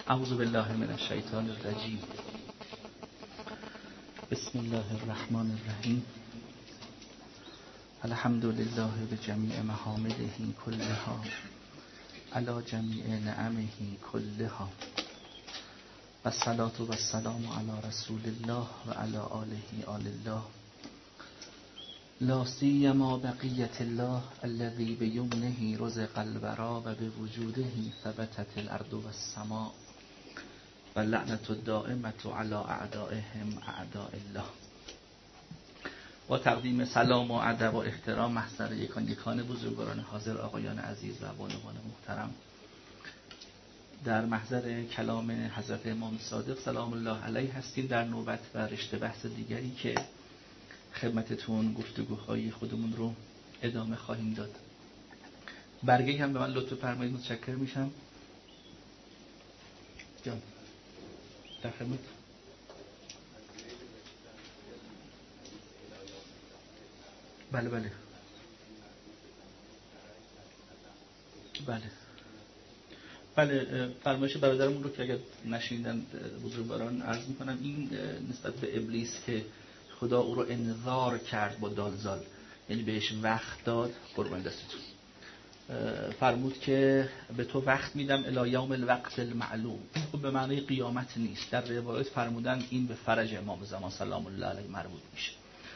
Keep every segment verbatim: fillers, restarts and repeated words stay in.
اعوذ بالله من الشیطان الرجیم. بسم الله الرحمن الرحیم. الحمد لله بجمیع محامده کلها علی جمیع نعمه کلها و الصلاة و السلام علی رسول الله و علی آله آل الله لا سیما بقیة الله الذی بیمنه رزق الورا و بوجوده ثبتت الارض و السماء و لعنت الدائمة علی اعدائهم اعداء الله. با تقدیم سلام و ادب و احترام محضر یکان یکان بزرگواران حاضر، آقایان عزیز و بانوان محترم، در محضر کلام حضرت امام صادق سلام الله علیه هستیم در نوبت و رشته بحث دیگری که خدمتتون گفتگوهای خودمون رو ادامه خواهیم داد. برگه هم به من لطف فرمایید، متشکر میشم. جان در خدمت. بله بله بله بله فرمایش برادرمون رو که اگر نشیندن بزرگواران عرض میکنم، این نسبت به ابلیس که خدا او رو انذار کرد با دالزال، یعنی بهش وقت داد. قربان دستتون. فرمود که به تو وقت میدم الی یوم الوقت المعلوم. این خب به معنی قیامت نیست. در روایت فرمودن این به فرج امام زمان سلام الله علیه مربوط میشه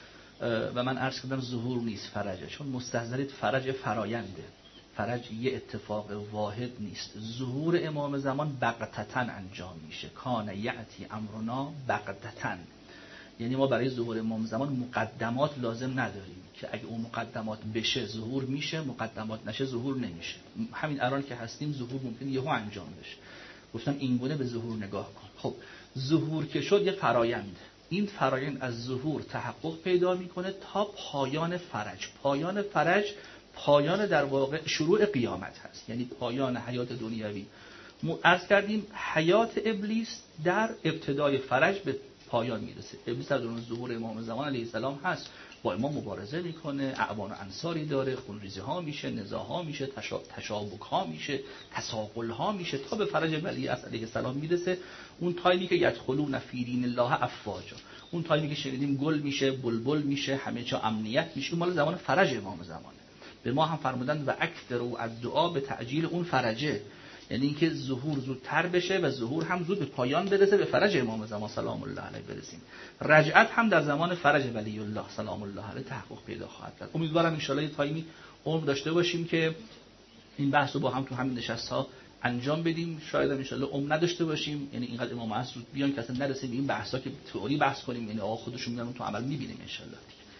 و من عرض کردم ظهور نیست فرجه، چون مستحضرید فرج فراینده. فرج یه اتفاق واحد نیست. ظهور امام زمان بغتتاً انجام میشه. کان یأتی امرنا بغتتاً، یعنی ما برای ظهور امام زمان مقدمات لازم نداریم که اگه اون مقدمات بشه ظهور میشه، مقدمات نشه ظهور نمیشه. همین الان که هستیم ظهور ممکنه یهو انجام بشه. گفتم این گونه به ظهور نگاه کن. خب ظهور که شد یه فرایند، این فرایند از ظهور تحقق پیدا میکنه تا پایان فرج. پایان فرج پایان در واقع شروع قیامت هست، یعنی پایان حیات دنیوی. عرض کردیم حیات ابلیس در ابتدای فرج به پایان میرسه. ابلیس در دوران ظهور امام زمان علیه السلام هست، با امام مبارزه میکنه، اعوان و انصاری داره، خونریزی ها میشه، نزاع ها میشه، تشابک ها میشه، تساقل ها میشه، تا به فرج ولی علیه السلام میرسه. اون تایمی که یدخلون فی دین الله افواجا، اون تایمی که شنیدیم گل میشه، بلبل میشه، همه جا امنیت میشه، اون مال زمان فرج امام زمانه. به ما هم فرمودن و اکثروا الدعا به تعجیل اون فرجه، یعنی اینکه ظهور زودتر بشه و ظهور هم زود به پایان برسه، به فرج امام زمان سلام الله علیه برسیم. رجعت هم در زمان فرج ولی الله سلام الله علیه تحقق پیدا خواهد کرد. امیدوارم ان شاءالله یه تایمی عمر داشته باشیم که این بحث رو با هم تو همین نشست‌ها انجام بدیم. شاید ان شاءالله عمر نداشته باشیم، یعنی اینقدر امام عصر بیان که اصلا نرسیم این بحثا که تئوری بحث کنیم، یعنی آقا خودشون میان تو عمل می‌بینیم ان شاءالله.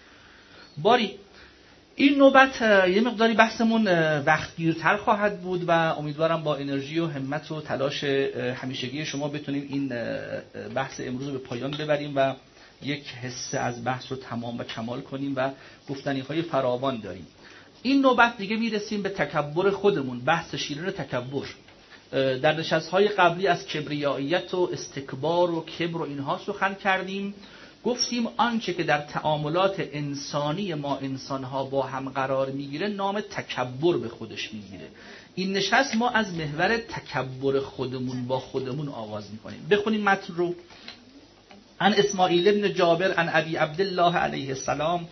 باری این نوبت یه مقداری بحثمون وقتگیرتر خواهد بود و امیدوارم با انرژی و همت و تلاش همیشگی شما بتونیم این بحث امروز رو به پایان ببریم و یک حصه از بحث رو تمام و کمال کنیم و گفتنی‌های فراوان داریم. این نوبت دیگه میرسیم به تکبر خودمون، بحث شیرین تکبر. در نشست‌های قبلی از کبریاییت و استکبار و کبر و اینها سخن کردیم. گفتیم آنچه که در تعاملات انسانی ما انسانها با هم قرار میگیره نام تکبر به خودش میگیره. این نشست ما از محور تکبر خودمون با خودمون آغاز میکنیم. بخونیم متن رو. عن اسماعیل ابن جابر عن ابی عبدالله علیه السلام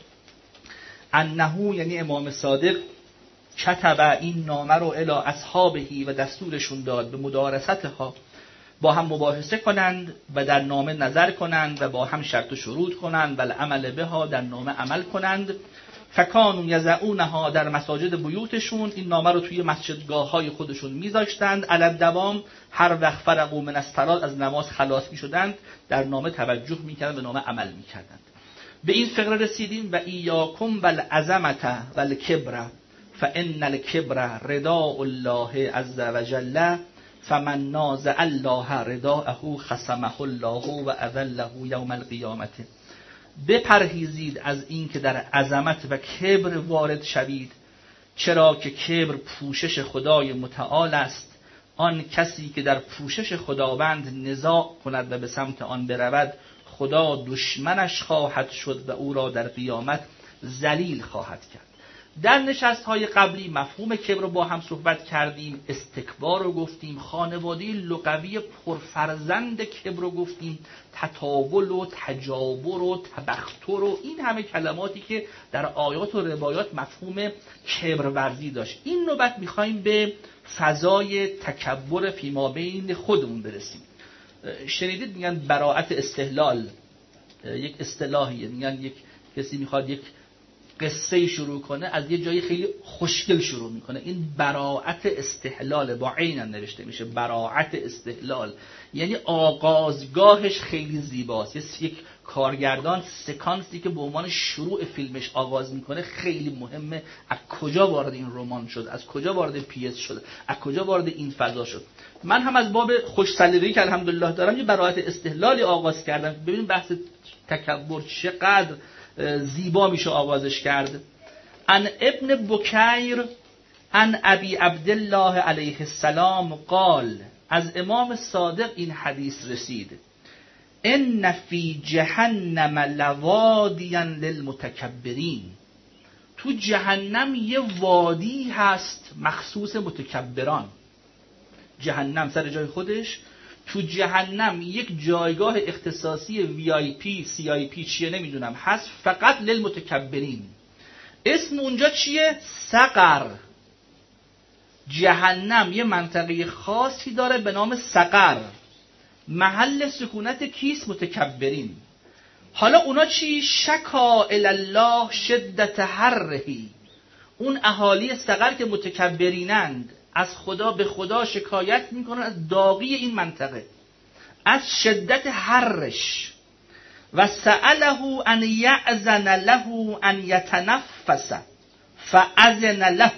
انه، یعنی امام صادق، کتب، این نامه رو الی اصحابهی و دستورشون داد به مدارستها، با هم مباحثه کنند و در نامه نظر کنند و با هم شرط و شروط کنند و العمل بها، در نامه عمل کنند. فکانوا یضعونها، در مساجد بیوتشون این نامه رو توی مسجدگاه های خودشون میذاشتند. علی الدوام، هر وقت فرغوا من الصلاة، از نماز خلاص میشدند در نامه توجه میکردند، به نامه عمل میکردند. به این فقره رسیدیم و ایاکم والعظمة والکبر فان الکبر رداء الله عز وجل فمن نازع الله رداءه خصمه الله و اذله یوم القیامت. بپرهیزید از این که در عظمت و کبر وارد شوید، چرا که کبر پوشش خدای متعال است. آن کسی که در پوشش خداوند نزاع کند و به سمت آن برود، خدا دشمنش خواهد شد و او را در قیامت ذلیل خواهد کرد. در نشست‌های قبلی مفهوم کبر رو با هم صحبت کردیم، استکبار رو گفتیم، خانواده لغوی پرفرزند کبر رو گفتیم، تطاول و تجابر و تبختر و این همه کلماتی که در آیات و روایات مفهوم کبر ورزی داشت. این نوبت می‌خوایم به فضای تکبر فیما بین خودمون برسیم. شنیدید میگن براءت استحلال، یک اصطلاحیه، میگن یک کسی میخواد یک قصه شروع کنه از یه جایی خیلی خوشگل شروع میکنه، این براءت استحلال، با عین نوشته میشه براءت استحلال، یعنی آغازگاهش خیلی زیباست. یک کارگردان سکانسی که به عنوان شروع فیلمش آغاز میکنه خیلی مهمه، از کجا وارد این رمان شد، از کجا وارد پیس شد، از کجا وارد این فضا شد. من هم از باب خوش سلیقه‌ای که الحمدلله دارم یه براءت استحلالی آغاز کردم. ببین بحث تکبر چقدر زیبا میشه آغازش کرد. ان ابن بکیر ان ابی عبدالله علیه السلام قال، از امام صادق این حدیث رسید، ان فی جهنم لوادیا للمتکبرین، تو جهنم یه وادی هست مخصوص متکبران. جهنم سر جای خودش، تو جهنم یک جایگاه اختصاصی وی آی پی سی آی پی چیه نمیدونم هست، فقط للمتکبرین. اسم اونجا چیه؟ سقر. جهنم یه منطقه خاصی داره به نام سقر، محل سکونت کیست؟ متکبرین. حالا اونا چی؟ شکا الله شدت حرهی، اون اهالی سقر که متکبرینند از خدا به خدا شکایت میکنن از داغی این منطقه، از شدت حرش. و سأله ان یأذن له ان یتنفس فأذن له،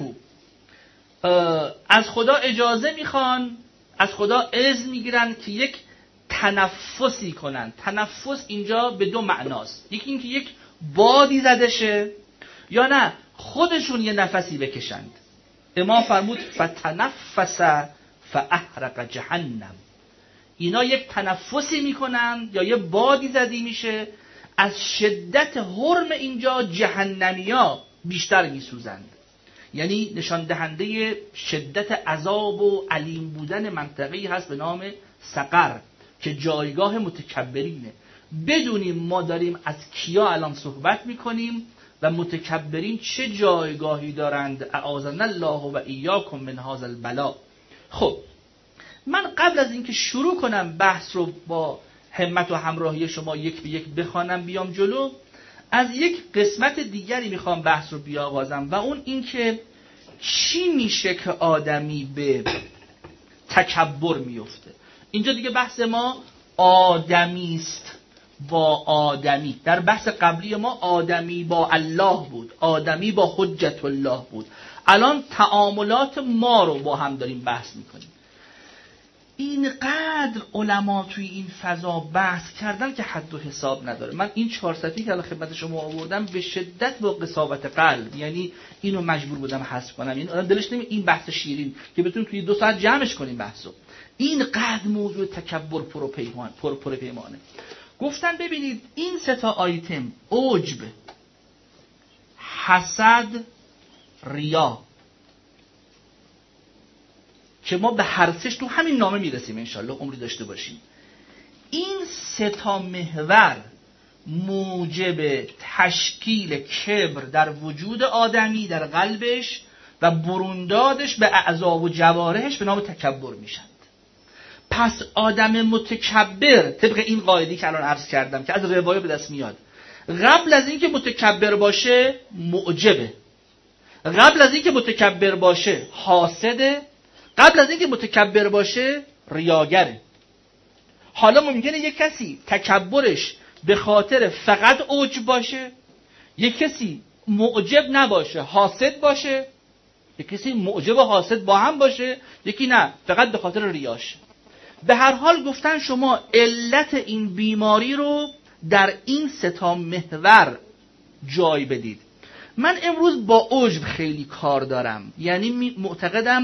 از خدا اجازه میخوان، از خدا اذن میگیرن که یک تنفسی کنن. تنفس اینجا به دو معناست، یکی اینکه یک بادی زده شه، یا نه خودشون یه نفسی بکشند. امام فرمود فتنفس فاحرق جهنم، اینا یک تنفسی میکنن یا یه بادی زدی میشه، از شدت حرم اینجا جهنمیا بیشتر میسوزند. یعنی نشان دهنده شدت عذاب و علیم بودن منطقه‌ای هست به نام سقر که جایگاه متکبرینه. بدونیم ما داریم از کیا الان صحبت میکنیم و متکبرین چه جایگاهی دارند. اعاذنا الله و ایاکم من هذا البلاء. خب من قبل از اینکه شروع کنم بحث رو با همت و همراهی شما یک به یک بخوانم بیام جلو، از یک قسمت دیگری میخوام بحث رو بیاغازم و اون این که چی میشه که آدمی به تکبر میفته. اینجا دیگه بحث ما آدمی است با آدمی. در بحث قبلی ما آدمی با الله بود، آدمی با حجت الله بود. الان تعاملات ما رو با هم داریم بحث میکنیم. اینقدر علما توی این فضا بحث کردن که حد و حساب نداره. من این چهار صفحه‌ای که الان خدمت شما آوردم به شدت با قساوت قلب، یعنی اینو مجبور بودم حذف کنم. این آدم دلش نمی این بحث شیرین که بتونیم توی دو ساعت جمعش کنیم بحثو. اینقدر موضوع تکبر پر پیمان پر پر پیمانه. گفتن ببینید این سه تا آیتم، عجب، حسد، ریا، که ما به هر سه‌اش تو همین نامه میرسیم انشالله عمری داشته باشیم. این سه تا محور موجب تشکیل کبر در وجود آدمی، در قلبش و بروندادش به اعضا و جوارحش به نام تکبر میشند. پس آدم متکبر طبق این قاعده‌ای که الان عرض کردم که از روایات به دست میاد، قبل از اینکه متکبر باشه معجبه، قبل از اینکه متکبر باشه حاسده، قبل از اینکه متکبر باشه ریاگره. حالا ممکنه یک کسی تکبرش به خاطر فقط عجب باشه، یک کسی معجب نباشه حاسد باشه، یک کسی معجب و حاسد با هم باشه، یکی نه فقط به خاطر ریاش. به هر حال گفتن شما علت این بیماری رو در این سه تا محور جای بدید. من امروز با عجب خیلی کار دارم، یعنی معتقدم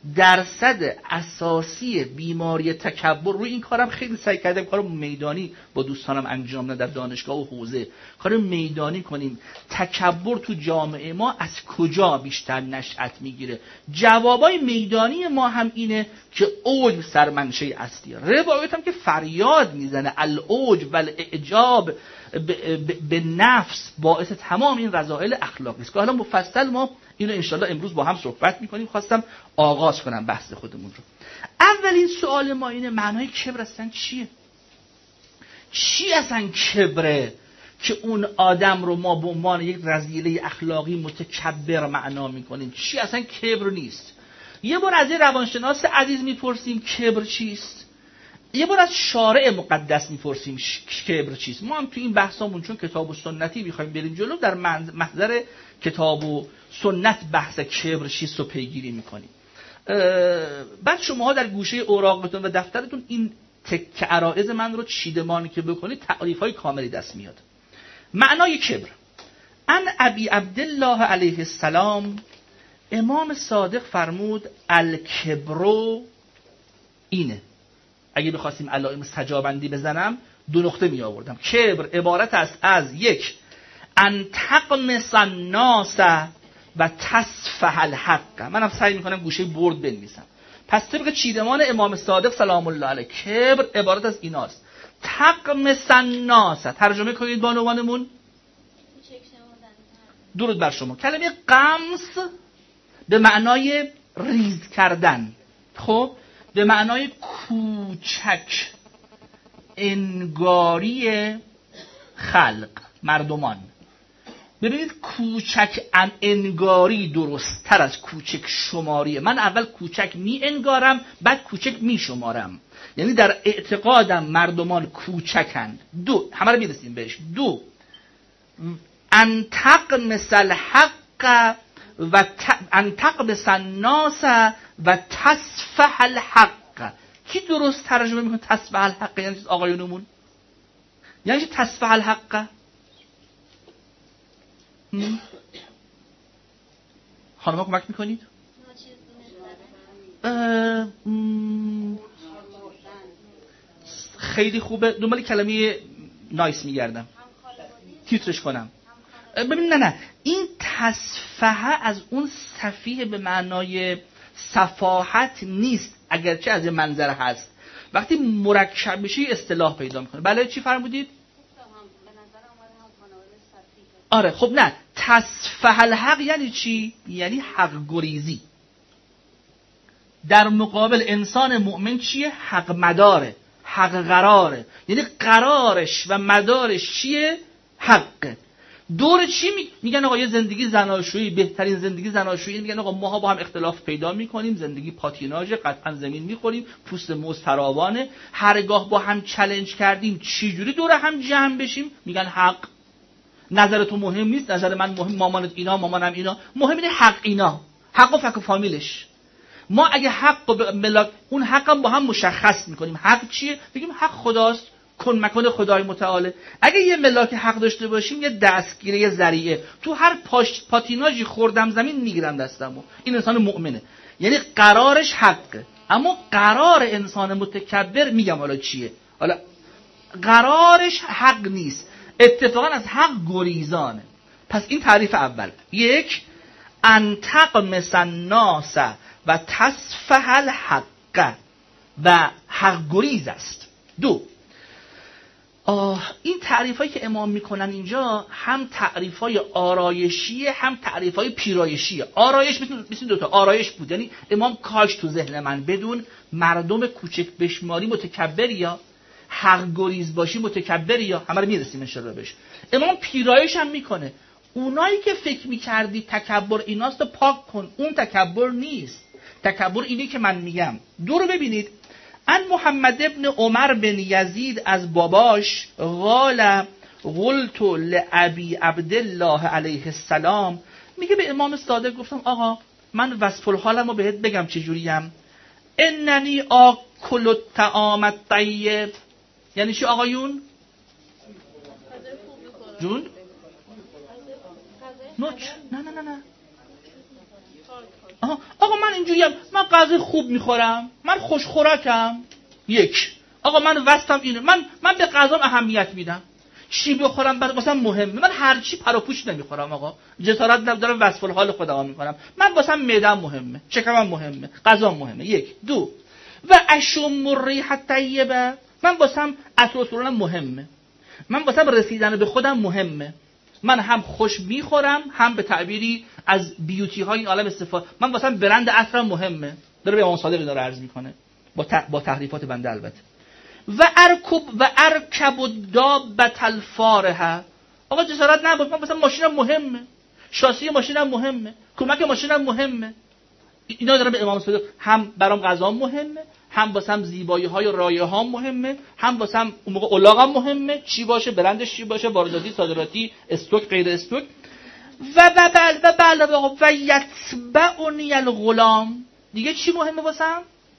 درصد اساسی بیماری تکبر. روی این کارم خیلی سعی کردم کارو میدانی با دوستانم انجام ندم، در دانشگاه و حوزه کار میدانی کنیم. تکبر تو جامعه ما از کجا بیشتر نشأت میگیره؟ جوابای میدانی ما هم اینه که اوج سرمنشه اصلیه. روایت هم که فریاد میزنه العوج و الاعجاب به نفس باعث تمام این رذائل اخلاقی است که حالا مفصل ما اینو انشالله امروز با هم صحبت میکنیم. خواستم آغاز کنم بحث خودمون رو. اولین سوال ما اینه معنای کبر اصلا چیه؟ چی اصلا کبره که اون آدم رو ما به عنوان یک رذیله اخلاقی متکبر معنا میکنیم؟ چی اصلا کبر نیست؟ یه بار از یه روانشناس عزیز میپرسیم کبر چیست؟ یه بار از شارع مقدس میپرسیم کبر چیست؟ ما هم تو این بحثامون چون کتاب و سنتی میخوایم بریم جلو، در محضر کتاب و سنت بحث کبر چیست رو پیگیری میکنیم. بعد شماها در گوشه اوراقتون و دفترتون این تکه عرائض من رو چیدمانی که بکنید تعریف‌های کاملی دست میاد. معنای کبر: ان ابی عبدالله علیه السلام، امام صادق فرمود الکبر اینه. اگه بخواستیم علائم سجابندی بزنم دو نقطه می آوردم. کبر عبارت است از یک، ان تقمص الناس و تصفح الحق. منم سعی میکنم گوشه برد بنویسم. پس طبق چیدمان امام صادق سلام الله علیه کبر عبارت از ایناست. تقمص الناس، ترجمه کنید بانوانمون. درود بر شما. کلمه قمص به معنای ریز کردن، خب به معنای کوچک انگاری خلق مردمان. ببینید کوچک انگاری درست تر از کوچک شماریه. من اول کوچک می انگارم بعد کوچک می شمارم، یعنی در اعتقادم مردمان کوچکند. دو، همه رو میرسیم بهش. دو، ان تقمص الحق و ان تقمص الناس و تصفح الحق. کی درست ترجمه میکنه تصفح الحق؟ یعنی آقایونمون یعنی چی تصفح الحق؟ خانم‌ها کمک میکنید؟ خیلی خوبه. دنبال کلمه نایس میگردم تیترش کنم. ببین نه نه این تصفحه از اون صفیح به معنای صفاحت نیست، اگرچه از این منظر هست. وقتی مرکب میشه اصطلاح پیدا میکنه. بله چی فرمودید؟ آره خب نه، تصفح الحق یعنی چی؟ یعنی حق گریزی. در مقابل انسان مؤمن چیه؟ حق مداره، حق قراره. یعنی قرارش و مدارش چیه؟ حقه. دور چی می... میگن آقا یه زندگی زناشویی بهترین زندگی زناشویی. میگن آقا ماها با هم اختلاف پیدا میکنیم، زندگی پاتیناژ، قطعا زمین میخوریم، پوست موز فراوانه، هرگاه با هم چالش کردیم چی جوری دور هم جمع بشیم؟ میگن حق. نظر تو مهم نیست، نظر من مهم، مامانت اینا مامانم اینا، مهم اینه حق اینا، حق و فک و فامیلش. ما اگه حق و ملاک اون حقم با هم مشخص میکنیم. حق چیه؟ بگیم حق خداست، کن مکن خدای متعاله. اگه یه ملاک حق داشته باشیم یه دستگیره، یه ذریعه، تو هر پاش پاتیناژی خوردم زمین میگیرم دستمو. این انسان مؤمنه، یعنی قرارش حقه. اما قرار انسان متکبر میگم حالا چیه؟ حالا قرارش حق نیست، اتفاقا از حق گریزانه. پس این تعریف اول. یک، ان تقمص الناس و تصفح الحق، و حق گریز است. دو، آه این تعریفایی که امام میکنن اینجا هم تعریفای آرایشیه هم تعریفای پیرایشیه. آرایش مثل دوتا آرایش بود، یعنی امام کاش تو ذهن من بدون مردم کوچک بشماری متکبری یا حق گریز باشی متکبری یا همه رو میرسیم انشالله بهش. امام پیرایش هم میکنه. اونایی که فکر میکردی تکبر ایناست رو پاک کن، اون تکبر نیست. تکبر اینی که من میگم. دو رو ببینید. ان محمد ابن عمر بن یزید از باباش قال قلت لابی عبدالله علیه السلام، میگه به امام صادق گفتم آقا من وصف الحالم رو بهت بگم چجوریم. اننی آکل الطعام الطیب. یعنی چی آقایون؟ جون؟ نوچ؟ نه نه نه نه آها آقا من اینجوریم، من غذا خوب میخورم، من خوش خوراکم. یک آقا من وصفم اینه، من من به غذام اهمیت میدم، چی بخورم برای مثلا مهمه، من هر چی پراپوش نمیخورم آقا، جسارت ندارم وصف الحال خودم میکنم، من واسم معده‌ام مهمه، شکمم مهمه، غذام مهمه. یک. دو و اشم الریح الطیبه، من واسم عطر و سرورم مهمه، من واسم رسیدن به خودم مهمه، من هم خوش میخورم هم به تعبیری از بیوتی های این عالم استفاده، من واسم برند عطرم مهمه. داره به امام صادق اینا رو عرض میکنه با ت... با تحریفات بنده البته. و ارکب و ارکب الدابه الفارحه، آقا جسارت نباش، من مثلا ماشینم مهمه، شاسی ماشینم مهمه، کمک ماشینم مهمه. اینا دارن به امام صادق هم برام غذام مهمه، هم واسم زیبایی های رایه ها مهمه، هم واسم اون موقع الاغم مهمه، چی باشه برندش چی باشه، وارداتی صادراتی استوک غیر استوک. و و بل و بل و یتبعنی الغلام، دیگه چی مهمه واسم؟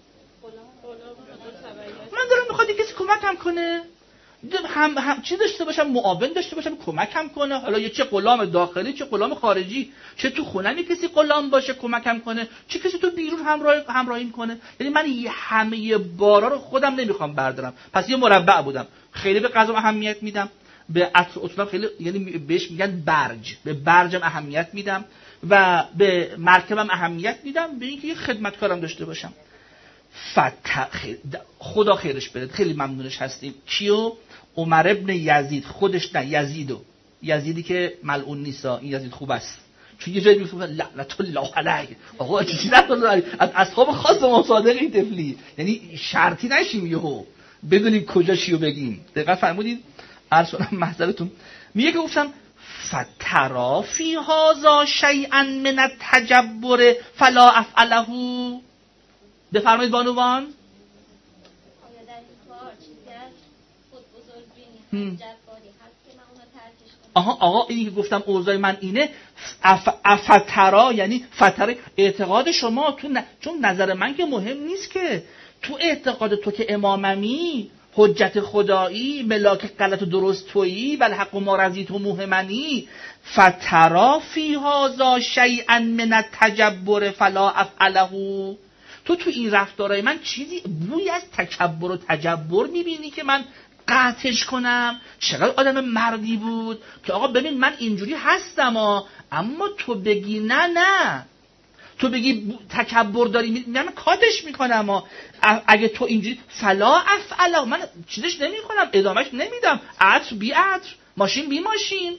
من دارم میخواد کسی کمکم کنه، هم, هم چی داشته باشم، معاون داشته باشم کمکم کنه، حالا یه چه غلام داخلی چه غلام خارجی، چه تو خونم کسی غلام باشه کمکم کنه، چه کسی تو بیرون همراه همراهیم کنه. یعنی من یه همه بارا رو خودم نمیخوام بردارم، پس یه مربع بودم، خیلی به غذا اهمیت میدم، به عطر اصلا خیلی، یعنی بهش میگن برج، به برجم اهمیت میدم و به مرکبم اهمیت میدم، به اینکه یه خدمتکارم داشته باشم. فت خدا خیرش بده، خیلی ممنونش هستیم. کیو؟ عمر ابن یزید، خودش نه یزیدو، یزیدی که ملعون نیست، این یزید خوب است، چون یه جایی میگه لعنت الله علیه، آقا چیزی نداره از اصحاب خاص امام صادق این طفلی، یعنی شرطی نشیم یهو بدونیم کجا چیو بگیم. دقیقاً فرمودید. عرض کنم محضرتون، میگه که گفتم فترا فی هذا شیئا من التجبر فلا افعله. بفرمایید بانوان. آیا در این کار چیزی از خود بزرگبینی جباری هست که من اونو ترکش کنم؟ آها آقا اینی که گفتم اوضاع من اینه، اف... افترا یعنی فتره اعتقاد شما تو ن... چون نظر من که مهم نیست که تو اعتقاد تو که اماممی حجت خدایی ملاک غلط و درست تویی و الحق ما رضیت و مهمنی، فترا فی هذا شیئا من التجبر فلا افعله. تو تو این رفتارهای من چیزی بوی از تکبر و تجبر میبینی که من قطعش کنم؟ چقدر آدم مردی بود که آقا ببین من اینجوری هستم ها، اما تو بگی نه نه، تو بگی تکبر داری، من کاتش میکنم ها. اگه تو اینجوری فلا افعله، من چیزش نمیکنم، ادامهش نمیدم، عطر بی عطر، ماشین بی ماشین.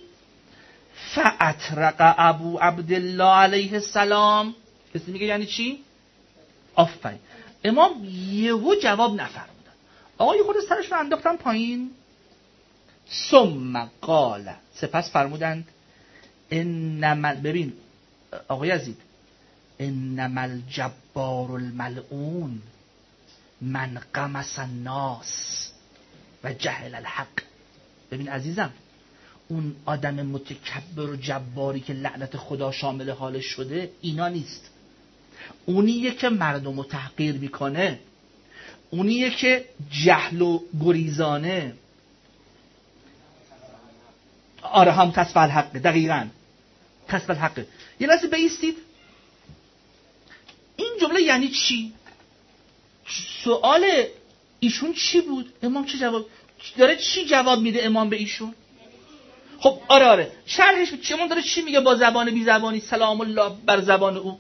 فاطرق ابو عبدالله علیه السلام، کسی میگه یعنی چی؟ آفرین. امام یهو جواب نفرمودن، آقا یه خود سرش رو انداختن پایین. ثم قال، سپس فرمودند انما، ببین آقای عزیز، انما الجبار الملعون من قمص الناس و جهل الحق. ببین عزیزم، اون آدم متکبر و جباری که لعنت خدا شامل حالش شده اینا نیست، اونیه که مردم رو تحقیر میکنه، اونیه که جهل و گریزانه. آره هم تصف الحقه، دقیقاً تصف الحقه. یه لحظه بایستید، این جمله یعنی چی؟ سوال ایشون چی بود؟ امام چی جواب داره؟ چی جواب میده امام به ایشون؟ خب آره آره شرحش چی؟ امام داره چی میگه با زبان بی زبانی؟ سلام الله بر زبان او.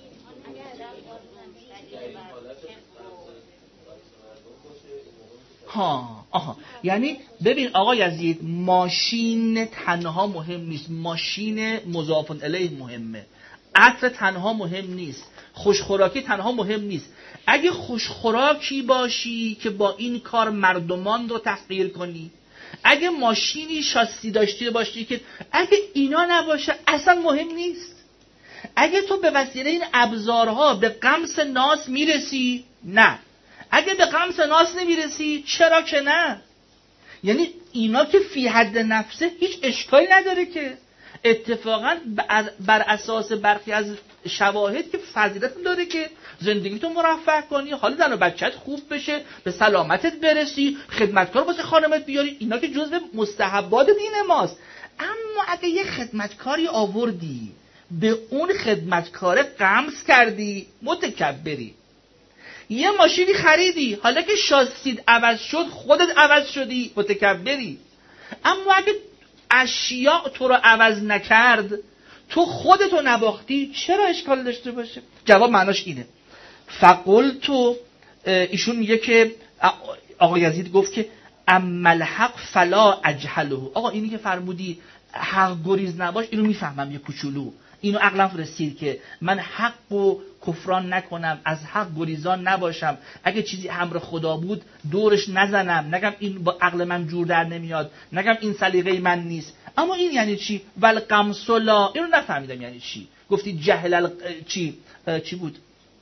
ها آها، یعنی ببین آقا یزید، ماشین تنها مهم نیست، ماشین مضاف الیه مهمه، عطر تنها مهم نیست، خوشخوراکی تنها مهم نیست. اگه خوشخوراکی باشی که با این کار مردمان رو تحقیر کنی، اگه ماشینی شاسی داشته باشی که اگه اینا نباشه اصلا مهم نیست، اگه تو به وسیله این ابزارها به قمص ناس میرسی، نه، اگه به قمص ناس نمیرسی چرا که نه. یعنی اینا که فی حد نفسه هیچ اشکالی نداره، که اتفاقا بر اساس برخی از شواهد که فضیلت داره که زندگیتو مرفه کنی، حال زن و بچت خوب بشه، به سلامتت برسی، خدمتکار واسه خانمت بیاری، اینا که جزء مستحبات دین ماست. اما اگه یه خدمتکاری آوردی به اون خدمتکاره غمز کردی، متکبری. یه ماشینی خریدی، حالا که شاسید عوض شد خودت عوض شدی، متکبری. اما اگه اشیاء تو رو عوض نکرد، تو خودتو نباختی، چرا اشکال داشته باشه؟ جواب معناش اینه. فقلتو، ایشون میگه که آقا یزید گفت که اما الحق فلا اجهله. آقا اینی که فرمودی حق گریز نباش، اینو میفهمم یه کوچولو، اینو عقلم رسید که من حق و کفران نکنم، از حق گریزان نباشم، اگه چیزی امر خدا بود دورش نزنم، نگم این با عقل من جور در نمیاد، نگم این سلیقه من نیست. اما این یعنی چی؟ والقمصلا، اینو نفهمیدم یعنی چی. گفتی جهل ال... چی چی بود؟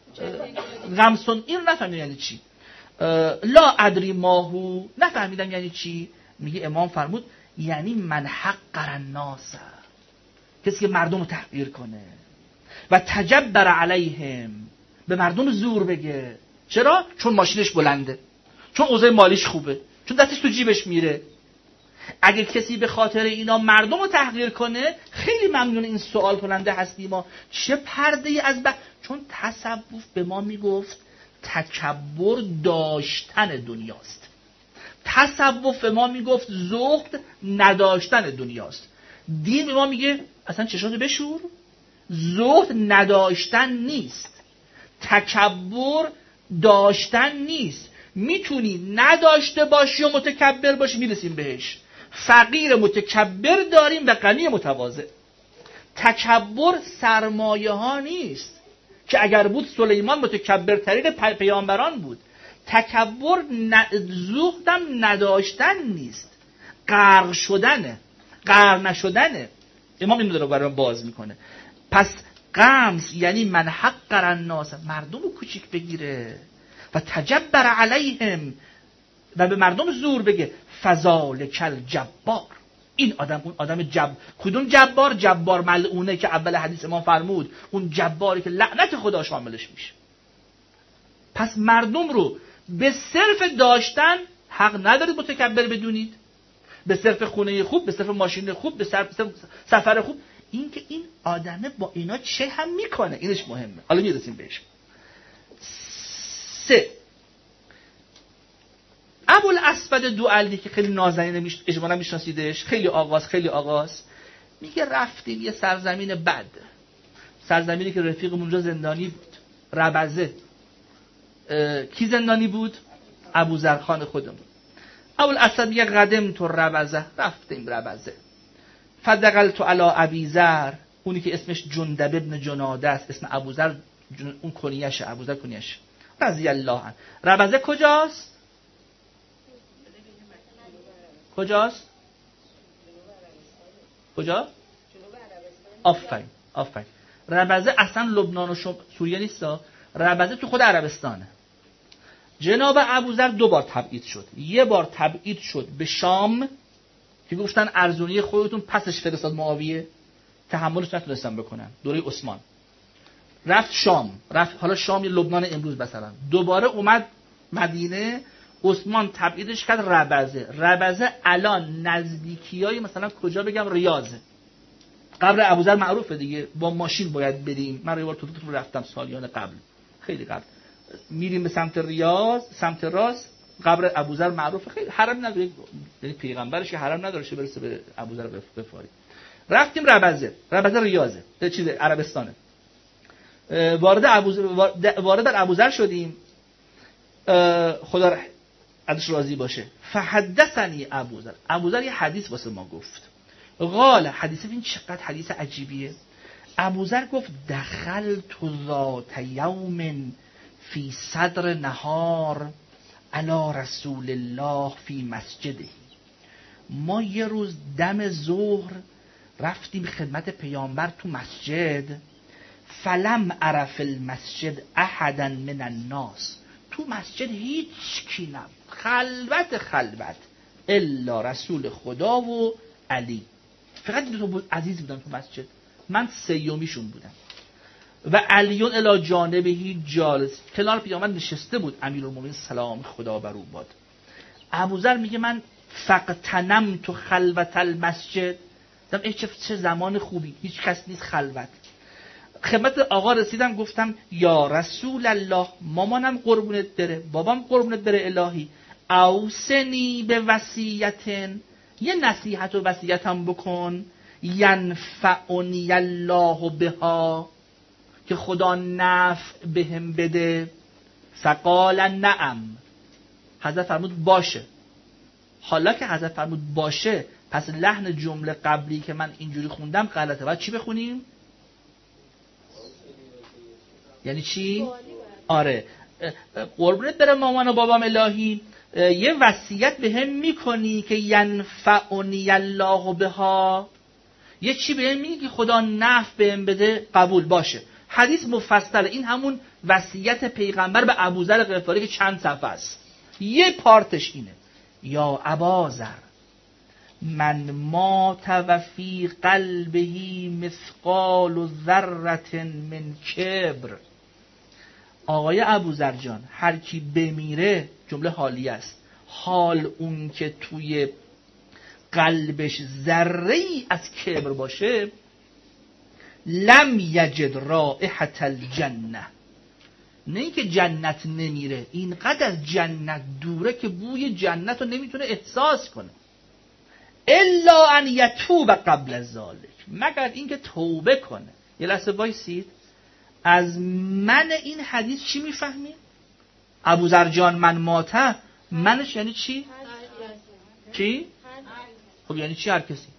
غمسون، اینو نفهمیدم یعنی چی. لا ادری ماهو، نفهمیدم یعنی چی. میگه امام فرمود یعنی من حقر الناس، کسی که مردم رو تحقیر کنه، و تجبر علیهم، به مردم زور بگه. چرا؟ چون ماشینش بلنده، چون اوضاع مالیش خوبه، چون دستش تو جیبش میره. اگه کسی به خاطر اینا مردم رو تحقیر کنه، خیلی ممنون این سوال کننده هستی ما چه پرده از ب... چون تصوف به ما میگفت تکبر داشتن دنیاست. تصوف به ما میگفت زهد نداشتن دنیاست. دین به ما میگه اصلا چشاتو بشور، زهد نداشتن نیست، تکبر داشتن نیست. میتونی نداشته باشی و متکبر باشی، میرسیم بهش. فقیر متکبر داریم و غنی متواضع. تکبر سرمایه ها نیست که اگر بود سلیمان متکبرترین پیامبران بود. تکبر ن... زهدم نداشتن نیست، غرق شدنه، غرق نشدنه. امام این رو برام باز میکنه. پس غمز یعنی من حقر الناس، مردم رو کوچیک بگیره، و تجبر علیهم، و به مردم زور بگه. فذالک الجبار، این آدم اون آدم جب کدوم جبار؟ جبار ملعونه که اول حدیث ما فرمود، اون جباری که لعنت خدا شاملش میشه. پس مردم رو به صرف داشتن حق ندارید متکبر بدونید، به صرف خونه خوب، به صرف ماشین خوب، به صرف سفر خوب. این که این آدمه با اینا چه هم میکنه، اینش مهمه. حالا میرسیم بهش. سه، ابوالاسود دوئلی که خیلی نازنینه، میش... اجمالا میشناسیدش، خیلی آغاز خیلی آغاز میگه رفتیم یه سرزمین بد، سرزمینی که رفیقمون اونجا زندانی بود، ربزه. اه... کی زندانی بود؟ ابوذرخان خودمون. ابوالاسود میگه قدم تو ربزه، رفتیم ربزه. فدقلت علی ابیذر، اونی که اسمش جندب ابن جناده است، اسم ابوذر جن... اون کنیشه، ابوذر کنیشه رضی الله عنه. ربزه کجاست؟ کجاست؟ کجا؟ آفرین آفرین. ربزه اصلا لبنان و شم... سوریه نیستا، ربزه تو خود عربستانه. جناب ابوذر دو بار تبعید شد. یه بار تبعید شد به شام که گفتن ارزونی خودتون، پسش فرستاد معاویه، تحملش نتونستن بکنن دوره عثمان. رفت شام، رفت حالا شام یه لبنان امروز مثلا. دوباره اومد مدینه، عثمان تبعیدش کرد ربزه. ربزه الان نزدیکیای مثلا کجا بگم، ریاضه. قبر ابوذر معروفه دیگه، با ماشین باید بریم. من روار تو تو رفتم سالیان قبل، خیلی قبل. میریم به سمت ریاض، سمت راست، قبر ابوذر معروفه. خیلی حرم نداره، یعنی پیغمبرش حرم نداره شه برسه به ابوذر بفاری. رفتیم ربزه. ربزه ریاضه، چیز عربستانه. وارد ابوذر وارد در ابوذر شدیم. خدا ازش راضی باشه. فحدثنی ابوذر، ابوذر یه حدیث واسه ما گفت. قال، حدیث این چقدر حدیث عجیبیه. ابوذر گفت دخلت ذات یوم فی صدر نهار علی رسول الله فی مسجده. ما یه روز دم ظهر رفتیم خدمت پیامبر تو مسجد. فلم عرف المسجد احدا من الناس، تو مسجد هیچ کی نبود، خلوت خلوت، الا رسول خدا و علی. فقط دو تا بود عزیز بودن تو مسجد، من سیومیشون بودم. و علیون الی جانبه جالس، کنار پیامبر نشسته بود امیرالمومنین سلام خدا بر او باد. ابوذر میگه من فقتنم تو خلوت المسجد، دم چه چه زمان خوبی، هیچ کس نیست، خلوت. خدمت آقا رسیدم گفتم یا رسول الله، مامانم قربونت بره، بابام قربونت بره الهی، اوصنی به وصیتن، یه نصیحت و وصیتم بکن، ینفعنی الله بها، که خدا نفع بهم بده. فقال نعم، حضرت فرمود باشه. حالا که حضرت فرمود باشه، پس لحن جمله قبلی که من اینجوری خوندم غلطه. باید چی بخونیم؟ یعنی چی؟ آره، قربونت بره مامان و بابام الهی، یه وصیت به هم میکنی که ینفعنی الله بها، یه چی به هم میگی که خدا نفع به هم بده. قبول باشه. حدیث مفصله، این همون وصیت پیغمبر به ابوذر غفاری که چند صفحه است. یه پارتش اینه: یا ابازر من مات و فی قلبه مثقال ذره من کبر. آقای ابوذر جان، هر کی بمیره، جمله حالیه است، حال اون که توی قلبش ذره ای از کبر باشه، لم یجد رائحة الجنه، نه اینکه جنت نمیره، اینقدر از جنت دوره که بوی جنت رو نمیتونه احساس کنه. الا ان یتوب قبل ذلک، مگر اینکه توبه کنه. یه لحظه وایسید، از من این حدیث چی میفهمیم؟ ابوذر جان من ماته، منش یعنی چی؟ چی؟ خب یعنی چی هر کسی؟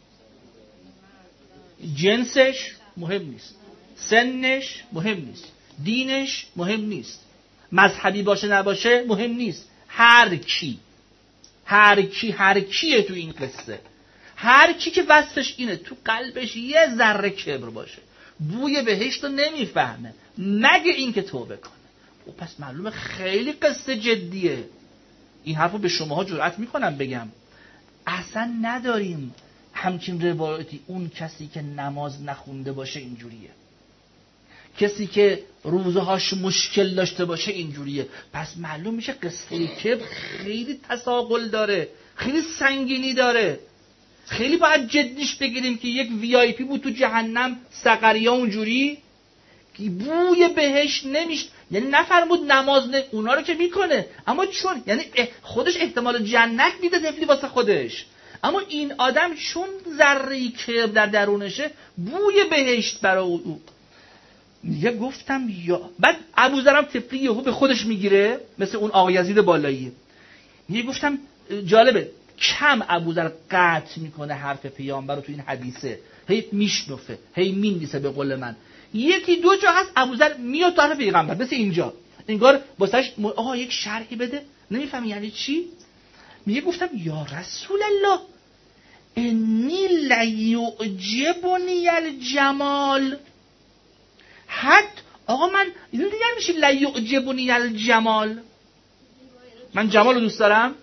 جنسش مهم نیست، سنش مهم نیست، دینش مهم نیست، مذهبی باشه نباشه مهم نیست، هر کی هر کی هر کیه تو این قصه، هر کی که وصفش اینه تو قلبش یه ذره کبر باشه، بوی بهشت رو نمیفهمه مگه این که توبه کنه. و پس معلومه خیلی قصه جدیه. این حرفو به شماها جرأت میکنم بگم، اصلا نداریم همچین روایتی اون کسی که نماز نخونده باشه اینجوریه، کسی که روزهاش مشکل داشته باشه اینجوریه. پس معلوم میشه قصه کبر خیلی تساقل داره، خیلی سنگینی داره، خیلی باید جدیش بگیریم که یک وی آی پی بود تو جهنم سقریا اونجوری که بوی بهش نمیشه. یعنی نفرمود نماز نه، اونا رو که میکنه، اما چون یعنی خودش احتمال جنت میده طفلی واسه خودش، اما این آدم چون ذره کبر در درونشه بوی بهشت برای او. میگه گفتم یا بعد ابوذرم طفلی یهو به خودش میگیره مثل اون آقا یزید بالایی. میگه گفتم جالبه کم ابوذر قطع میکنه حرف پیامبر رو تو این حدیثه، هی میشنفه هی مینویسه. به قول من یکی دو جا هست ابوذر میاد تو حرف پیغمبر، مثل اینجا انگار واسش آها یک شرحی بده، نمیفهمی یعنی چی. میگه گفتم یا رسول الله انی لیعجبنی الجمال. حد آقا من این دیگه میشه لیعجبنی الجمال، من جمال رو دوست دارم؟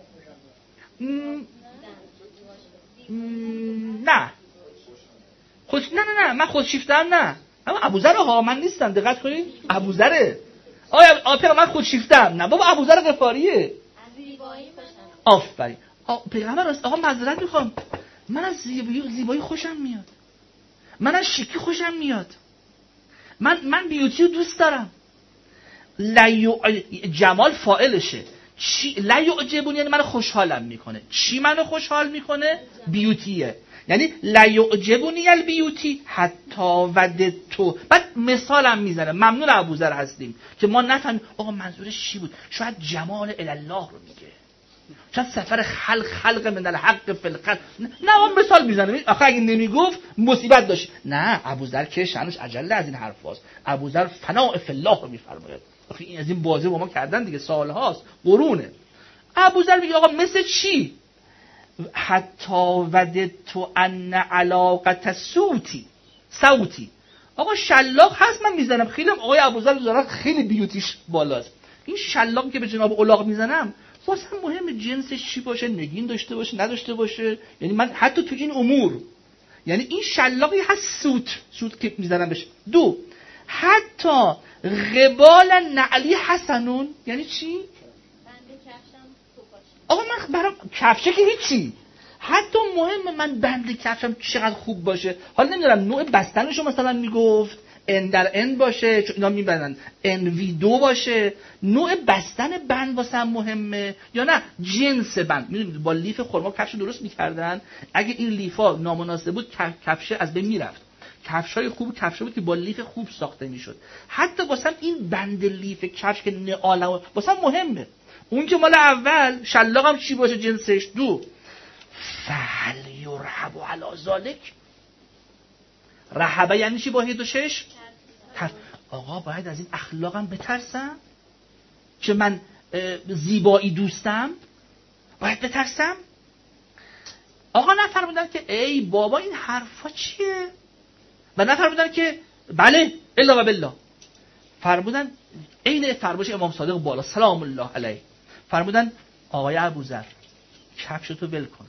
نه خود نه نه نه من خودشیفتم، نه اما ابوذر ها من نیستم، دقت کنید ابوذره. آیا آپر من خودشیفتم؟ نه بابا ابوذر غفاریه. آفرین. پیغمبر راست. آقا معذرت میخوام، من از زیبایی زیبایی خوشم میاد، من از شیکی خوشم میاد، من من بیوتی رو دوست دارم. لیو... جمال فاعلشه. چی لیعجبونی یعنی منو خوشحالم میکنه. چی منو خوشحال میکنه؟ بیوتیه. یعنی لیعجبونی البیوتی حتی وددتو. بعد مثالم میزنه. ممنون ابوذر هستیم که ما نفهمیم آقا منظورش چی بود. شاید جمال الله رو میگه، شاید سفر خلق خلق من الحق فی الخلق. نه اون مثال میزنه. آخه اگه نمیگفت مصیبت داشت. نه ابوذر که شأنش اجل از این حرفاست. ابوذر فناء فی الله رو میفرماید. آخه این از این بازی با ما کردن دیگه، سالهاست، قرونه. ابوذر میگه آقا مثل چی؟ حتی وددت ان علاقه صوتی صوتی. آقا شلاق هست من میزنم، خیلی آقای ابوذر زارا خیلی بیوتیش بالاست. این شلاقی که به جناب الاغ میزنم واسه مهم جنسش چی باشه، نگین داشته باشه نداشته باشه. یعنی من حتی تو این امور، یعنی این شلاقی هست سوت سوت که میزنم بشه. دو، حتی غبال نعلی حسنون. یعنی چی؟ آقا من برام کفشه که هیچی، حتی مهم من بند کفشم چقدر خوب باشه. حالا نمیدونم نوع بستنشو مثلا میگفت، ان در ان باشه چون اینا میبندن، ان وی دو باشه، نوع بستن بند واسه هم مهمه یا نه جنس بند. میدونید با لیف خرما کفش درست میکردن، اگه این لیفا نامناسب بود کفش از بین میرفت. کفشای خوب کفش بود که با لیف خوب ساخته میشد. حتی واسه این بند لیف کفش که نعاله واسه مهمه. اون که مال اول شلاق هم چی باشه جنسش؟ دو. فهل یرحب علی ذالک. رحبه یعنی چی با هی دو شش؟ تر... آقا باید از این اخلاقم بترسم که من زیبایی دوستم، باید بترسم. آقا نفرمودن که ای بابا این حرفا چیه، و نفرمودن که بله الا و بالله. فرمودن عین فرمایش امام صادق بالا سلام الله علیه، فرمودن آقای ابوذر کفشتو ول کن.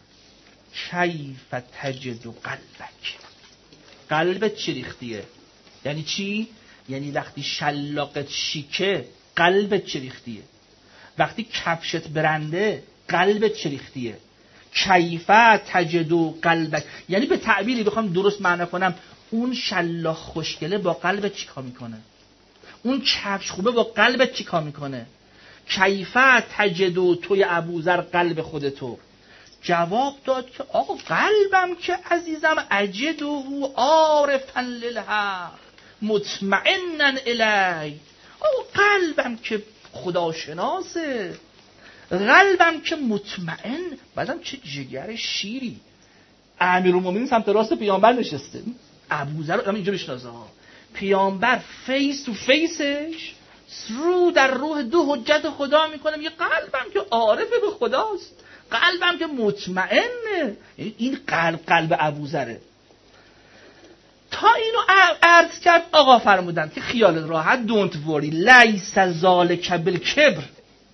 کیف تجد قلبک. قلبت چه ریختیه؟ یعنی چی؟ یعنی وقتی شلاقت شیکه قلبت چه ریختیه؟ وقتی کفشت برنده قلبت چه ریختیه؟ کیف تجد قلبک یعنی به تعبیری بخوام درست معنی کنم، اون شلاق خوشگله با قلبت چیکار میکنه؟ اون کفش خوبه با قلبت چیکار میکنه؟ کیف تجد توی ابوذر قلب خودتو؟ جواب داد که آقا قلبم که عزیزم اجد و عارفا للحق مطمئنا الی. آقا قلبم که خداشناسه، قلبم که مطمئن. بعدم چه جگر شیری. امیرالمومنین سمت راست پیامبر نشسته، ابوذر رو اینجا بشناسه ها. پیامبر فیس تو فیسش رو در روح دو حجت خدا میکنه، میگه قلبم که عارفه به خداست، قلبم که مطمئنه. این قلب قلب ابوذره. تا اینو عرض کرد آقا فرمودن که خیالت راحت، دونت وری لیس ذالک بالکبر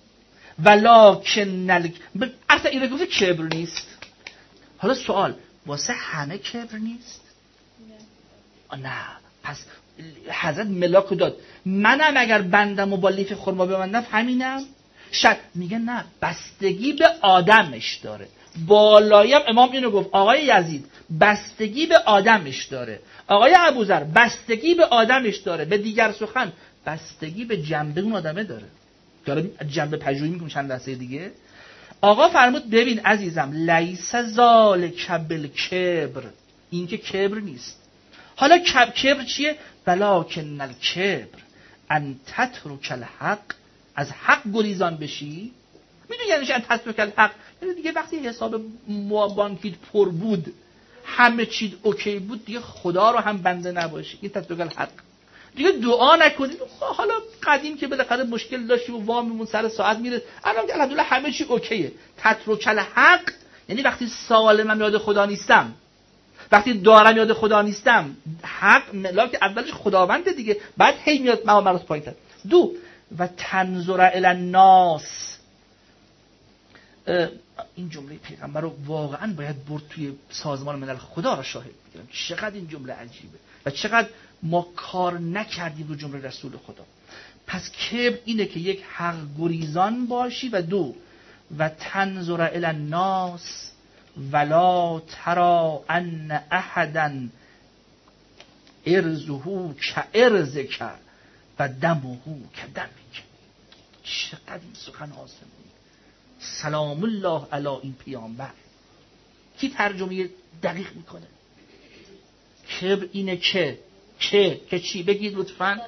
ولکن ال... اصلا این رو گفته کبر نیست. حالا سوال، واسه همه کبر نیست؟ نه. پس حضرت ملاک داد منم اگر بندم و با لیف خرما ببندم همینم؟ شد میگه نه، بستگی به آدمش داره. بالایم امام اینو گفت آقای یزید بستگی به آدمش داره، آقای ابوذر بستگی به آدمش داره، به دیگر سخن بستگی به جنبه اون آدمه داره. داره جنبه پژوهی میکنه چند لحظه دیگه. آقا فرمود ببین عزیزم لیس ذالک بالکبر، این که کبر نیست. حالا کبر چیه؟ ولکن الکبر ان تترک الحق، از حق گریزان بشی. میدونی یعنی چی ان تترک الحق؟ یعنی دیگه وقتی حساب بانکیت پر بود، همه چیز اوکی بود، دیگه خدا رو هم بنده نباشی. این تترک الحق. دیگه دعا نکنید حالا قدیم که بالاخره مشکل داشتی و واممون سر ساعت میره، الان که الحمدلله همه چی اوکیه. تترک الحق یعنی وقتی سالمم یاد خدا نیستم، وقتی دارم یاد خدا نیستم، حق ملاک اولش خداونده دیگه، بعد هی میاد ما مرز پایین‌تر. دو و تنظر الی الناس. این جمله پیغمبر رو واقعا باید برد توی سازمان ملل خدا را شاهد بگیرم. چقدر این جمله عجیبه و چقدر ما کار نکردیم رو جمله رسول خدا. پس کبر اینه که یک حق گریزان باشی و دو و تنظر الی الناس ولا ترى ان احدا ارزه كارزك و دمه كدمك. چقدر این سخن آسمانی. سلام الله علی این پیامبر. کی ترجمه دقیق میکنه؟ کبر اینه که که که چی؟ بگید لطفاً.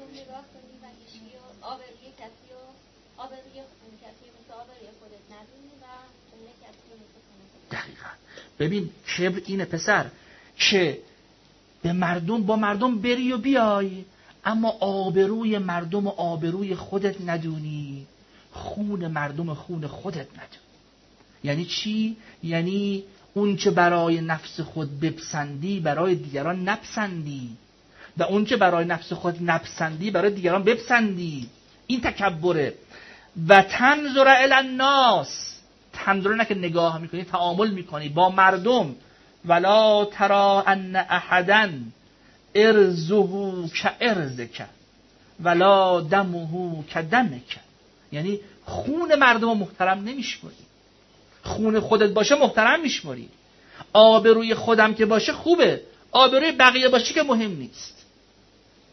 دقیقاً. ببین کبر اینه پسر که به مردم با مردم بری و بیای، اما آبروی مردم و آبروی خودت ندونی، خون مردم خون خودت ندونی. یعنی چی؟ یعنی اون که برای نفس خود بپسندی برای دیگران نپسندی، و اون که برای نفس خود نپسندی برای دیگران بپسندی. این تکبره. و تنظر الی الناس، تنظر نه که نگاه میکنی، تعامل میکنی با مردم. ولا ترى ان احدا ارزه كارزك ولا دمه كدمك. یعنی خون مردم رو محترم نمیشمری، خون خودت باشه محترم میشمری. آبروی خودم که باشه خوبه، آبروی بقیه باشه که مهم نیست.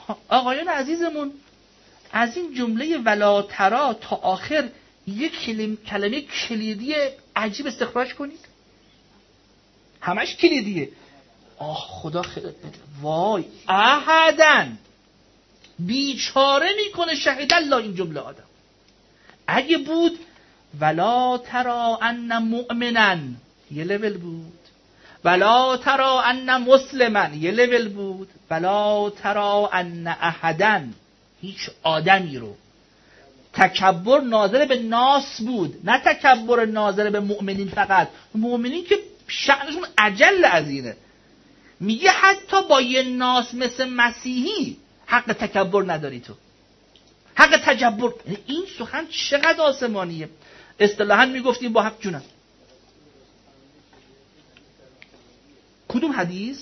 آقایان عزیزمون از این جمله ولا ترا تا آخر یک کلمه, کلمه کلیدی عجیب استخراج کنید. همش کلیدیه. آه خدا خیلی وای احدن بیچاره میکنه شهید الله این جمله آدم. اگه بود ولا ترا ان مؤمنا یه لول بود، ولا ترا ان مسلما یه لول بود، ولا ترا ان احدن هیچ آدمی رو. تکبر ناظر به ناس بود، نه تکبر ناظر به مؤمنین فقط. مؤمنین که شأنشون اجل از اینه. میگه حتی با یه ناس مثل مسیحی حق تکبر نداری تو، حق تجبر. این سخن چقدر آسمانیه. اصطلاحاً میگفتیم با حق جونم. کدوم حدیث؟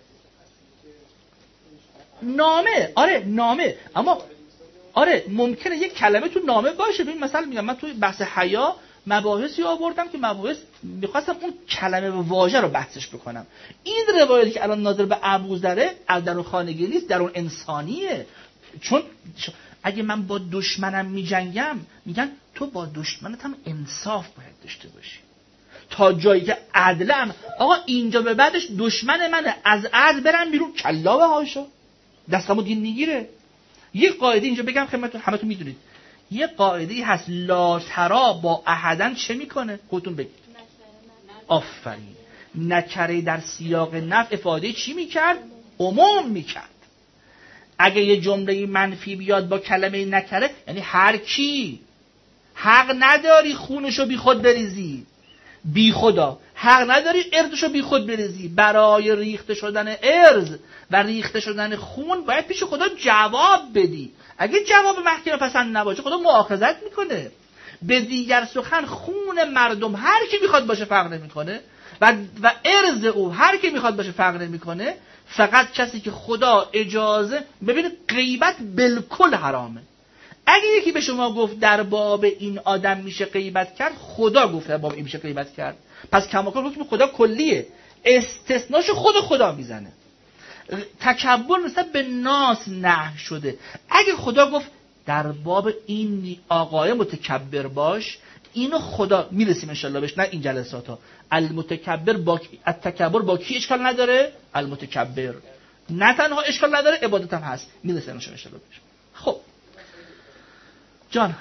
نامه. آره نامه. اما آره ممکنه یک کلمه تو نامه باشه. ببین مثلا میگم من توی بحث حیا مباحثی آوردم که مباحث میخواستم اون کلمه و واژه رو بحثش بکنم. این روایتی که الان ناظر به ابوذره از درون خانگی نیست، درون انسانیه. چون اگه من با دشمنم میجنگم میگن تو با دشمنت هم انصاف باید داشته باشی تا جایی که عدلم. آقا اینجا به بعدش دشمن منه، از عدل برم بیرون کلا به هاشو دستمو دین میگیره. یه قاعده اینجا بگم خدمتتون، همتون میدونید یه قاعده ای هست لا ترا با احدن چه میکنه؟ خودتون بگید. آفرین. نکره در سیاق نفی افاده چی میکرد؟ عموم میکرد. اگه یه جمله منفی بیاد با کلمه نکره یعنی هر کی. حق نداری خونشو بی خود بریزی، بی خدا. حق نداری ارزشو بی خود بریزی. برای ریخته شدن ارز و ریخته شدن خون باید پیش خدا جواب بدی. اگه جواب محکمه پسند نباشه خدا مؤاخذت میکنه. به دیگر سخن خون مردم هر کی میخواد باشه فرق نمیکنه و و ارز او هر کی میخواد باشه فرق نمیکنه. فقط کسی که خدا اجازه. ببینید غیبت بالکل حرامه. اگه یکی به شما گفت در باب این آدم میشه غیبت کرد، خدا گفت در باب این میشه غیبت کرد. پس کماکان حکم خدا کلیه، استثناش خود خدا میزنه. تکبر نسبت به ناس نهی شده. اگه خدا گفت در باب این آقای متکبر باش، اینو خدا میرسیم انشالله بهش، نه این جلسات ها. المتکبر با التکبر با کی اشکال نداره؟ المتکبر. نه تنها اشکال نداره، عبادت هم هست. میرسیم انشالله بهش. خب جان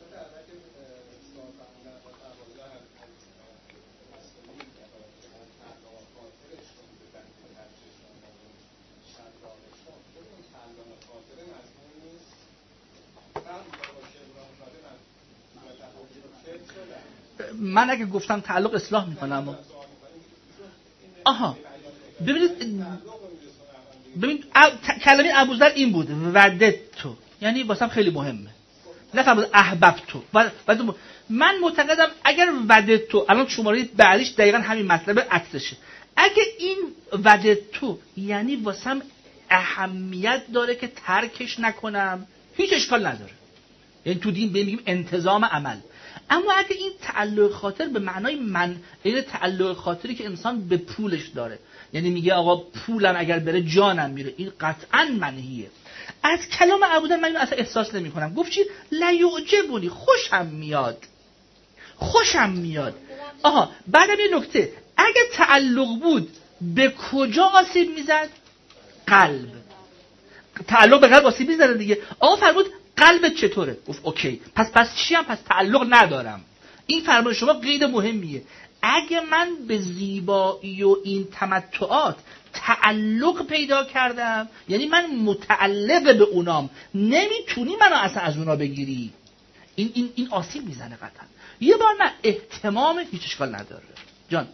من اگه گفتم تعلق اصلاح میکنم. آها ببینید ببین کلمه ابوذر این بود وددتو، یعنی واسم خیلی مهمه. نفهمید احببتو. من معتقدم اگر وددتو الان شماره بعدیش دقیقاً همین مطلب عکسشه. اگه این وددتو یعنی واسم اهمیت داره که ترکش نکنم، هیچ اشکال نداره. یعنی تو دین بگیم انتظام عمل. اما اگه این تعلق خاطر به معنای من، این تعلق خاطری که انسان به پولش داره، یعنی میگه آقا پولم اگر بره جانم میره، این قطعاً منهیه. از کلام ابوذر من اینو اصلا احساس نمی کنم. گفت چی؟ لا یعجبونی، خوشم میاد، خوشم میاد. آها بعدم یه نکته، اگه تعلق بود به کجا آسیب میزد؟ قلب. تعلق به قلب آسیب میزد دیگه. آقا فرمود قلبت چطوره؟ گفت اوکی. پس پس چی هم؟ پس تعلق ندارم. این فرمان شما قید مهمیه. اگه من به زیبایی و این تمتعات تعلق پیدا کردم، یعنی من متعلق به اونام، نمیتونی منو اصلا از اونا بگیری. این این این آسیب میزنه قطعا. یه بار نه اهتمام هیچ اشکال نداره. جان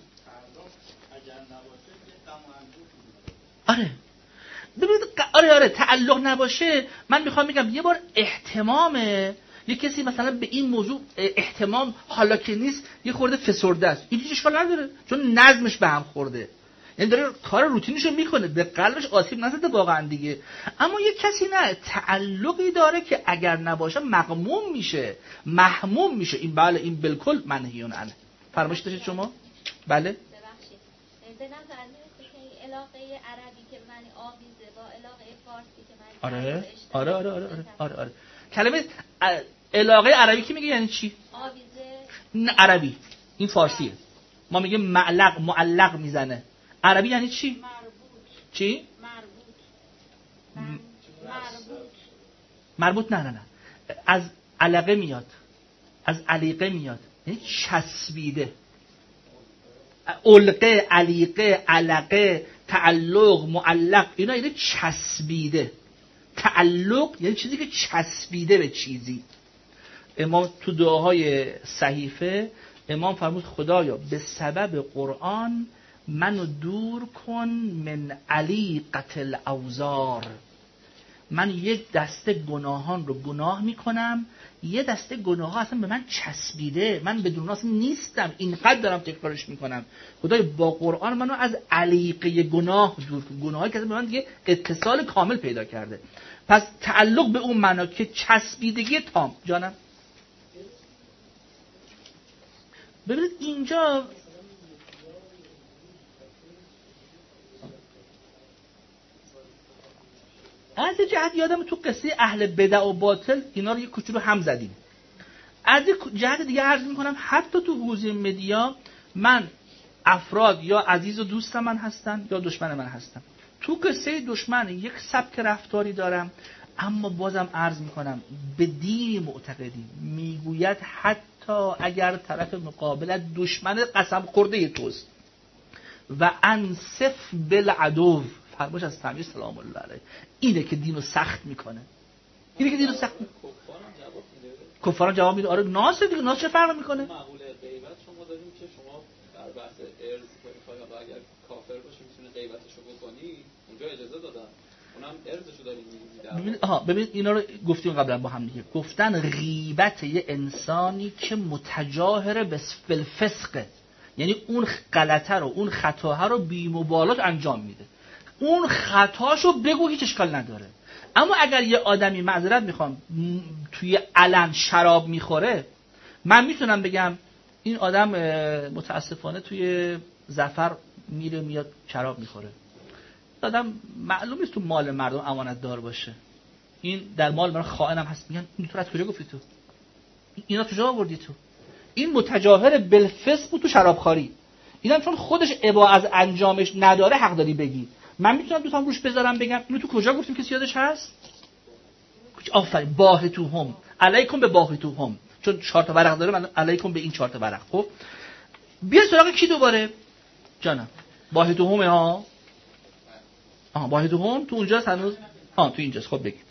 آره ببینید آره آره تعلق نباشه. من میخوام بگم یه بار اهتمامه، یه کسی مثلا به این موضوع اهتمام حالا که نیست یه خورده فسرده است، این هیچ اشکال نداره چون نظمش به هم خورده، یعنی داره کار روتینیشو میکنه، به قلبش آسیب نزده واقعا دیگه. اما یه کسی نه تعلقی داره که اگر نباشه مغموم میشه، محموم میشه. این بله این بالکل منهیون عنه. فرمایش داشتید شما؟ بله ببخشید به نظر میاد که علاقه عربی که معنی آویزه با علاقه فارسی که معنی آره آره آره آره آره آره, آره. کلمه علاقه عربی که میگه یعنی چی؟ آویزه. نه عربی، این فارسیه. ما میگه معلق معلق میزنه. عربی یعنی چی؟ مربوط. چی؟ مربوط. مربوط. مربوط نه نه نه. از علقه میاد. از علیقه میاد. یعنی چسبیده. علقه، علیقه، علقه، تعلق، معلق، اینا یعنی چسبیده. تعلق یعنی چیزی که چسبیده به چیزی. امام تو دعاهای صحیفه امام فرمود خدایا به سبب قرآن منو دور کن من علیقة الاوزار. من یک دسته گناهان رو گناه میکنم، یه دسته گناه ها اصلا به من چسبیده، من بدون اصلا نیستم، اینقدر دارم تکرارش میکنم. خدای با قرآن منو از علیقه گناه دور کن، گناهایی که به من دیگه اتصال کامل پیدا کرده. پس تعلق به اون معنا که چسبیدگی تام. جانم ببینید اینجا از جهت یادم تو قصه اهل بدع و باطل اینا رو یک کوچولو هم زدیم. از جهت دیگه عرض میکنم حتی تو حوزه مدیا من افراد یا عزیز و دوست من هستن یا دشمن من هستن. تو قصه دشمن یک سبک رفتاری دارم، اما بازم عرض میکنم به دین معتقدی میگوید حتی اگر طرف مقابلت دشمن قسم خورده توست و انصف بالعدو، فرموش از تعمیر سلام الله علیه، اینه که دینو سخت میکنه. اینه که دینو سخت میکنه. کفاران جواب میده آره ناس دیگه، ناس چه فرق میکنه؟ مقوله غیبت شما داریم که شما در بحث ارز که میخوای اگر کافر باشه میتونه غیبتشو بکنی، اونجا اجازه دادن. اونم ارزشو داریم میگیم. ببین آها ببین اینا رو گفتیم قبلا با هم دیگه. گفتن غیبت یه انسانی که متجاهر به الفسق، یعنی اون غلطه رو اون خطا رو بی مبالات انجام میده. اون خطاشو بگو هیچ اشکال نداره. اما اگر یه آدمی معذرت میخوام توی علن شراب میخوره، من میتونم بگم این آدم متاسفانه توی ظفر میره میاد شراب میخوره. آدم معلوم نیست تو مال مردم امانت دار باشه. این در مال من خائنم هست. میگن این تو از کجا گفتی تو؟ اینا کجا آوردی تو؟ این متجاهر بالفسق بود تو شرابخواری. اینم چون خودش ابا از انجامش نداره حق داری بگی. من میتونم دوتام روش بذارم بگم اینو تو کجا گفتیم کسی یادش هست؟ آفرین باهتوهم علیکم به باهتوهم، چون چهار تا ورق داره من علیکم به این چهار تا ورق. خب بیا سراغ کی دوباره جانم؟ باهتوهم ها. آها باهتوهم تو اونجاست هنوز. ها تو اینجاست. خب بگید.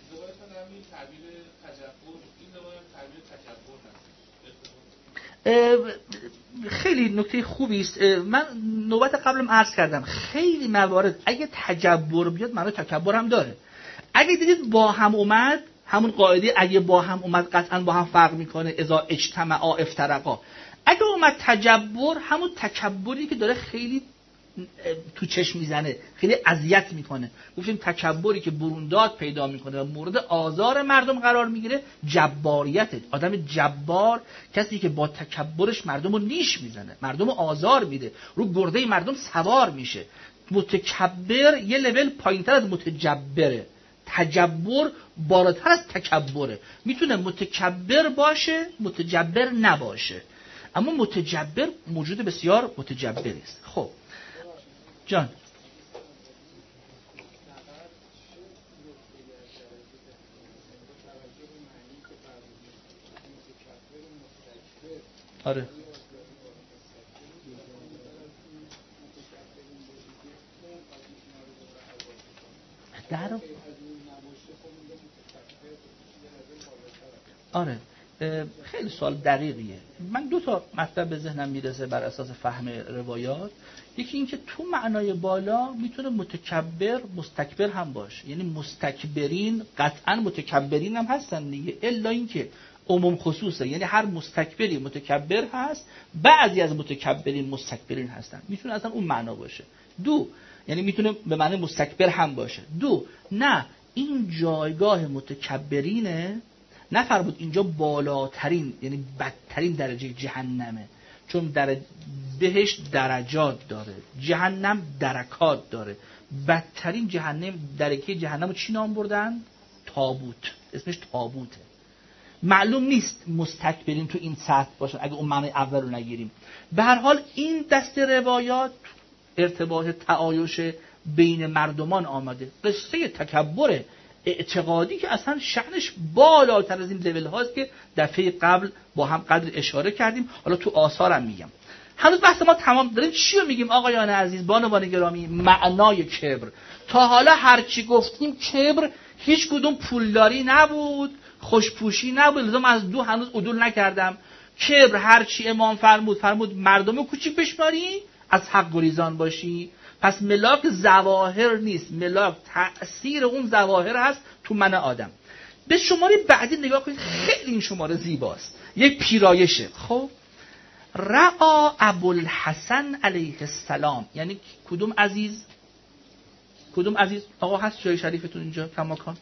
خیلی نکته خوبی است. من نوبت قبلم عرض کردم خیلی موارد اگه تجبر بیاد معنی تکبر هم داره. اگه دیدید با هم اومد، همون قاعده اگه با هم اومد قطعا با هم فرق میکنه، اذا اجتمعا افترقا. اگه اومد تجبر، همون تکبری که داره خیلی تو چشم میزنه، خیلی اذیت میکنه. گفتیم تکبری که برونداد پیدا میکنه و مورد آزار مردم قرار میگیره جباریته. آدم جبار کسی که با تکبرش مردم رو نیش میزنه، مردم رو آزار میده، رو گرده مردم سوار میشه. متکبر یه لول پایینتر از متجبره. تجبر بالاتر از تکبره. میتونه متکبر باشه متجبر نباشه، اما متجبر موجود بسیار متجبری است. خب جان آره در آره خیلی سوال دقیقیه. من دو تا مطلب به ذهنم میرسه بر اساس فهم روایات. یکی این که تو معنای بالا میتونه متکبر مستکبر هم باشه، یعنی مستکبرین قطعا متکبرین هم هستن دیگه، الا این که عموم خصوصه، یعنی هر مستکبری متکبر هست، بعضی از متکبرین مستکبرین هستن. میتونه اصلا اون معنا باشه. دو یعنی میتونه به معنی مستکبر هم باشه. دو نه این جایگاه متکبرینه، نفرمود اینجا بالاترین یعنی بدترین درجه جهنمه، چون در بهشت درجات داره، جهنم درکات داره. بدترین جهنم درکه جهنم رو چی نام بردن؟ تابوت. اسمش تابوته. معلوم نیست مستکبرین تو این سطح باشن اگه اون معنی اول رو نگیریم. به هر حال این دست روایات ارتباط تعایش بین مردمان آمده. قصه تکبر اعتقادی که اصلا شأنش بالاتر از این لول هاست که دفعه قبل با هم قدر اشاره کردیم. حالا تو آثارم میگم. هنوز بحث ما تمام داریم. چی رو میگیم آقایان عزیز، بانوان گرامی؟ معنای کبر. تا حالا هرچی گفتیم کبر هیچ کدوم پولداری نبود، خوشپوشی نبود. لزوم از دو هنوز عدول نکردم. کبر هرچی امام فرمود فرمود مردم کوچیک بشماری، از حق گریزان باشی. پس ملاک ظواهر نیست، ملاک تأثیر اون ظواهر هست تو من آدم. به شماره بعدی نگاه کنید، خیلی این شماره زیباست، یک پیرایشه. خب رعا ابوالحسن علیه السلام، یعنی کدوم عزیز؟ کدوم عزیز؟ آقا هست جای شریفتون اینجا کماکان؟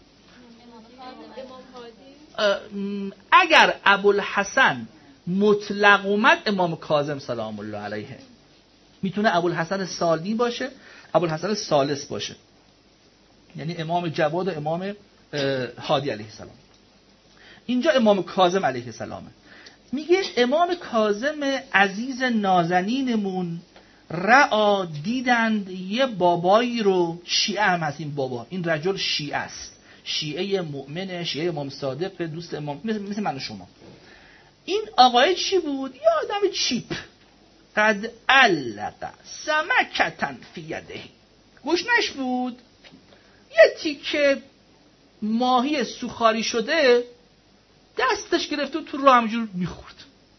اگر ابوالحسن مطلق اومد امام کاظم سلام الله علیه. میتونه ابوالحسن سالمی باشه، ابوالحسن ثالث باشه، یعنی امام جواد و امام هادی علیه السلام. اینجا امام کاظم علیه السلامه. میگه امام کاظم عزیز نازنینمون رعا دیدند یه بابایی رو، شیعه هم از این بابا، این رجل شیعه است، شیعه مؤمنه، شیعه امام صادق، دوست امام، مثل, مثل من و شما. این آقای چی بود؟ یه آدم چیپ. قد علق سمکتن فی یده، گوشنش بود یه تیکه ماهی سوخاری شده دستش گرفته تو رو همجور میخورد.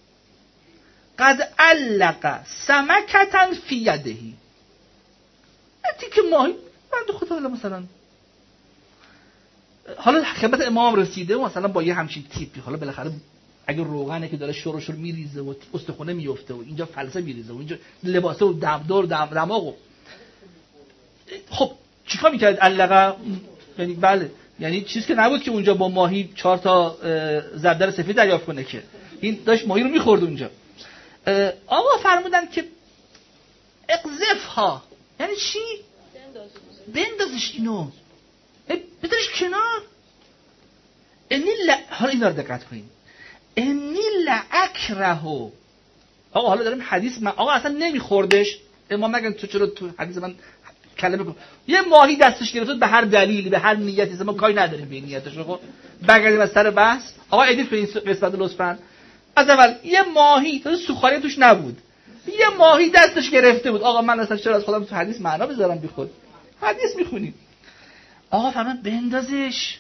قد علق سمکتن فی یده، یه تیکه ماهی بنده خدا. حالا مثلا حالا خدمت امام رسیده و مثلا با یه همچین تیپی، حالا بالاخره اگه روغنه که داره شور و شور میریزه و استخونه میفته و اینجا فلسه میریزه و اینجا لباسه و دمدار دم دماغ و خب چیکار میکرد؟ علقه یعنی بله، یعنی چیز که نبود که اونجا با ماهی چهار تا زبدر سفید دریافت کنه، که این داشت ماهی رو میخورد اونجا. آقا فرمودن که اقذفها، یعنی چی؟ بندازش اینو، بذارش کنار. انی ل... حالا این رو دقت کنید. انی لاکرهو. آقا حالا داریم حدیث، من آقا اصلا نمیخوردش. امام نگن تو چرا تو حدیث من کلمه کن. یه ماهی دستش گرفت به هر دلیلی، به هر نیتی، ما کاری نداریم به نیتش. خب بگردیم از سر بحث. آقا ادیت به این قسمت لطفاً. از اول یه ماهی تو سوخاری توش نبود، یه ماهی دستش گرفته بود. آقا من اصلا چرا از خودم تو حدیث معنا بذارم بی خود؟ حدیث میخونیم. آقا فرمان بندازش،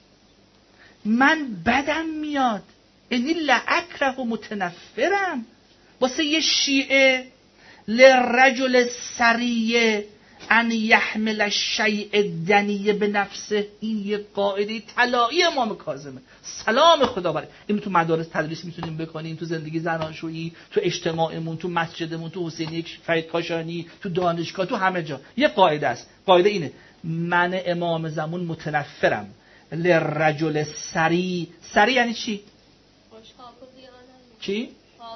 من بدم میاد. انی لاکره و متنفرم. واسه یه شیعه لرجل سریه ان یحمل الشیء دنیه به نفسه، این یه قاعده طلایی امام کاظمه سلام خدا بره. اینو تو مدارس تدریس میتونیم بکنیم، تو زندگی زناشویی، تو اجتماعمون، تو مسجدمون، تو حسینی فرید کاشانی، تو دانشگاه، تو همه جا یه قاعده است. قاعده اینه: من امام زمان متنفرم لرجل سری. سری یعنی چی؟ چی؟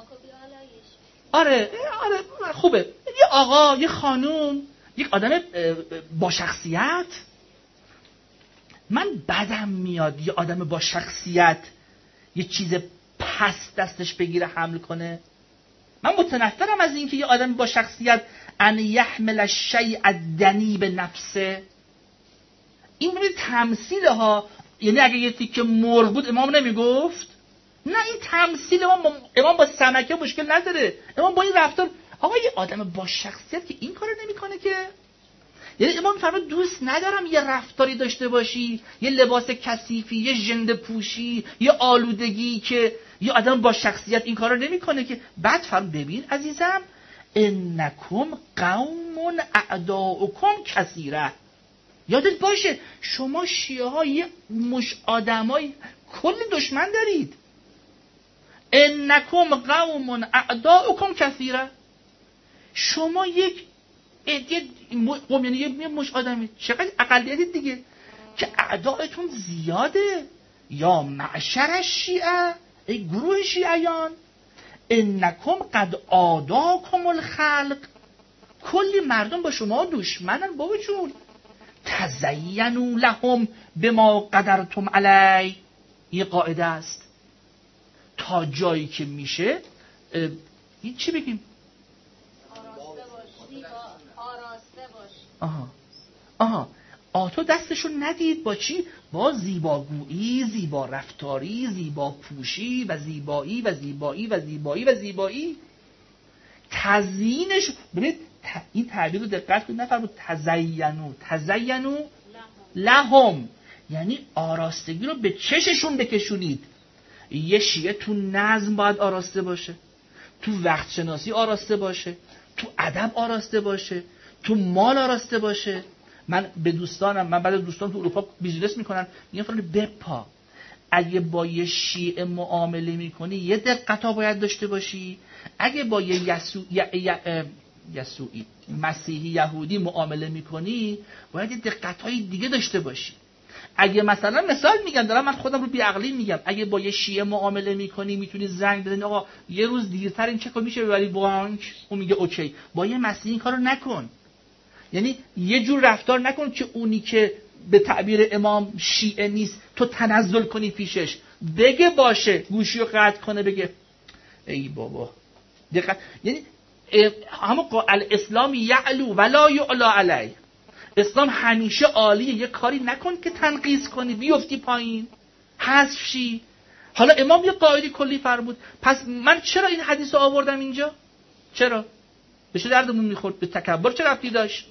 آره آره خوبه. یه آقا، یه خانوم، یک آدم با شخصیت. من بدم میاد یه آدم با شخصیت یه چیز پس دستش بگیره حمل کنه. من متنفرم از اینکه یه آدم با شخصیت ان یحمل الشیء الدنی به نفسه. این ببینید تمثیل ها، یعنی اگه یه تیکه مرغ بود امام نمیگفت؟ نه، این تمثیل امام. امام با سمکه مشکل نداره، امام با این رفتار. آقا یه آدم با شخصیت که این کارو نمیکنه که، یعنی امام فرمود دوست ندارم یه رفتاری داشته باشی، یه لباس کثیفی، یه ژنده پوشی، یه آلودگی که یه آدم با شخصیت این کارو نمیکنه که. بعد فرمود ببین عزیزم، انکم قوم اعداؤکم کثیره. یادت باشه شما شیعه ها یه مش آدمای کلی دشمن دارید. انکم قوم اعداؤکم کثیره. شما یک قوم، یعنی یه مش آدمی، چقدر اقلیتی دیگه که اعدایتون زیاده. یا معشر شیعه، ای گروه شیعیان، انکم قد آداکم الخلق، کلی مردم با شما دشمنن بابا جون. تزینوا لهم بما قدرتم علی، یه قاعده است تا جایی که میشه این چی بگیم؟ آراسته باش، زیبا آراسته باش. آها آها آتو دستشون ندید با چی؟ با زیباگویی، زیبا رفتاری، زیبا پوشی و زیبایی و زیبایی و زیبایی و زیبایی. تزیینش ببینید این تعبیر رو دقت کنید، نفرمود تزینو، تزینو لهم یعنی آراستگی رو به چششون بکشونید. یه شیعه تو نظم باید آراسته باشه، تو وقت شناسی آراسته باشه، تو ادب آراسته باشه، تو مال آراسته باشه. من به دوستانم، من بعد دوستان تو اروپا بیزینس میکنن، میگن فلان بپا اگه با یه شیعه معامله میکنی یه دقتا باید داشته باشی، اگه با یه یسو... ی... ی... یسوعی مسیحی یهودی معامله میکنی باید یه دقت‌های دیگه داشته باشی. اگه مثلا مثال میگم، دارم من خودم رو بیعقلی میگم، اگه با یه شیعه معامله میکنی میتونی زنگ بزنی آقا یه روز دیرتر این چک میشه ببری بانک، اون میگه اوکی. با یه مسیحی این کارو نکن. یعنی یه جور رفتار نکن که اونی که به تعبیر امام شیعه نیست تو تنزل کنی پیشش، بگه باشه، گوشی رو قطع کنه بگه ای بابا دقت. یعنی همون الاسلام یعلو ولا یعلا علی، اسلام همیشه عالیه، یه کاری نکن که تنقیص کنی بیفتی پایین حذف شی. حالا امام یه قاعده کلی فرمود، پس من چرا این حدیث رو آوردم اینجا؟ چرا؟ بشه دردمون میخورد، به تکبر چه ربطی داشت؟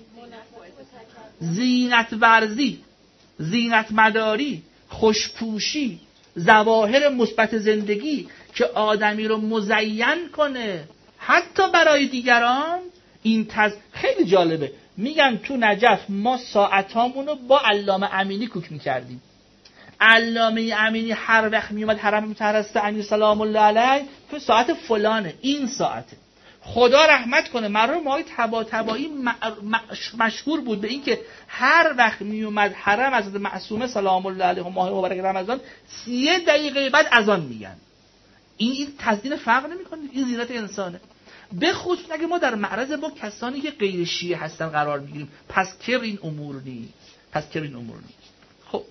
زینت ورزی، زینت مداری، خوشپوشی، ظواهر مثبت زندگی که آدمی رو مزین کنه حتی برای دیگران. این تز خیلی جالبه. میگن تو نجف ما ساعتامونو با علامه امینی کوک میکردیم. علامه امینی هر وقت میومد حرم مطهر امیر سلام الله علیه تو ساعت فلانه، این ساعته. خدا رحمت کنه مرحوم آقای طباطبایی مشهور بود به این که هر وقت میومد حرم حضرت معصومه سلام الله علیه ماه مبارک رمضان سی دقیقه بعد اذان میگن. این این تزیین فرق نمیکنه، این زینت انسانه. به خصوص اگه ما در معرض با کسانی که غیر شیعه هستن قرار میگیریم، پس کبر این امور نیست، پس کبر این امور نیست. خب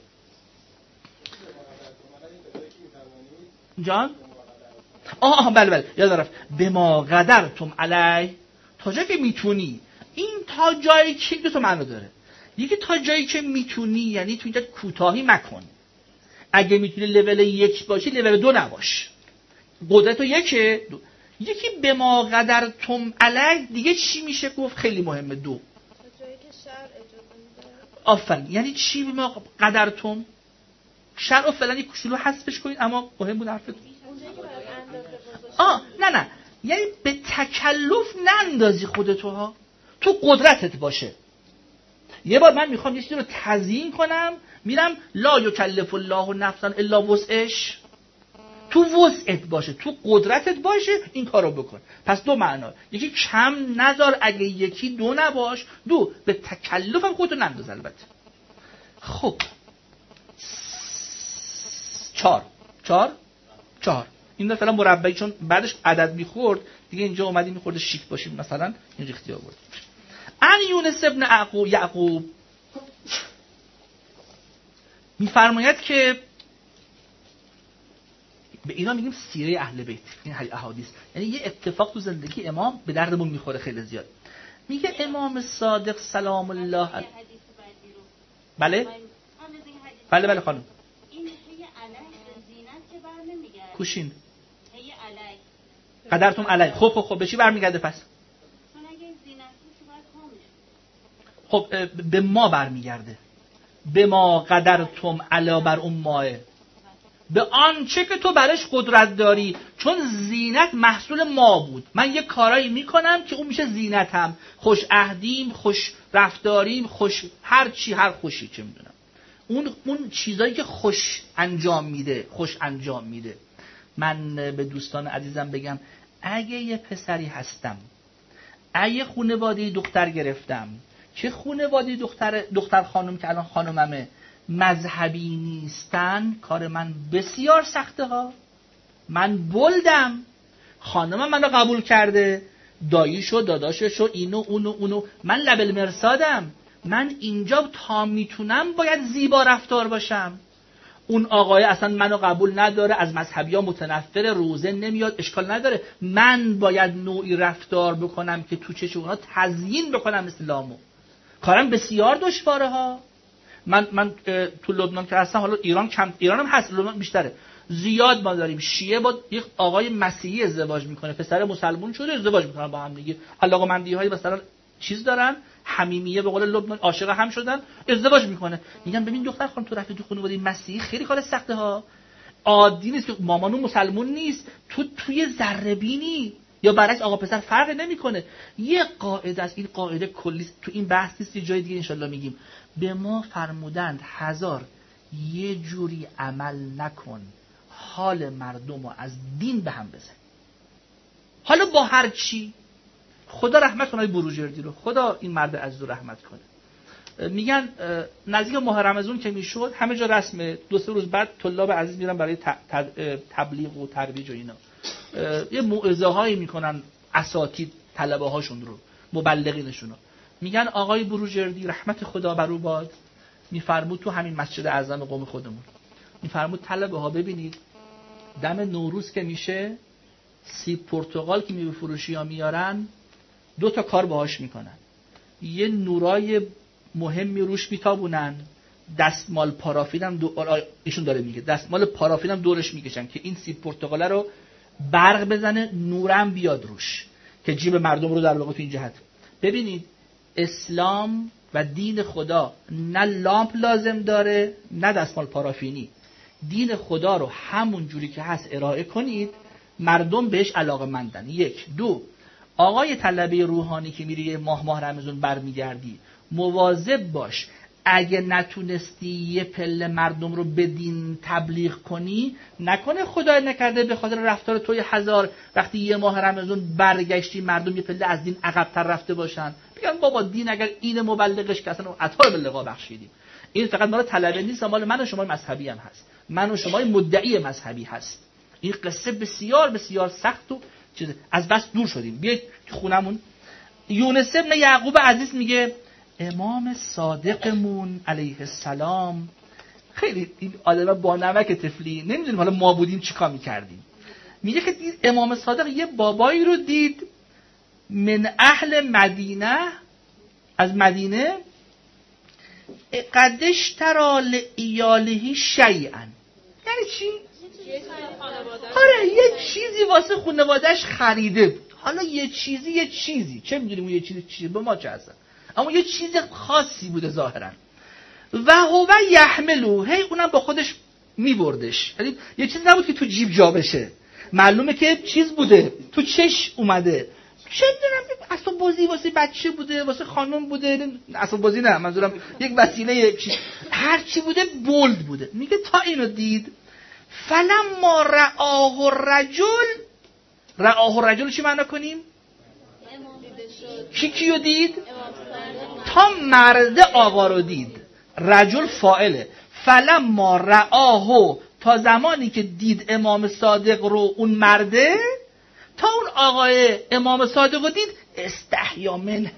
جان آه آه بله بله یاد رفت. به ما قدرتم علی، تا جایی که میتونی. این تا جایی که دو تا معنی داره. یکی تا جایی که میتونی یعنی تو اینجا کوتاهی مکن. اگه میتونی لول یک باشی لول دو نباش. قدرت تو یکه دو. یکی به ما قدرتم علی دیگه چی میشه گفت؟ خیلی مهمه. دو جایی که شرع اجازه میده. آفرین. یعنی چی به ما قدرتم؟ شرع فعلا یک کوچولو حذفش کنید، اما مهم بود حرفتون. آه نه نه یعنی به تکلف نندازی خودتو ها، تو قدرتت باشه. یه بار من میخوام یه چیزی رو تزیین کنم، میرم لا یکلف الله نفسا الا وسعش، تو وسعت باشه، تو قدرتت باشه، این کارو بکن. پس دو معنا، یکی کم نذار، اگه یکی دو نباش، دو به تکلفم خودتو ننداز. البته خب چهار چهار چهار این دفعه فعلا مربعی، چون بعدش عدد میخورد دیگه اینجا اومدی میخورده شیک باشیم مثلا این ریختی آورد. ان یونس ابن یعقوب یعقوب میفرماید که به اینا میگیم سیره اهل بیت، این احادیث یعنی یه اتفاق تو زندگی امام به دردمون میخوره خیلی زیاد. میگه امام صادق سلام الله علیه. بله بله بله خانم کوشین قدرتم علی. خب خب خب به چی برمیگرده پس؟ خب به ما برمیگرده. به ما قدرتم علی بر اون ماه، به آنچه که تو برش قدرت داری، چون زینت محصول ما بود. من یه کارایی میکنم که اون میشه زینتم، خوش عهدیم، خوش رفتاریم، خوش هر چی، هر خوشی چه میدونم، اون اون چیزایی که خوش انجام میده، خوش انجام میده. من به دوستان عزیزم بگم اگه یه پسری هستم، اگه خانواده دختر گرفتم که خانواده دختر دختر خانم که الان خانممه مذهبی نیستن، کار من بسیار سخته ها. من بلدم، خانمم منو قبول کرده، داییشو، داداششو، اینو اونو اونو. من لبل مرصادم. من اینجا تا میتونم باید زیبا رفتار باشم. اون آقای اصلا منو قبول نداره، از مذهبی‌ها متنفر، روزه نمیاد، اشکال نداره. من باید نوعی رفتار بکنم که تو چشم اونها تزیین بکنم اسلامو. کارم بسیار دشواره ها. من من تو لبنان که هستم، حالا ایران کم، ایران هم هست، لبنان بیشتره. زیاد ما داریم شیعه با یک آقای مسیحی ازدواج میکنه، پسر مسلمون شده ازدواج میکنن با هم دیگه. علاقه‌مندی‌های مثلا چیز دارن، حمیمیه به قول لبنان، عاشق هم شدن، ازدواج میکنه. میگن ببین دختر خانم، تو رفتی تو خانواده مسیحی، خیلی کار سخته ها. عادی نیست که مامانو مسلمون نیست، تو توی ذره بینی یا برعکس آقا پسر فرق نمیکنه. یه قاعده است، این قاعده کلی تو این بحث نیست، یه جای دیگه ان شاءالله میگیم. به ما فرمودند هزار یه جوری عمل نکن حال مردم رو از دین به هم بزن. حالا با هر چی. خدا رحمت کنه بروجردی رو، خدا این مرد عزیز رو رحمت کنه. میگن نزدیک ماه رمضان که میشد همه جا رسمه، دو سه روز بعد طلاب عزیز میرن برای تبلیغ و ترویج و اینا، یه موعظه هایی میکنن اساتید طلبه هاشون رو، مبلغینشون رو. میگن آقای بروجردی رحمت خدا بر او باد میفرمود تو همین مسجد اعظم قوم خودمون، میفرمود طلبه ها ببینید دم نوروز که میشه سیب پرتقال که میوه فروشی ها میارن، دو تا کار باهاش میکنن. یه نورای مهمی روش میتابونن، دستمال پارافین هم دو... ایشون داره میگه دستمال پارافین هم دورش میکشن که این سیب پرتقاله رو برق بزنه، نورم بیاد روش که جیب مردم رو در واقع تو این جهت. ببینید اسلام و دین خدا نه لامپ لازم داره نه دستمال پارافینی. دین خدا رو همون جوری که هست ارائه کنید، مردم بهش علاقه مندن. یک. دو، آقای طلبه روحانی که میری ماه ماه رمضان برمیگردی، مواظب باش اگه نتونستی یه پله مردم رو به دین تبلیغ کنی، نکنه خدای نکرده به خاطر رفتار توی هزار وقتی یه ماه رمضان برگشتی مردم یه پله از دین عقب‌تر رفته باشن، بگن بابا دین اگر این مبلغش که اصلا عطا به لقا بخشیدیم. این فقط مال طلبه نیست، مال من و شما مذهبی هم هست، من و شما مدعی مذهبی هست. این قصه بسیار بسیار سخت و چیز، از بس دور شدیم. بیاید خونمون. یونس ابن یعقوب عزیز میگه امام صادقمون علیه السلام، خیلی این آدم با نمک تفلی، نمیدونیم حالا ما بودیم چیکار میکردیم. میگه که امام صادق یه بابایی رو دید من اهل مدینه، از مدینه، قدش ترال ایالهی شیئن. یعنی چی؟ آره یه چیزی واسه خانواده‌اش خریده بود. حالا یه چیزی یه چیزی چه میدونیم اون یه چیزی چیزی به ما چه هستن، اما یه چیز خاصی بوده ظاهرا. و هو یحملو، هی اونم با خودش میبردش، یعنی یه چیز نبود که تو جیب جا بشه، معلومه که چیز بوده تو چش اومده. چه میدونم اسباب بازی واسه بچه بوده، واسه خانم بوده، اسباب بازی نه منظورم یک وسیله چیز، هر چی بوده بولد بوده. میگه تا اینو دید فلما رآه الرجل، رآه الرجل چی معنی کنیم؟ کی کیو دید؟ تا مرد آقا رو دید. رجل فاعله. فلما رآه، تا زمانی که دید امام صادق رو اون مرده، تا اون آقای امام صادق رو دید استحیا منه،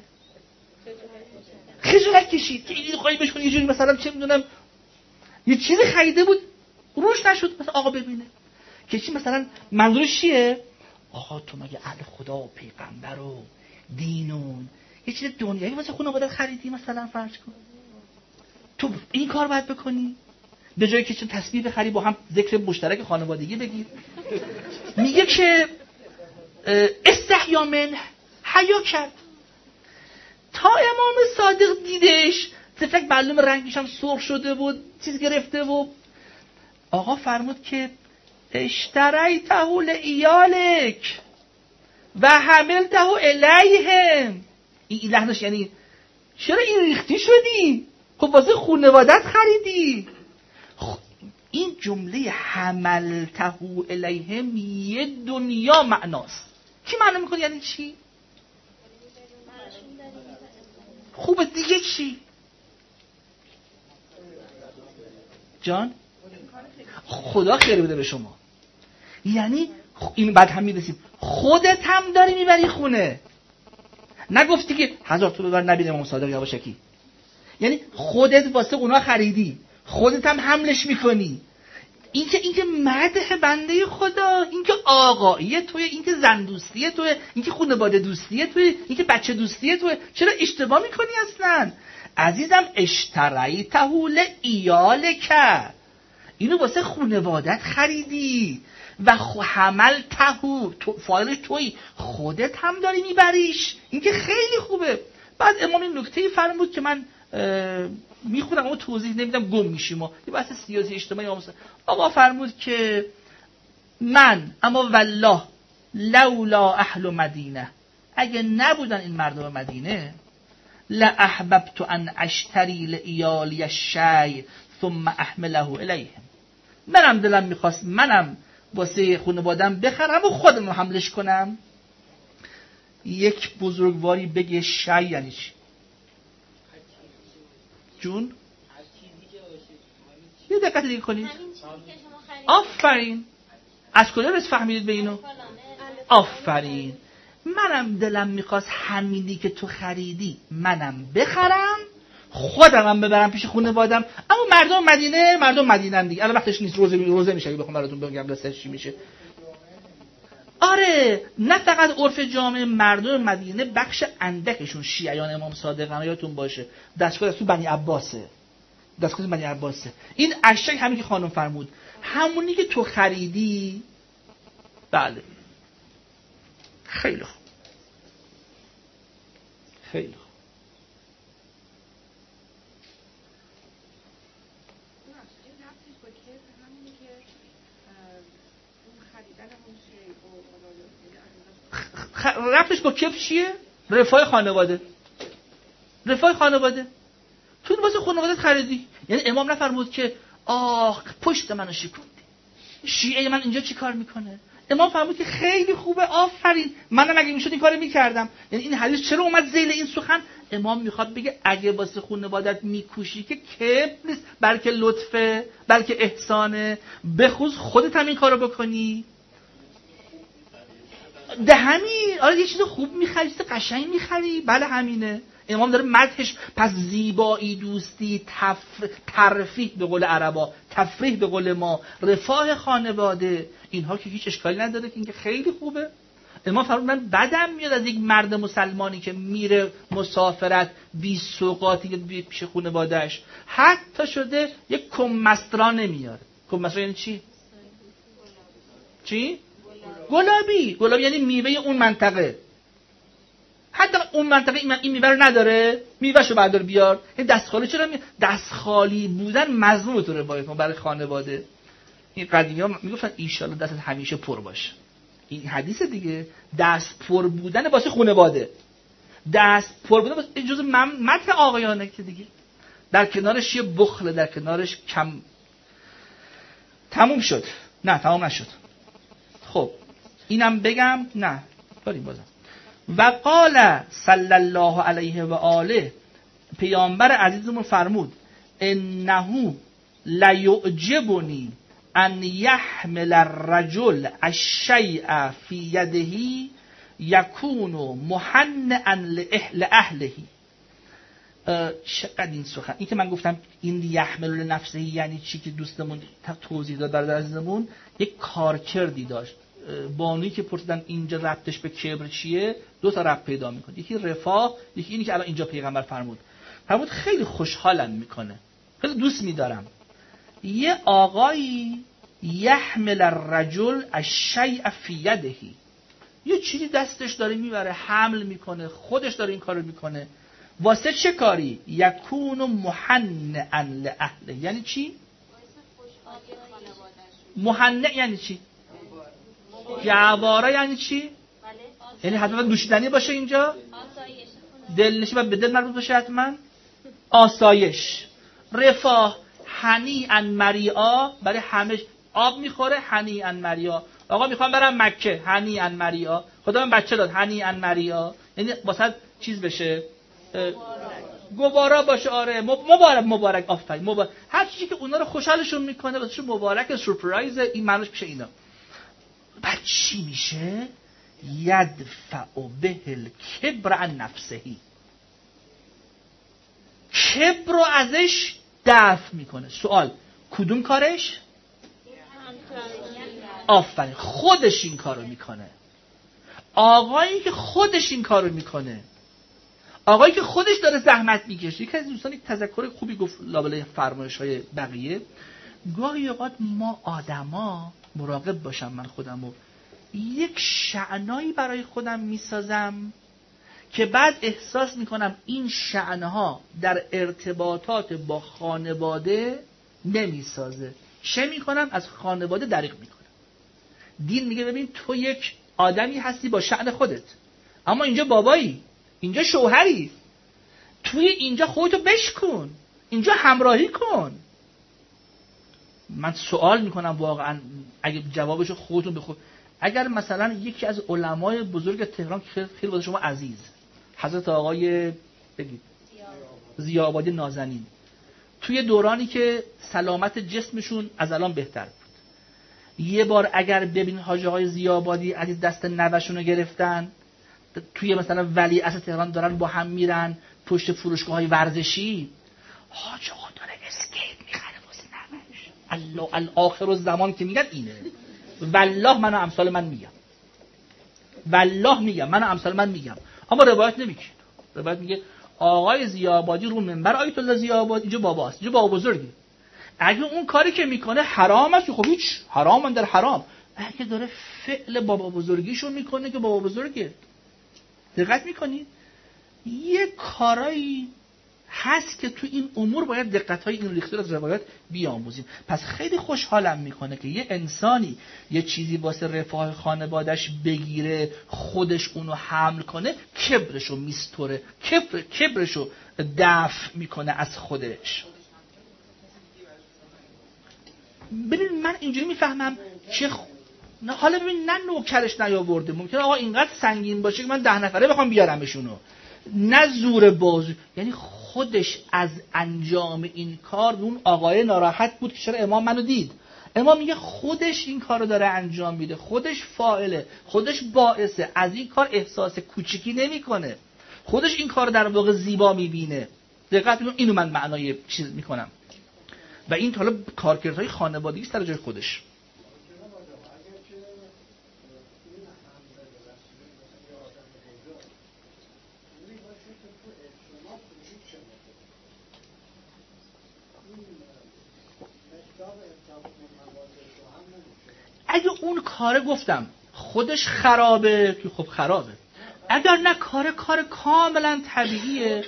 خجالت کشید که این خواهی بشکن یه جوری مثلا چه میدونم یه چیزی خریده بود روش نشد مثلا آقا ببینه که چی، مثلا منظورش چیه؟ آقا تو مگه اهل خدا و پیغمبر و دینون یه چیز دنیایی واسه خانواده خریدی مثلا فرض کن، تو این کار باید بکنی به جایی که چه تسبیح بخری با هم ذکر مشترک خانوادگی بگیر. میگه که استحیا من، حیا کرد. تا امام صادق دیدش تفلک معلوم رنگش هم سرخ شده بود، چیز گرفته و آقا فرمود که اشتریته لایالک و حملته الیهم. این لحنش یعنی چرا این ریختی شدی؟ خب واسه خانوادت خریدی. این جمله حملته الیهم یه دنیا معناست. کی معنی میکنه یعنی چی؟ خوبه دیگه چی؟ جان؟ خدا خیر بده به شما. یعنی این بعد هم میرسیم خودت هم داری میبری خونه. نگفتی که هزار تو ببر نبینه امام صادق یواشکی. یعنی خودت واسه اونا خریدی، خودت هم حملش میکنی. این که این که مدح بنده خدا، این که آقاییه توی، این که زن دوستیه توی، این که خانواده دوستیه توی، این که بچه دوستیه توی. چرا اشتباه میکنی اصلا؟ عزیزم اشتریته لایالک، اینو واسه خانوادت خریدی و حمل تهو تو فایلش توی، خودت هم داری میبریش. این که خیلی خوبه. بعد امام این نکته فرمود که من میخونم اما توضیح نمیدم گم میشیم. و یه بحث سیاسی اجتماعی آقا فرمود که من اما والله لولا اهل مدینه، اگه نبودن این مردم مدینه، لاحببت ان اشتری لایالی الشیء ثم احمله الیهم، منم دلم میخواست منم واسه خانواده‌ام بخرم و خودم حملش کنم. یک بزرگواری بگه شیء یعنی چی؟ جون یه دقت دیگه کنید. آفرین. از کجا بس فهمیدید به اینو؟ آفرین. منم دلم میخواست همینی که تو خریدی منم بخرم، خودم هم ببرم پیش خانواده‌ام. اما مردم مدینه مردم مدینه دیگه، الان وقتش نیست. روزه روزه میشه بخوام براتون بگم دستش چی میشه. آره، نه فقط عرف جامعه، مردم مدینه بخش اندکشون شیعیان امام صادق یادتون باشه دستگاه از تو بنی عباسه، دستگاه بنی عباسه. این اشک همین که خانم فرمود، همونی که تو خریدی. بله خیلی خوب، خیلی خوب. رفتش با کف چیه؟ رفاه خانواده. رفاه خانواده. تو واسه خانوادت خریدی. یعنی امام نفرمود که آخ پشت منو شکوندی، شیعه من اینجا چی کار میکنه؟ امام فرمود که خیلی خوبه، آفرین، منم اگه میشد این کارو میکردم. یعنی این حدیث چرا اومد ذیل این سخن؟ امام میخواد بگه اگه واسه خانوادت میکوشی که کبر نیست، بلکه لطفه، بلکه احسانه، بخوز خودت هم این کارو بکنی. ده همین. آره یه چیز خوب میخری، چیز قشنگ میخری. بله همینه. امام داره مدحش. پس زیبایی، دوستی، تف... ترفیه به قول عربا، تفریح به قول ما، رفاه خانواده، اینها که هیچ اشکالی نداره که این که خیلی خوبه. امام فرمود من بدم میاد از یک مرد مسلمانی که میره مسافرت بی سوغاتی پیش خانواده‌اش، حتی شده یک کمسترا نمیاره. کمسترا یعنی چی؟ چی؟ گلابی. گلابی یعنی میوه اون منطقه. حتی اون منطقه این میوه رو نداره، میوهشو بردار بیار. این دست خالی چرا می دست خالی بودن مذمومه تو روایت ما برای خانواده. این قدیمی‌ها میگفتن ان شاءالله دستت همیشه پر باشه. این حدیث دیگه، دست پر بودن واسه خانواده. دست پر بودن واسه جزء مدح آقایانه که دیگه. در کنارش یه بخل، در کنارش کم. تموم شد. نه تمام نشد. خب اینم بگم نه بریم بازم. و قال صلی الله علیه و آله، پیامبر عزیزمون فرمود انه لیعجبنی ان یحمل الرجل الشیء فی یده یکون مهنئا لاهله. چقدر این سخن، این که من گفتم این یحمل لنفسه یعنی چی که دوستمون توضیح داد برای عزیزمون، یک کارکردی داشت. بانویی که پرسیدن اینجا ربطش به کبر چیه، دو تا ربط پیدا میکنه. یکی رفاه، یکی اینی که الان اینجا پیغمبر فرمود. فرمود خیلی خوشحالم میکنه، خیلی دوست میدارم یه آقایی یحمل الرجل الشیء فی یده، یه چیزی دستش داره میبره، حمل میکنه، خودش داره این کارو میکنه. واسه چه کاری؟ یکون مهنئا لاهله. یعنی چی؟ مهنئ یعنی چی؟ جواره یعنی چی؟ یعنی حتما دوشیدنی باشه اینجا؟ دلنشین و به دل مربوط باشه حتما؟ آسایش، رفاه، هنیئا مریعا، برای همه آب میخوره، هنیئا مریعا. آقا میخوام برم مکه، هنیئا مریعا. خدا من بچه داد، هنیئا مریعا. یعنی واسه چیز بشه، گوارا باشه. آره مبارک مبارک آفرین مبارک. هر چیزی که اونا رو خوشحالشون میکنه واسه مبارک، سورپرایز، این معنیش میشه اینا. بعد چی میشه؟ یدفع به الکبر عن نفسهی، کبر رو ازش دفع میکنه. سوال کدوم کارش؟ آفرین، خودش این کارو میکنه. آقایی که خودش این کارو میکنه، آقایی که خودش داره زحمت میکشه. یکی از دوستان یک تذکر خوبی گفت لابلای فرمایش‌های بقیه، گاهی اوقات ما آدما مراقب باشم، من خودمو یک شأنایی برای خودم میسازم که بعد احساس میکنم این شأنها در ارتباطات با خانواده نمیسازه. چه میکنم؟ از خانواده دریغ میکنم. دین میگه ببین تو یک آدمی هستی با شأن خودت، اما اینجا بابایی، اینجا شوهری، توی اینجا خودتو بشکن، اینجا همراهی کن. من سوال میکنم واقعا، اگه جوابشو خودتون بخون، اگر مثلا یکی از علمای بزرگ تهران که خیلی واسه شما عزیز، حضرت آقای بگید ضیاءآبادی نازنین، توی دورانی که سلامت جسمشون از الان بهتر بود، یه بار اگر ببین حاج آقای ضیاءآبادی عزیز دست نوشون رو گرفتن، توی مثلا ولیعصر تهران دارن با هم میرن پشت فروشگاه‌های ورزشی، حاج آقا داره اسکیت میخره واسه نوش. الله الاخر الزمان که میگن اینه. والله من امثال من میگم، والله میگم من امثال من میگم، اما روایت نمیگه. روایت میگه آقای ضیاءآبادی رو منبر آیت الله ضیاءآبادی، اینجا باباست، اینجا بابا بزرگی، اگه اون کاری که میکنه حرام است، خب هیچ حرام من در حرام. اگه داره فعل بابا بزرگیشو میکنه که بابا بزرگه. دقت میکنید؟ یه کارایی هست که تو این امور باید دقت‌های این ریخته از روایات بیاموزیم. پس خیلی خوشحالم میکنه که یه انسانی یه چیزی واسه رفاه خانواده‌اش بگیره، خودش اونو حمل کنه، کبرشو میستوره، کبر کبرشو دفع میکنه از خودش. ببین من اینجوری میفهمم که خ... نه حالا ببین نه نوکرش نیاورده، ممکنه آقا اینقدر سنگین باشه که من ده نفره بخوام بیارمشونو، نه زور بازو، یعنی خودش از انجام این کار اون آقای ناراحت بود که چرا امام منو دید. امام میگه خودش این کارو داره انجام میده، خودش فاعله، خودش باعثه، از این کار احساس کوچیکی نمیکنه، خودش این کار در واقع زیبا میبینه. دقت کنید، اینو من معنای چیز میکنم و این حالا کارکردهای خانوادگی است در جای خودش. اگه اون کاره گفتم خودش خرابه که خب خرابه، اگر نه کار کار کاملا طبیعیه.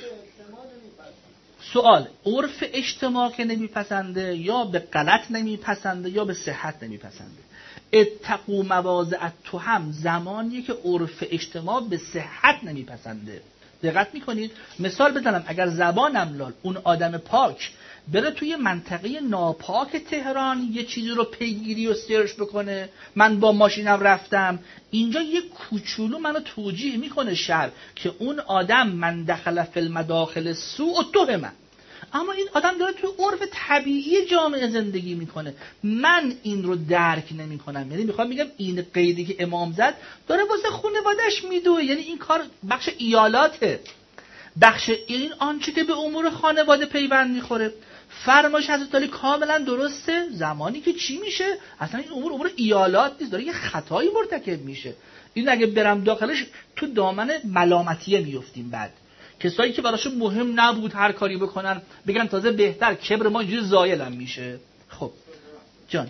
سوال عرف اجتماع که نمیپسنده، یا به غلط نمیپسنده یا به صحت نمیپسنده. اتقوا مواضع التهم زمانیه که عرف اجتماع به صحت نمیپسنده. دقت میکنید؟ مثال بزنم، اگر زبانم لال اون آدم پاک بره توی منطقه ناپاک تهران یه چیزی رو پیگیری و سرچ بکنه، من با ماشینم رفتم اینجا، یه کوچولو منو توجیه میکنه شر که اون آدم من دخل فی المداخل سوء و تهمه، اما این آدم داره توی عرف طبیعی جامعه زندگی میکنه، من این رو درک نمی کنم. یعنی میخوام میگم این قیدی که امام زد داره واسه خانواده‌اش میدوه، یعنی این کار بخش ایالاته، بخش این آنچه که به امور خانواده پیوند میخوره. فرمایش حضرت علی کاملا درسته، زمانی که چی میشه اصلا این امور امور ایالات نیست، داره یه خطایی مرتکب میشه. این اگه برم داخلش تو دامن ملامتیه میافتیم. بعد کسایی که براشون مهم نبود هر کاری بکنن بگن تازه بهتر، کبر ما اینجوری زایل هم میشه. خب جان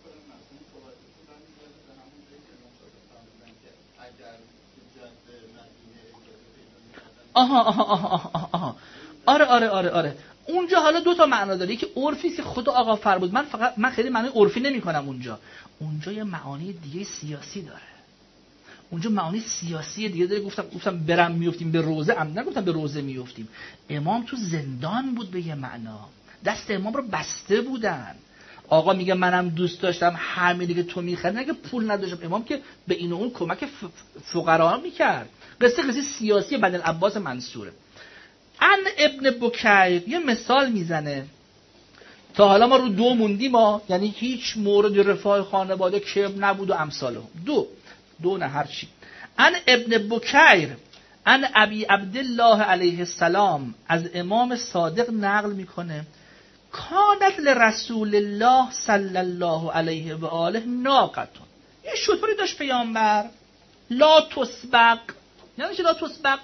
آها آها آها آها آها آره آره آره آره اونجا حالا دو تا معنا داره، که عرفی که خدا آقا فرمود، من فقط من خیلی معنی عرفی نمی کنم اونجا. اونجا یه معانی دیگه سیاسی داره، اونجا معانی سیاسی دیگه داره. گفتم گفتم برم میافتیم به روزه، ام نگفتم به روزه میافتیم. امام تو زندان بود به یه معنا، دست امام رو بسته بودن. آقا میگه منم دوست داشتم همینی که تو میخری، نگه پول نداشتم. امام که به این و اون کمک فقرا میکرد. قصه قصه سیاسی بنی العباس منصوره. ان ابن بکیر یه مثال میزنه، تا حالا ما رو دو موندیم ما، یعنی هیچ مورد رفاه خانواده کبر نبود و امثاله. دو دو نه هر چی. ان ابن بکیر ان ابی عبدالله علیه السلام از امام صادق نقل میکنه کانت لرسول الله صلی الله علیه و آله ناقتون، یه شطوری داشت پیامبر لا تسبق. یعنی چه لا تسبق؟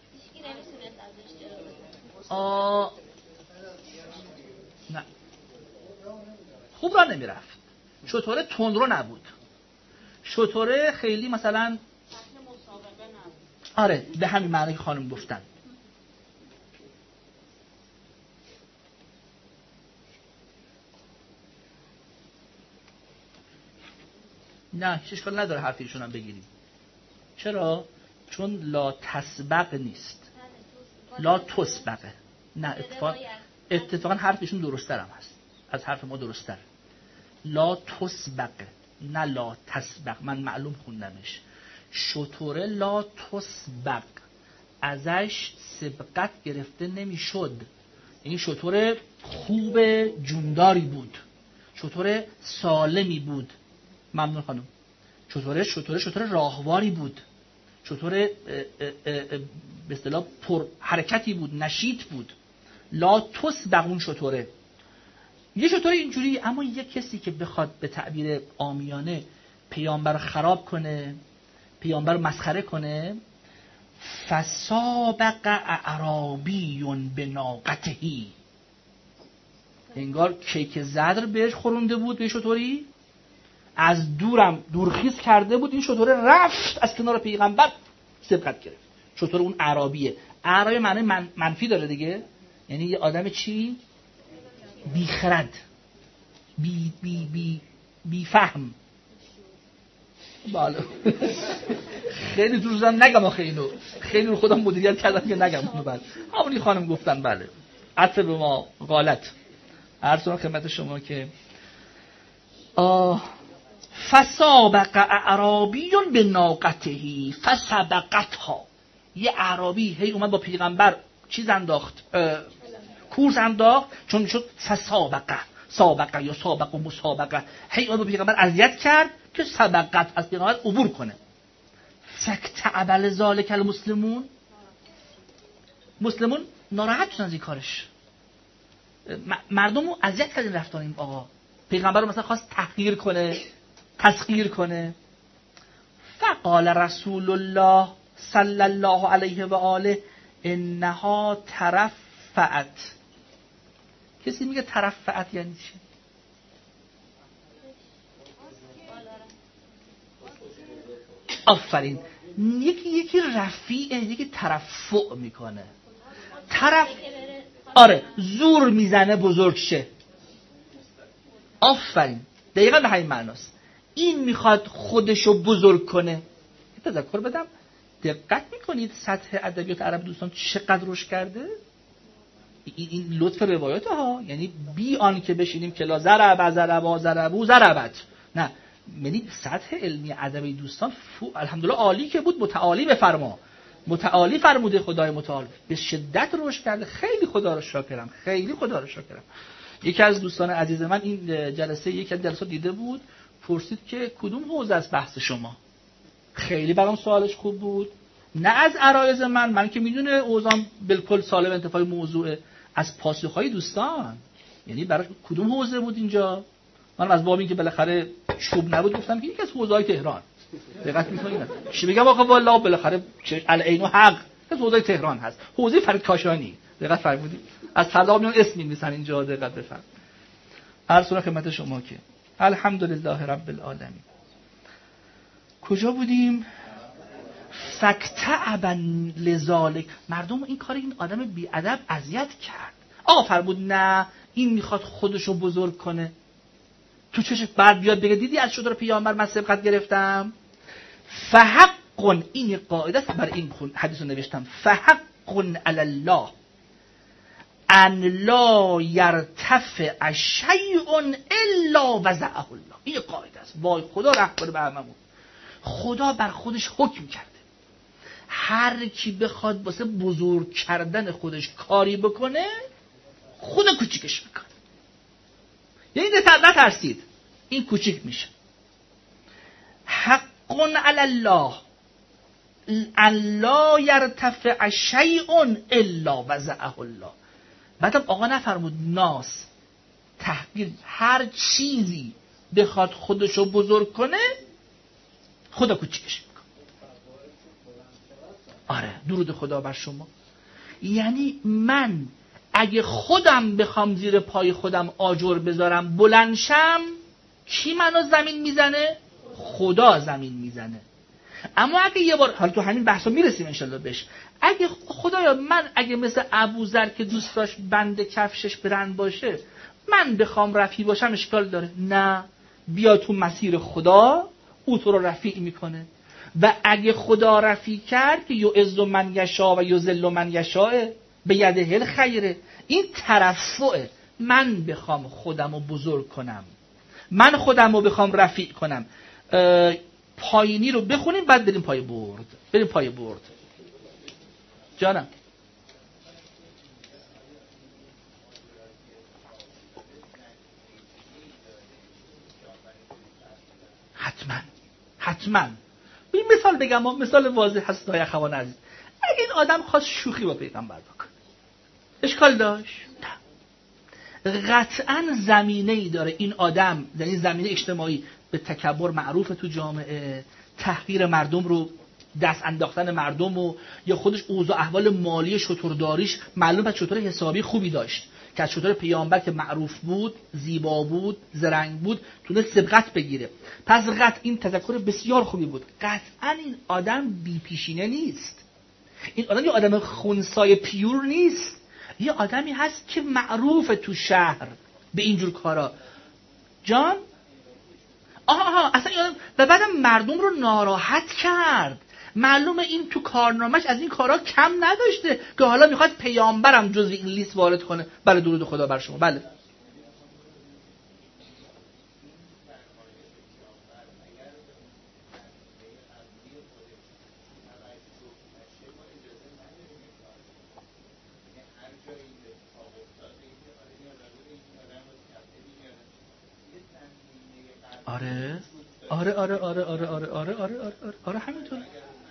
آه نه خوب را نمیرفت، شطوره تندرو نبود، شطوره خیلی مثلا آره به همین معنی که خانم گفتن. نه هیچ اشکال نداره حرف ایشون هم بگیریم. چرا؟ چون لا تسبق نیست، لا تسبقه. نه اتفاق اتفاقا حرف ایشون درست‌تر هم هست از حرف ما، درست‌تر. لا تسبقه نه لا تسبق. من معلوم خوندمش. شطوره لا تسبق، ازش سبقت گرفته نمیشد. این شطور خوب جونداری بود، شطور سالمی بود. ممنون خانم. شطوره شطوره شطور راهواری بود، شطور به اصطلاح پر حرکتی بود، نشیط بود. لا تسبق اون شطوره. یه شطور اینجوری. اما یه کسی که بخواد به تعبیر عامیانه پیامبر خراب کنه، پیامبر مسخره کنه، فسابق اعرابی بناقتهی، انگار کیک زدر بهش خورونده بود به شطوری، از دورم دورخیز کرده بود، این شطوره رفت از کنار پیغمبر سبقت گرفت. شطور اون اعرابیه. اعرابی معنی من منفی داره دیگه، یعنی یه آدم چی؟ بی خرد، بی بی بی بی فهم. بالا خیلی تو روزم نگم آخه اینو، خیلی رو خودم مدیریت کردم که نگم اونو. بعد همونی خانم گفتن بله عطف به ما غالت. عرض کنم خدمت شما که آه فسابق اعرابی به ناقتهی فسبقتها، یه اعرابی هی اومد با پیغمبر چیز انداخت، کورس انداخت، چون شد فسابقه، سابقه یا سابقه و مسابقه، هی اومد با پیغمبر اذیت کرد که سبقت از پیغمبر عبور کنه. فکتعبل ذالک المسلمون، مسلمون ناراحت شدن از این کارش، مردم رو اذیت کردن رفتن این آقا. پیغمبر رو مثلا خواست تحقیر کنه، تسخیر کنه. فقال رسول الله صلی الله علیه و آله انها ترفعت. کسی میگه ترفعت یعنی چی؟ آفرین. یکی یکی رفیعه، یکی ترفع میکنه. طرف آره زور میزنه بزرگ شه. آفرین، دقیقا به همین معناست. این میخواد خودشو بزرگ کنه. تذکر بدم، دقت میکنید سطح ادبیات عرب دوستان چقدر رشد کرده؟ این, این لطف روایات ها، یعنی بی آن که بشینیم که لا ضرب ضرب ضربو ضربت، نه، یعنی سطح علمی ادبی دوستان فو... الحمدلله عالی که بود. متعالی بفرما، متعالی فرموده خدای متعال، به شدت رشد کرده. خیلی خدا رو شاکرم، خیلی خدا رو شاکرم. یکی از دوستان عزیز من این جلسه یکی از جلسات دیده بود، پرسید که کدوم حوزه است بحث شما؟ خیلی برام سوالش خوب بود. نه از عرایض من، من که میدونه اوزام بالکل سالم انتفاعی موضوعه، از پاسخهای دوستان. یعنی برای کدوم حوزه بود اینجا؟ من از باب این که بالاخره چوب نبود گفتم که یکی از حوزه‌های تهران. دقت می‌کنید چی بگم؟ آقا والله بالاخره العین و حق از حوزه تهران هست، حوزه فرید کاشانی. دقت فرمودید؟ از طلا میان اسم می‌نویسن اینجا. دقت بفرمایید. عرض کنم خدمت شما که الحمدلله رب العالمین. کجا بودیم؟ فکتعبا لذالک، مردم این کار این آدم بی ادب اذیت کرد. آقا فرمود نه این میخواد خودشو بزرگ کنه. تو چش بعد بیاد بگه دیدی از شطور پیامبر من سبقت گرفتم. فحق، این قاعده است، برای این حدیث رو نوشتم. فحق علی الله ان لا یرتفع شیء الا وضعه الله. این قاعده است. وای خدا رحم کنه به هممون. خدا بر خودش حکم کرده هر کی بخواد واسه بزرگ کردن خودش کاری بکنه خدا کوچیکش میکنه. یعنی نترسید، این کوچیک میشه. حق علی الله الا یرتفع شیء الا وضعه الله. بعدم آقا نفرمود ناس تحقیر، هر چیزی بخواد خودشو بزرگ کنه خدا کوچیکش میکنه. آره درود خدا بر شما. یعنی من اگه خودم بخوام زیر پای خودم آجر بذارم بلندشم، کی منو زمین میزنه؟ خدا زمین میزنه. اما اگه یه بار، حالا تو همین بحثا میرسیم انشالله بهش، اگه خدایا من اگه مثل ابوذر که دوست داشت بند کفشش برند باشه من بخوام رفیع باشم اشکال داره؟ نه، بیا تو مسیر خدا، او تو رو رفیع میکنه. و اگه خدا رفیع کرد که یعز من یشاء و یذل من یشاء بیده الخیر، این ترفعه. من بخوام خودم رو بزرگ کنم، من خودم رو بخوام رفیع کنم. پایینی رو بخونیم بعد بریم پای برد. بریم پای برد جانم. حتما حتما این مثال بگم، مثال واضح هست های اخوان عزیز. اگه این آدم خواست شوخی با پیغمبر بکنه اشکال داشت؟ نه. قطعا زمینه ای داره این آدم، یعنی زمینه اجتماعی، به تکبر معروف تو جامعه، تحقیر مردم رو، دست انداختن مردم و یا خودش اوضاع احوال مالی شترداریش معلوم از شتر حسابی خوبی داشت که از شتر پیامبر که معروف بود، زیبا بود، زرنگ بود، تونه سبقت بگیره. پس قطع این تذکر بسیار خوبی بود. قطعا این آدم بی پیشینه نیست. این آدم یه آدم خونسای پیور نیست. یه آدمی هست که معروف تو شهر به اینجور کارا. جان؟ آها آها اصلا یادم. و بعدم مردم رو ناراحت کرد. معلومه این تو کارنامه‌اش از این کارا کم نداشته که حالا میخواد پیامبرم جزو این لیست وارد کنه. بله درود خدا بر شما. بله آره آره آره آره آره آره آره آره آره آره همینطوره.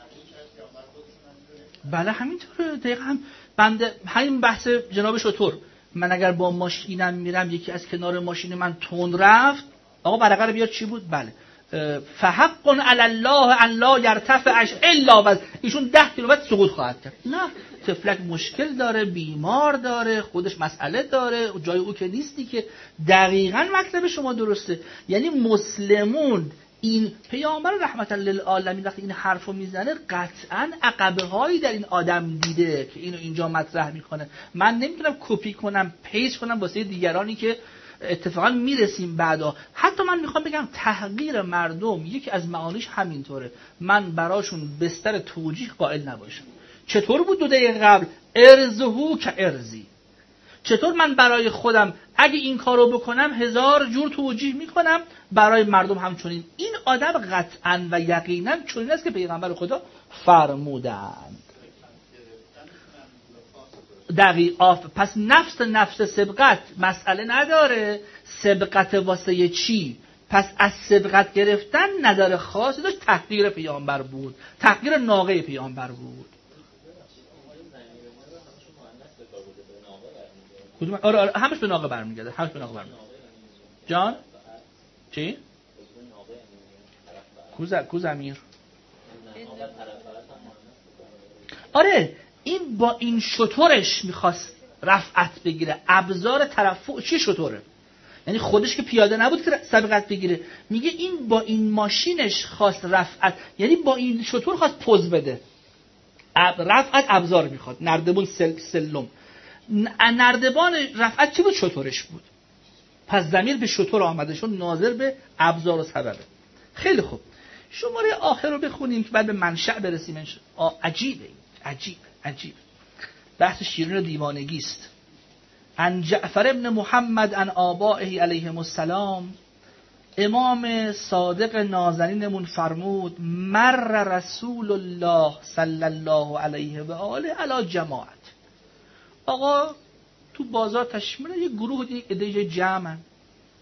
بله همینطوره دقیقا. هم بنده همین بحث جناب شطور، من اگر با ماشینم میرم یکی از کنار ماشین من تند رفت، آقا برقه بیاد چی بود؟ بله فحق علی الله ان لا یرتفع الا وز، ایشون ده کیلومتر سقوط خواهد کرد. نه، طفلک مشکل داره، بیمار داره، خودش مسئله داره، جای او که نیستی که. دقیقاً مطلب شما درسته. یعنی مسلمون، این پیامبر رحمت للعالمین وقتی این حرفو میزنه قطعاً عقبه هایی در این آدم دیده که اینو اینجا مطرح میکنه. من نمیتونم کپی کنم پیست کنم واسه دیگرانی که اتفاقا میرسیم بعدا. حتی من میخوام بگم تحقیر مردم یکی از معانیش همینطوره. من براشون بستر توجیه قائل نباشم. چطور بود دو دقیقه قبل؟ ارزهو که ارزی. چطور من برای خودم اگه این کارو بکنم هزار جور توجیه میکنم، برای مردم همچنین. این آدم قطعا و یقینا چنین است که پیغمبر خدا فرمودند. دقیقا. پس نفس نفس سبقت مسئله نداره. سبقت واسه چی؟ پس از سبقت گرفتن نظر خاصی داشت. تحقیر پیامبر بود، تحقیر ناقه پیامبر بود. کدوم؟ آره آره همش به ناقه برمیگرده. همش به ناقه برمیگرده. جان؟ چی؟ کوز کوز امیر. آره این با این شطورش میخواست رفعت بگیره. ابزار ترفع چی شطوره؟ یعنی خودش که پیاده نبود که سبقت بگیره. میگه این با این ماشینش خواست رفعت، یعنی با این شطور خواست پوز بده. رفعت ابزار میخواد. نردبون سل سلم. نردبان رفعت چی بود؟ شطورش بود. پس ضمیر به شطور آمده شد، ناظر به ابزار و سببه. خیلی خوب. شماره آخر رو بخونیم که بعد به منشأ برسیم. عجیبه عجیب عجیب. بحث شیرین و دیوانگی است. عن جعفر ابن محمد عن آبائه علیهم السلام، امام صادق نازنینمون فرمود مر رسول الله صلی الله علیه و آله علی جماعت. آقا تو بازار تشمیل یه گروه دیگه عده جمعن.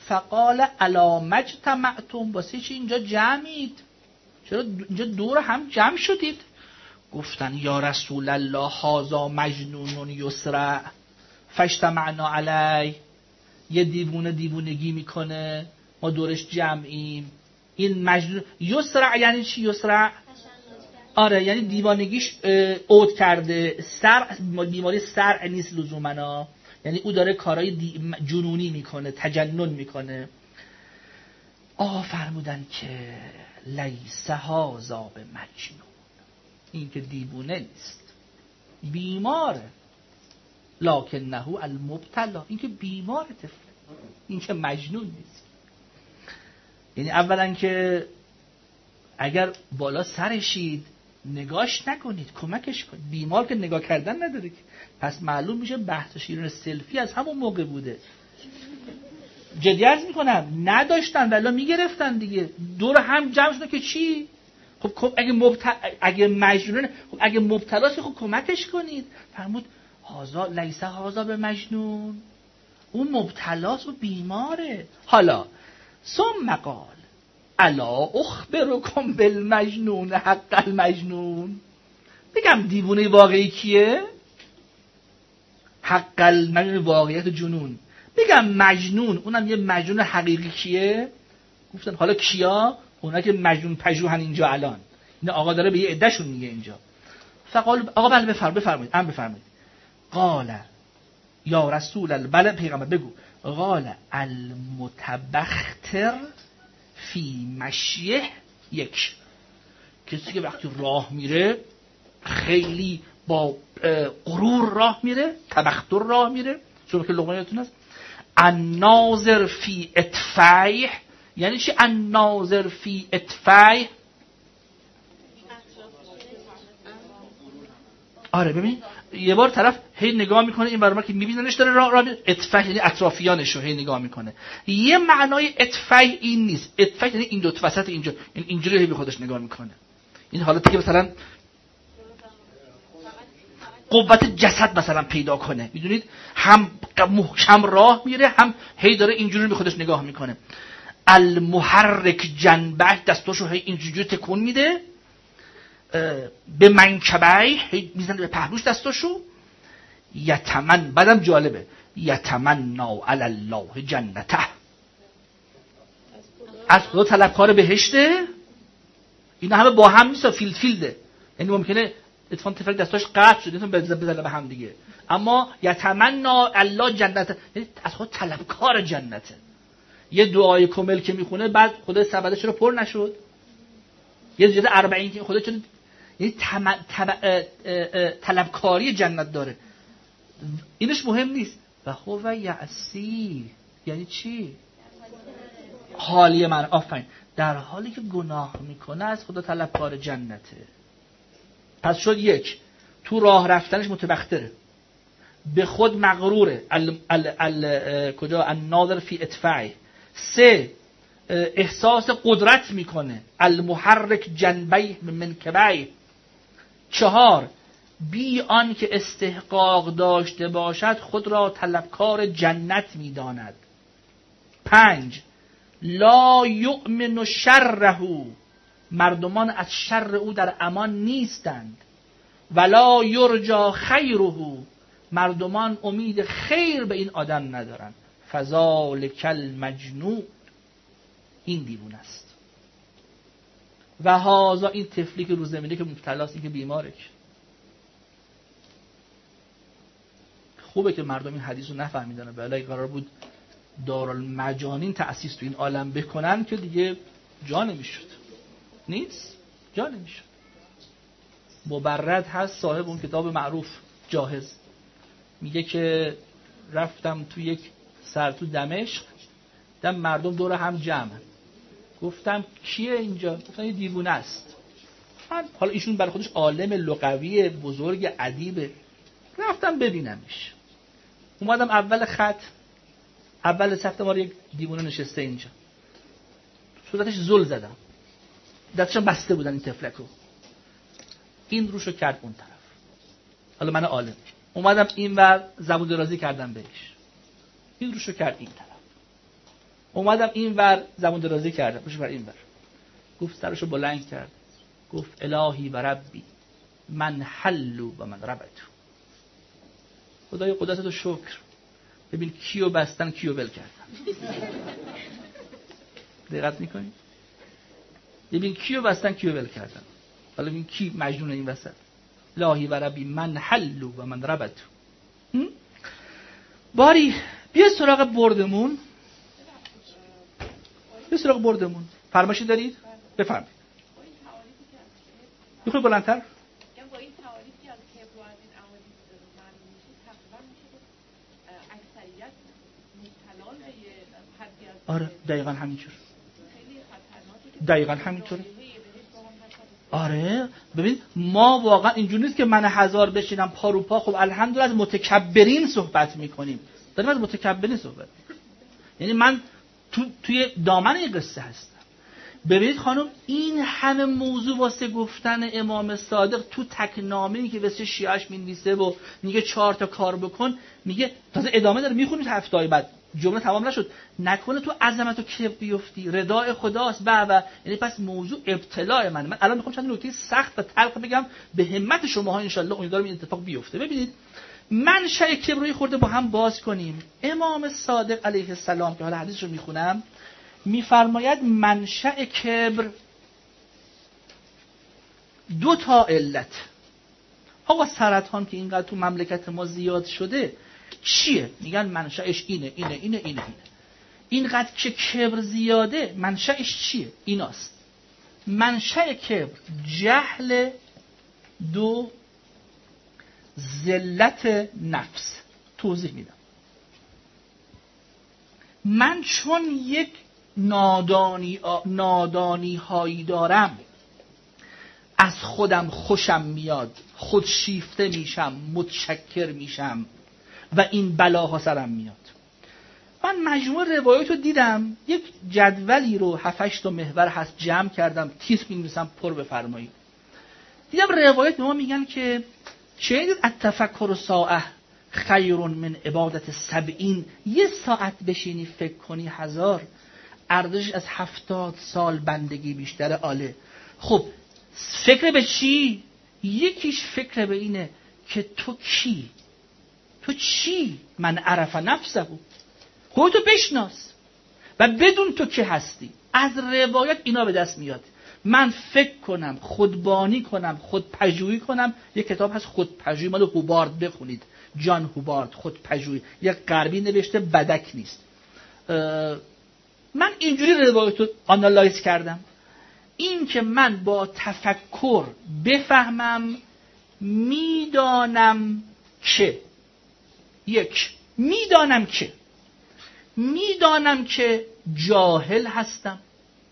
فقال الا مجتمعتم، واسه چی اینجا جمعید؟ چرا اینجا دور هم جمع شدید؟ گفتن یا رسول الله هذا مجنون یسرع فاجتمعنا علی، یه دیوونه دیوونگی میکنه ما دورش جمعیم. این مجنون یسرع یعنی چی؟ یسرع آره یعنی دیوانگیش عود کرده. سر بیماری سرع نیست لزوماً، یعنی او داره کارهای دی... جنونی میکنه، تجنن میکنه. آقا فرمودن که لیس هذا بمجنون، این که دیوونه نیست، بیماره. لکنه المبتلا، این که بیمار طفل، این که مجنون نیست. یعنی اولا که اگر بالا سرشید نگاش نکنید، کمکش کنید. بیمار که نگاه کردن نداره که. پس معلوم میشه بحث شیرین سلفی از همون موقع بوده. جدی عرض میکنم نداشتن ولی میگرفتن دیگه، دور هم جمع شدن که چی؟ خب اگه مبتلا اگه مجنونه، خب اگه مبتلاست خب کمکش کنید. فرمود هازا لیس هازا به مجنون، اون مبتلاست و بیماره. حالا ثم قال الا اخبرکم بالمجنون حق المجنون، بگم دیوونه واقعی کیه؟ حق المجنون واقعیت جنون. بگم مجنون اونم یه مجنون حقیقی کیه؟ گفتن حالا کیا؟ اونا که مجنون پژوهن اینجا الان. این آقا داره به یه عدهشون میگه اینجا. فقال آقا بله بفرمایید بفرمایید ام بفرمایید. قال یا رسول الله، بله پیغمبر بگو. قال المتبختر فی مشیه یک، کسی که وقتی راه میره خیلی با غرور راه میره، تبختر راه میره. چون که لقمان یادتون است الناظر فی اطفایه، یعنی چی الناظر فی اطفایه؟ آره ببین یه بار طرف هی نگاه میکنه این برام که میبیننش داره راه راه اطفای، یعنی اطرافیانش رو هی نگاه میکنه. یه معنای اطفای این نیست. اطفای یعنی این دو وسط اینجا، این اینجوری هی به خودش نگاه میکنه. این حالتی که مثلا قوت جسد مثلا پیدا کنه، میدونید هم محکم راه میره هم هی داره اینجوری به خودش نگاه میکنه. المحرک جنبه، دستاشو هی اینجوری تکون میده، به منکبه میزنه به پهلوش دستاشو. یتمن، بعدم جالبه یتمنا علی الله جنته، از خدا طلبکار بهشته. اینا همه با هم نیست، فیلد فیلده، یعنی ممکنه اتفاقا تفرق دستاش قطع شده بزنه به هم دیگه. اما یتمنا الله جنته یعنی از خدا طلبکار جنته. یه دعای کامل که میخونه بعد خدا سبده چرا پر نشد؟ یه جد اربعین که خدا چرا یعنی تم... تب... طلبکاری جنت داره. اینش مهم نیست. و هو یعصی یعنی چی؟ حالی من آفرین، در حالی که گناه میکنه از خدا طلبکار جنته. پس شد یک، تو راه رفتنش متبختره، به خود مغروره، ال... ال... ال... کجا الناظر فی اطفای. سه، احساس قدرت میکنه، المحرک جنبه منکبه. چهار، بی آن که استحقاق داشته باشد خود را طلبکار جنت میداند. پنج، لا یؤمن شره، مردمان از شر او در امان نیستند. ولا یرجا خیره، مردمان امید خیر به این آدم ندارند. فذالک المجنون، این دیوونه است. و هازا، این طفلی که رو زمینه که مبتلاست، این که بیماره. خوبه که مردم این حدیث رو نفهمیدن، ولی قرار بود دارالمجانین تأسیس تو این عالم بکنن که دیگه جا نمیشد. نیست جا نمیشد. مبرد هست صاحب اون کتاب معروف جاهز، میگه که رفتم تو یک سر تو دمشق، دم مردم دور هم جمع، گفتم کیه اینجا؟ گفتن یه دیوونه است. حالا ایشون برای خودش عالم لغوی بزرگ ادیبه، رفتم ببینمش. اومدم اول خط، اول صف ما یک دیوونه نشسته اینجا، صورتش زل زدم، دستشم بسته بودن این تفلکو، این روشو کرد اون طرف. حالا من عالم اومدم این ور زبون درازی کردم بهش، این روشو کرد این طرف. اومدم این ور زبون درازی کردم، روش بر این ور. گفت سرشو بلند کرد، گفت الهی و ربی من حلو و من ربطو. خدای قدرتو شکر، ببین کیو بستن کیو ول کردن. دقت میکنی؟ ببین کیو بستن کیو ول کردن. حالا ببین کی مجنون این وسط. الهی و ربی من حلو و من ربطو. باری بیا سراغ بردمون. بیا سراغ بردمون. فرمایشی دارید؟ بفرمایید. میخوای بلندتر؟ آره دقیقاً همینطور. دقیقاً همینطوره. آره ببین ما واقعا اینجوری نیست که من هزار بشینم پا رو پا. خب الحمدلله از متکبرین صحبت میکنیم، داریم از متکبرین صحبت میکنیم. یعنی من تو توی دامن این قصه هستم. ببینید خانم این همه موضوع واسه گفتن امام صادق تو تکنامه‌ای که واسه شیعه‌اش می‌نویسه و میگه چهار تا کار بکن، میگه تازه ادامه داره میخونید هفته های بعد جمله تمام نشد، نکنه تو عظمت و کبر بیفتی، ردای خداست و و یعنی پس موضوع ابتلاء من. من الان میخوام چند نکته سخت و تلخ بگم به همت شماها ان شاءالله امیدوارم این اتفاق بیفته. ببینید منشأ کبر رو خورده با هم باز کنیم. امام صادق علیه السلام که حالا حدیثش رو میخونم میفرماید منشأ کبر دو تا علت. آقا سرطان که اینقدر تو مملکت ما زیاد شده چیه؟ میگن منشأش اینه اینه اینه اینه اینه. اینقدر که کبر زیاده منشأش چیه؟ ایناست. منشأ کبر جهل، دو ذلت نفس. توضیح میدم. من چون یک نادانی نادانی هایی دارم، از خودم خوشم میاد، خودشیفته میشم، متشکر میشم و این بلاها سرم میاد. من مجموع روایات رو دیدم، یک جدولی رو هفت هشت تا محور هست جمع کردم، تیتر می‌نویسم پر بفرمایید. دیدم روایات به ما میگن که شنیدید التفکر ساعه خیر من عبادت سبعین. یه ساعت بشینی فکر کنی هزار، ارزش از هفتاد سال بندگی بیشتر. آله خب فکر به چی؟ یکیش فکر به اینه که تو کی؟ تو چی؟ من عرف نفسه، خودتو بشناس و بدون تو که هستی. از روایت اینا به دست میاد. من فکر کنم، خودبانی کنم، خودپژوهی کنم. یک کتاب هست خودپژوهی مال هوبارد، بخونید، جان هوبارد، خودپژوهی. یک غربی نوشته، بدک نیست. من اینجوری روایت رو آنالایز کردم. این که من با تفکر بفهمم، میدانم که یک میدانم که میدانم که جاهل هستم.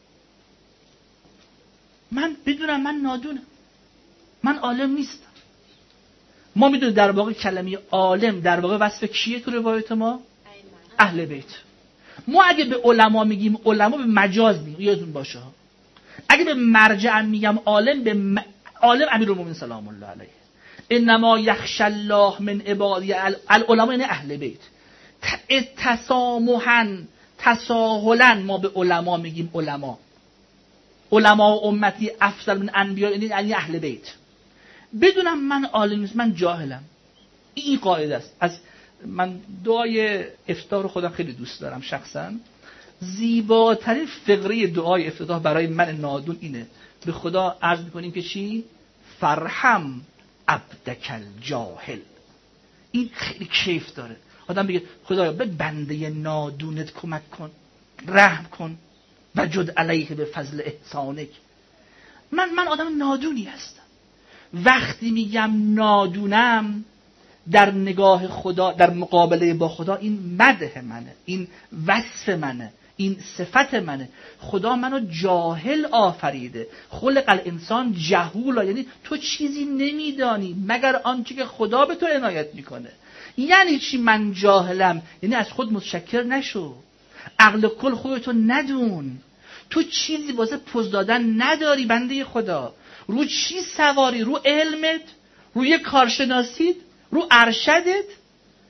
من بدونم من نادونم، من عالم نیستم. ما میدونیم در واقع کلمه عالم در واقع وصف کیه تو روایت ما؟ اهل بیت. ما اگه به علما میگیم علما به مجاز میگیم، یادتون باشه. اگه به مرجع میگم عالم، به م... عالم امیرالمومنین سلام الله علیه. انما یخشى الله من عبادی العلماء، یعنی اهل بیت. تسامحاً تساهلاً ما به علما میگیم علما. علما امتی افضل من انبیا، یعنی اهل بیت. بدونم من عالم نیست، من جاهلم. این قاعده است. از من دعای افتتاح رو خودم خیلی دوست دارم شخصا. زیباترین فقره دعای افتتاح برای من نادون اینه. به خدا عرض میکنیم که چی؟ فرحم عبدک الجاهل. این خیلی کیف داره. آدم بگه خدایا به بنده نادونت کمک کن، رحم کن و جد علیه به فضل احسانک. من من آدم نادونی هستم. وقتی میگم نادونم در نگاه خدا، در مقابله با خدا، این مدح منه، این وصف منه، این صفت منه. خدا منو جاهل آفریده. خلق الانسان جهولا، یعنی تو چیزی نمیدانی مگر آنچه که خدا به تو عنایت میکنه. یعنی چی من جاهلم؟ یعنی از خود متشکر نشو، عقل کل خودتو ندون. تو چیزی واسه پوز دادن نداری بنده خدا. رو چی سواری؟ رو علمت؟ روی کارشناسیت؟ رو ارشدت؟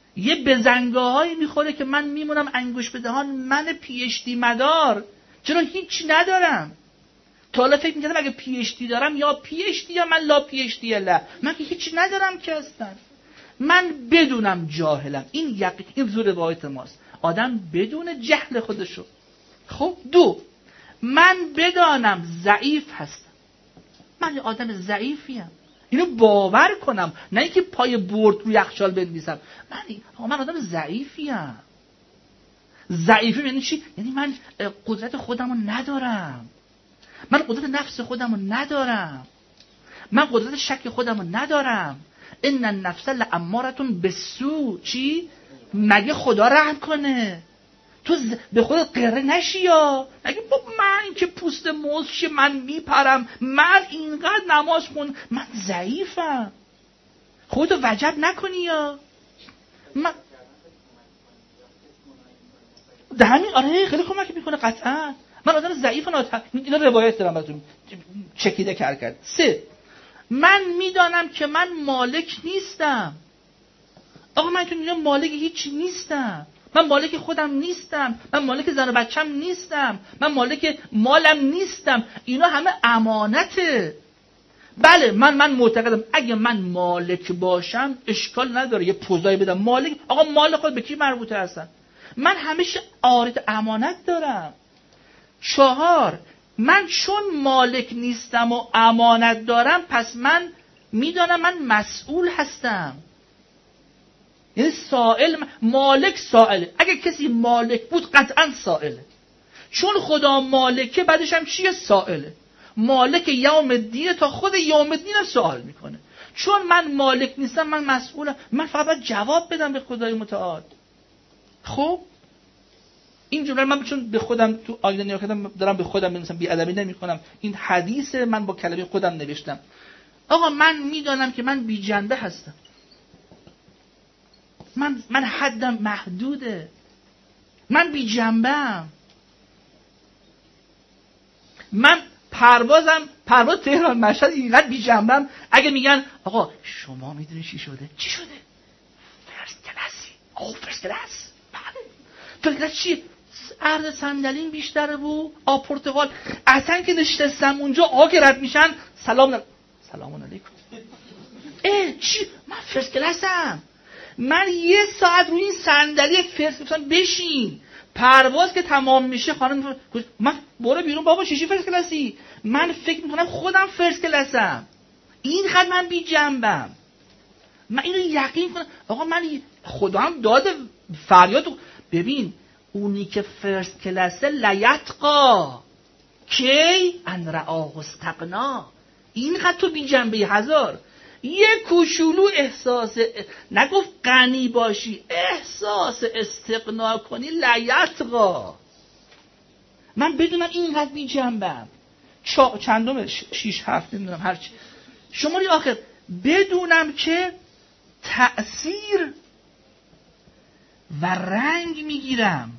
یه بزنگاهایی میخوره که من میمونم انگوش به دهان، من پی اچ دی مدار، چرا هیچ ندارم. تا حالا فکر میکردم اگه پی اچ دی دارم یا پی اچ دی یا من لا پی اچ دی لا، من که هیچ ندارم که اصلا. من بدونم جاهلم. این یقین، این زور روایت ماست. آدم بدون جهل خودشو. خب دو، من بدانم ضعیف هستم. من یه آدم ضعیفیم. اینو باور کنم، نه اینکه پای برد روی یخچال بنویسم. من من آدم ضعیفیم. ضعیفی یعنی چی؟ یعنی من قدرت خودمو ندارم. من قدرت نفس خودمو ندارم. من قدرت شک خودمو ندارم. ان النفس لامارتون بالسوء. چی؟ مگه خدا رحم کنه؟ تو ز... به خودت قره نشی یا نگه با من که پوست موز شه، من میپرم، من اینقدر نماز خون، من ضعیفم. خودتو وجب نکنی یا من ده همین. آره خیلی کمک میکنه قطعا. من آدم ضعیف ناتوان. اینا روایت دارم براتون چکیده کرد کرد. سه، من میدانم که من مالک نیستم. آقا من تو دنیا مالک هیچ نیستم. من مالک خودم نیستم. من مالک زن و بچم نیستم. من مالک مالم نیستم. اینا همه امانته. بله من من معتقدم اگه من مالک باشم اشکال نداره یه پوزایی بدم مالک. آقا مال خود به کی مربوطه هستن؟ من همیشه عارض امانت دارم. چهار، من چون مالک نیستم و امانت دارم، پس من میدانم من مسئول هستم. یعنی سائل، مالک سائله. اگه کسی مالک بود قطعا سائله. چون خدا مالکه، بعدش هم چیه؟ سائله. مالک یوم الدین، تا خود یوم الدین هم سوال میکنه. چون من مالک نیستم من مسئولم. من فقط باید جواب بدم به خدای متعال. خب این جمله من چون به خودم تو آینه نگاه کردم دارم به خودم می‌نویسم، بی‌ادبی نمی‌کنم. این حدیث من با کلمه خودم نوشتم. آقا من میدانم که من بی جنبه هستم. من من حدم محدوده. من بی جنبه‌ام. من پروازم پرواز تهران مشهد اینقدر بی جنبه‌ام. اگه میگن آقا شما میدونی چی شده؟ چی شده؟ فرست کلاسی. آه فرست کلاس. بله. فرست چیه؟ عرض صندلیم بیشتره بود. آ پرتغال. اصلا که نشستم اونجا آقا که رد میشن سلام نل... سلام علیکم. اه چی؟ من فرست کلاسم. من یه ساعت روی این صندلی فرست کلاس بشین. پرواز که تمام میشه خانم من برو بیرون بابا چیشی فرست کلاسی. من فکر میکنم خودم فرست کلاسم. این خد من بی جنبم. من اینو یقین کنم. آقا من خدا هم داده فریاد. ببین اونی که فرست کلاسه لیتقا کی ان رآه استغنا. این خد تو بی جنبه هزار. یه کوچولو احساس نگفت غنی باشی، احساس استغنا کنی لیتقا. من بدونم اینقدر بی جنبم. چا... چندم شیش هفت نمیدونم هرچی شماری آخر بدونم که تأثیر و رنگ میگیرم.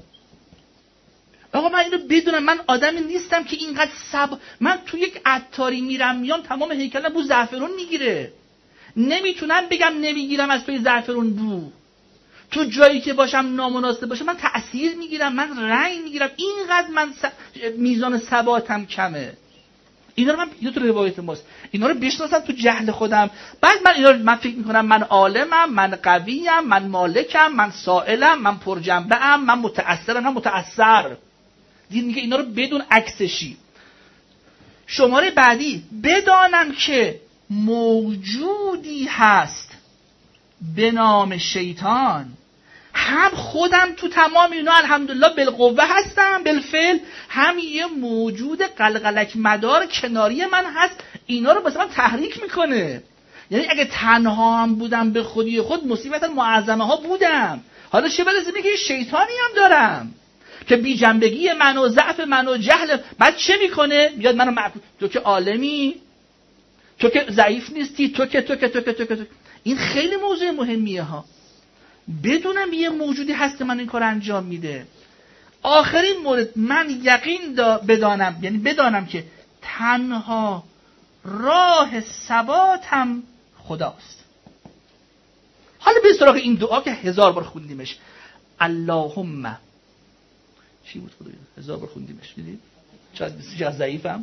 آقا من اینو بدونم. من آدمی نیستم که اینقدر سب من تو یک عطاری میرم میام تمام هیکلم بو زعفرون میگیره. نمیتونم بگم نمیگیرم از توی زعفرون بو. تو جایی که باشم نامناسب باشه من تأثیر میگیرم، من رنگ میگیرم. اینقدر من س... میزان ثباتم کمه. اینا رو من اینا تو روایت ماست. اینا رو بشناسم تو جهل خودم. بعد من اینا رو من فکر میکنم من عالمم، من قویم، من مالکم، من سائلم، من پرجنبه ام، من متأثرم، من متأثر. دین میگه اینا رو بدون عکسشی. شماره بعدی بدانم که موجودی هست به نام شیطان. هم خودم تو تمام اینا الحمدلله بالقوه هستم بالفعل، هم یه موجود قلقلک مدار کناری من هست. اینا رو واسه من تحریک میکنه. یعنی اگه تنها هم بودم به خودی خود مصیبت معظمه ها بودم. حالا چه برسه میگه شیطانی هم دارم که بی جنبگی من و ضعف من و جهل. بعد چه میکنه؟ میاد منو معکوس. تو که عالمی، تو که ضعیف نیستی، تو که تو که تو که تو که تو. این خیلی موضوع مهمیه ها. بدونم یه موجودی هست که من این کار انجام میده. آخرین مورد من یقین دا بدانم، یعنی بدانم که تنها راه ثباتم خداست. حالا به سراغ این دعا که هزار بار خوندیمش. اللهم چی بود خدایا؟ هزار بار خوندیمش. دیدید چقدر چقدر ضعیفم.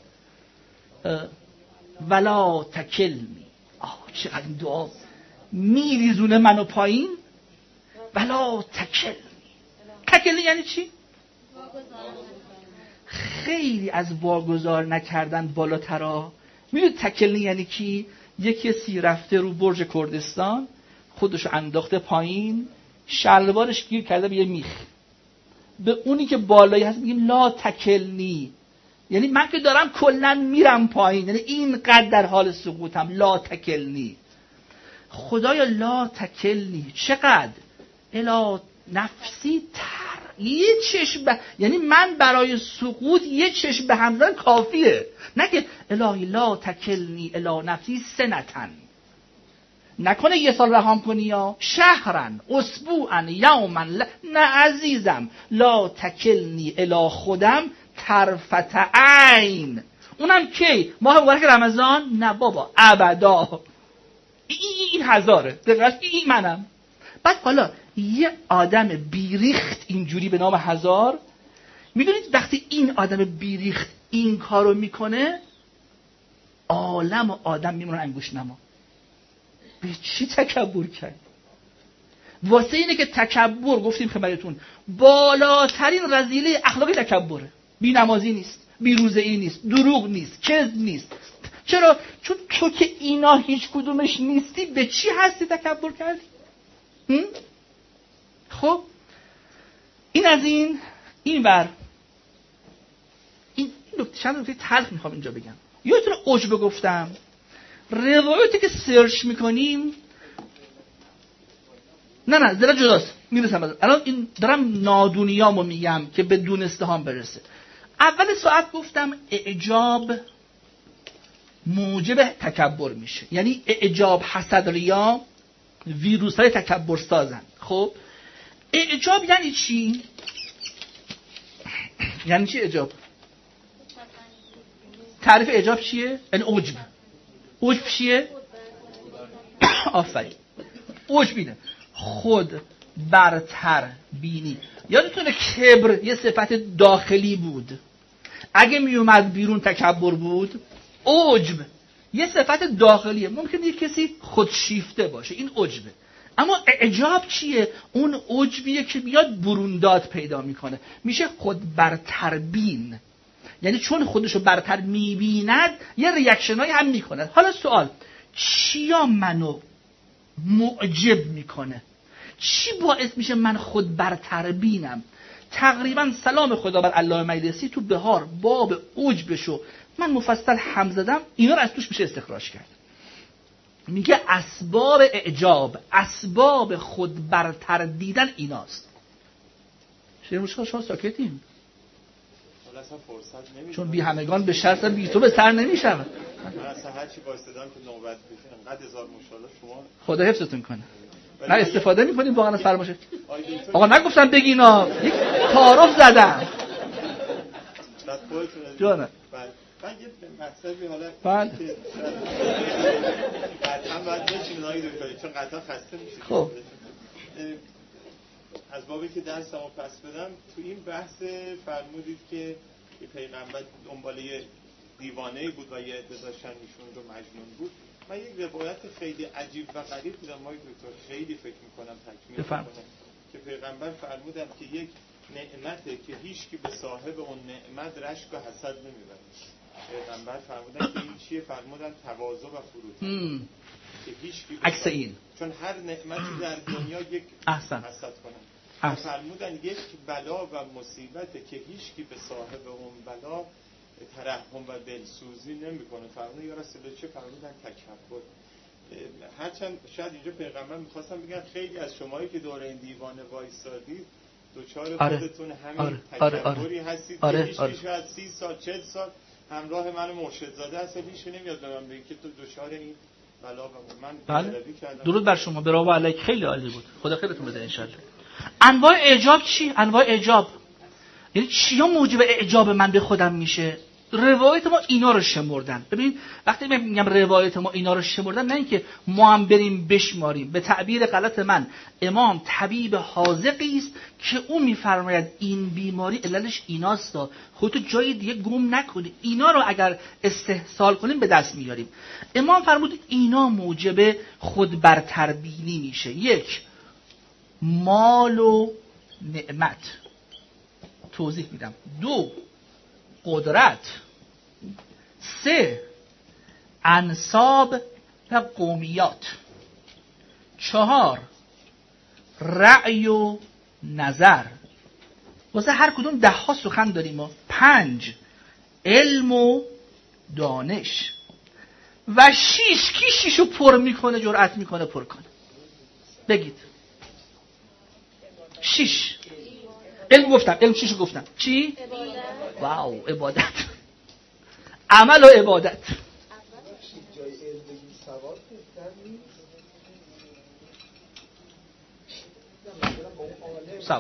ولا تکلنی. آه چقدر این دعا میریزونه منو پایین. ولا تکلنی. تکلنی یعنی چی؟ خیلی از واگذار نکردن بالاترا. میدونید تکلنی یعنی کی؟ یک کسی رفته رو برج کردستان، خودشو انداخته پایین، شلوارش گیر کرده به یه میخ. به اونی که بالایی هست میگیم لا تکلنی، یعنی من که دارم کلن میرم پایین، یعنی اینقدر در حال سقوطم. لا تکلنی. خدایا لا تکلنی چقدر؟ الا نفسی تر. یه چشم به... یعنی من برای سقوط یه چشم به هم زدن کافیه. نه که الهی لا تکلنی الا نفسی سنتن، نکنه یه سال رهام کنی یا شهرن اسبوعا یوما ل... نه عزیزم، لا تکلنی الا خودم طرفت عین. اونم کی؟ ماه مبارک رمضان؟ نه بابا ابدا. این این هزاره دقیقاً این منم. بعد حالا یه آدم بیریخت اینجوری به نام هزار، میدونید وقتی این آدم بیریخت این کارو میکنه، عالم و آدم میمونن انگوش نما. به چی تکبر کرد؟ واسه اینه که تکبر گفتیم خدمتتون بالاترین رذیله اخلاقی تکبره. بی نمازی نیست، بی روزه ای نیست، دروغ نیست، کذب نیست. چرا؟ چون تو که اینا هیچ کدومش نیستی، به چی هستی تکبر کردی؟ هم؟ خب این از این این ور این نکته چند نکته تلخ میخوام اینجا بگم. یادتونه عجب گفتم روایتی که سرچ میکنیم، نه نه ذره جداست، میرسم الان این دارم نادونیامو میگم که به دونسته هم برسه. اول ساعت گفتم اعجاب موجب تکبر میشه، یعنی اعجاب، حسد، ریا ویروس های تکبر سازن. خب اعجاب یعنی چی؟ یعنی چی اعجاب؟ تعریف اعجاب چیه؟ یعنی عجب. عجب چیه؟ آفرین. عجب اینه خود برتر بینی. یادتونه کبر یه صفت داخلی بود، اگه می اومد بیرون تکبر بود. عجب یه صفت داخلیه، ممکنه یه کسی خودشیفته باشه، این عجبه. اما اعجاب چیه؟ اون عجبیه که بیاد برونداد پیدا میکنه، میشه خود برتر بین، یعنی چون خودشو برتر میبیند یه ریاکشنایی هم میکنه. حالا سوال، چیا منو معجب میکنه؟ چی باعث میشه من خود برتر بینم؟ تقریبا سلام خدا بر علامه مجلسی تو بهار باب عجبشو من مفصل هم زدم، اینا رو از توش میشه استخراج کرد. میگه اسباب اعجاب، اسباب خود برتر دیدن ایناست. شما شما ساکتیم چون بی همگان به شرط بی تو به سر نمیشم. من اصلا هرچی بایستدم که نوبت بشه انقدر هزار ماشاءالله شما خدا حفظتون کنه. نه استفاده میکنیم واقعا از فرماشه. آقا نگفتم بگینا، یک تعارف زدم. بعد خودتون جانم من یه مطلبی حالا بله که قطعا باید بچینید آقای دکتر، چون قطعا خسته میشید. خب از بابی که درسمو پس بدم، تو این بحث فرمودید که یه پیغمبر دنبال یه دیوانه‌ای بود و یه عده داشتن ایشون رو مجنون بود. من یک روایت خیلی عجیب و غریب دیدم آقای دکتر، خیلی فکر میکنم تکمیل کنم، که پیغمبر فرمودن که یک نعمته که هیچ کی به صاحب اون نعمت رشک و حسد نمیبره. پیغمبر فرمودن که این چیه؟ فرمودن تواضع و فروتنی، که هیچ کی عکس این، چون هر نعمتی در دنیا یک احسن حسد کنن. فرمودن یک بلا و مصیبته که هیچ کی به صاحب اون بلا ترحم و دلسوزی نمیکنه. فرمودن یا رسول الله چه؟ فرمودن تکبر. هرچند شاید اینجا پیغمبر میخواستم بگن خیلی از شمایی که دور این دیوانه وایسادید دوچار آره. خودتون همین آره. تکبری آره. هستید آره. که هیچ آره. کی شاید سی سال چهل سال همراه من مرشد زاده هست، هیچ نمیاد به من بگه که تو دوچار این بلا و من بله. درود بر شما، براو علیک، خیلی عالی بود، خدا خیرتون بده ان شاء الله. انواع اعجاب چی؟ انواع اعجاب یعنی چیا موجب اعجاب من به خودم میشه؟ روایت ما اینا رو شمردن. ببین وقتی من میگم روایت ما اینا رو شمردن، نه اینکه ما هم بریم بشماریم. به تعبیر غلط من، امام طبیب حاذقی است که او میفرماید این بیماری علتش ایناست، خودتو جای دیگه گم نکنی، اینا رو اگر استحصال کنیم به دست میاریم. امام فرمود اینا موجب خود برتربینی میشه. یک، مال و نعمت، توضیح میدم. دو، قدرت. سه، انساب و قومیات. چهار، رأی و نظر. واسه هر کدوم ده ها سخن داریم ما. پنج، علم و دانش. و شیش، کی شیشو پر میکنه جرأت میکنه پر کنه؟ بگید. شیش. علم گفتم، علم شیشو گفتم. چی؟ عبادت. واو، عبادت. عمل و عبادت. سواد.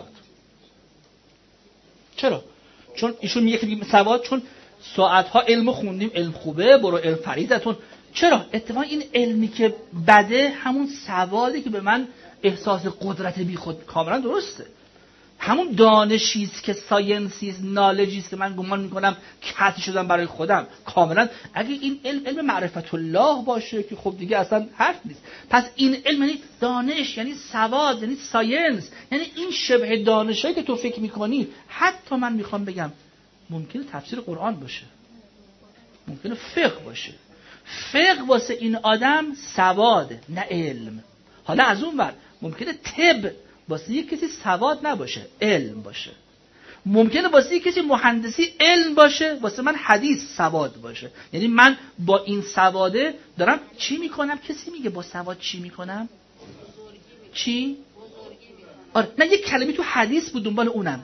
چرا؟ چون ایشون میگه که سواد، چون ساعتها علم خوندیم، علم خوبه، برو علم فریدتون. چرا؟ اتفاقا این علمی که بده همون سوادی که به من احساس قدرت بی خود، کاملا درسته. همون دانشیست که ساینسیست، نالجیست که من گمان میکنم کسی شدم برای خودم، کاملا. اگه این علم علم معرفت الله باشه که خب دیگه اصلا حرف نیست. پس این علم یعنی دانش، یعنی سواد، یعنی ساینس، یعنی این شبه دانشایی که تو فکر میکنی. حتی من میخوام بگم ممکنه تفسیر قرآن باشه، ممکنه فقه باشه. فقه واسه این آدم سواد نه علم. حالا از اون ور ممکنه طب واسه یک کسی سواد نباشه، علم باشه. ممکنه واسه یک کسی مهندسی علم باشه، واسه من حدیث سواد باشه. یعنی من با این سواده دارم چی میکنم؟ کسی میگه با سواد چی میکنم؟ چی؟ آره، نه یک کلمه تو حدیث بود دنبال اونم.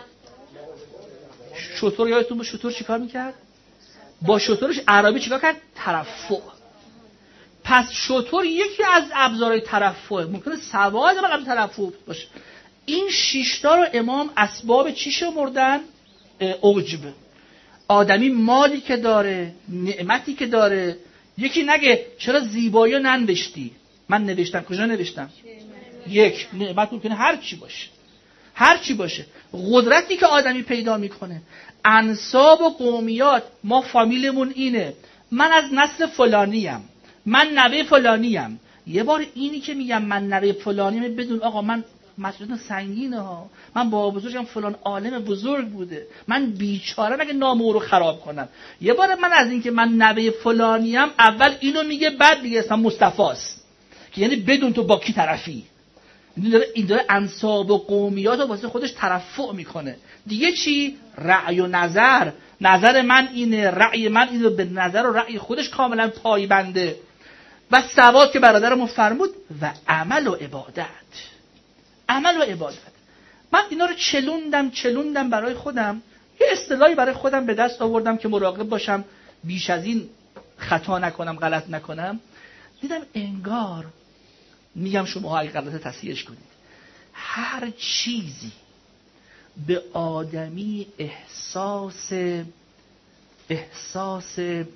شطور، یادتون با شطور چیکار میکرد؟ با شطورش عربی چیکار کرد؟ ترفع. پس شطور یکی از ابزارهای ترفع، ممکنه سواد و قبل ترفع باشه. این شیشتا رو امام اسباب چی شمردن؟ عجب. آدمی مالی که داره، نعمتی که داره. یکی نگه چرا زیبایی ننوشتی؟ من نوشتم. کجا نوشتم؟ یک، نعمت ممکنه هر چی باشه، هر چی باشه. قدرتی که آدمی پیدا میکنه، انساب و قومیات. ما فامیلمون اینه، من از نسل فلانیم، من نوه فلانیم. یه بار اینی که میگم من نوه فلانیم، بدون آقا من مسئولیت سنگینه ها، من بابا بزرگم فلان عالم بزرگ بوده، من بیچاره اگه نام او رو خراب کنم. یه بار من از این که من نوه فلانیم، اول اینو میگه، بعد دیگه اسم مصطفاست، که یعنی بدون تو با کی طرفی. این داره این داره انساب و قومیات رو واسه خودش ترفع میکنه. دیگه چی؟ رأی و نظر. نظر من اینه، رأی من اینه، به نظر و رأی خودش کاملا پایبنده. و سواد که برادرمون فرمود، و عمل و عبادت. عمل و عبادت. من اینا رو چلوندم چلوندم برای خودم، یه اصطلاحی برای خودم به دست آوردم که مراقب باشم بیش از این خطا نکنم، غلط نکنم. دیدم انگار، میگم شما اگه غلطه تصحیحش کنید، هر چیزی به آدمی احساس احساس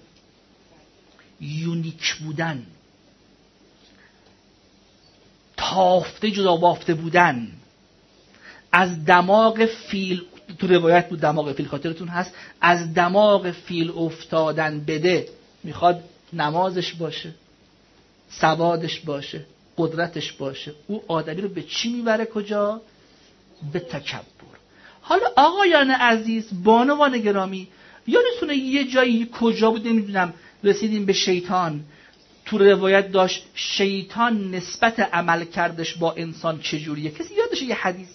یونیک بودن، تافته جدا بافته بودن، از دماغ فیل، تو روایت بود دماغ فیل، خاطرتون هست، از دماغ فیل افتادن بده. میخواد نمازش باشه، سوادش باشه، قدرتش باشه. او آدمی رو به چی میبره؟ کجا؟ به تکبر. حالا آقایان عزیز، بانوان گرامی، یادتونه یه جایی کجا بود نمیدونم، رسیدیم به شیطان. تو روایت داشت شیطان نسبت عمل کردش با انسان چجوریه؟ کسی یادشه یه حدیث؟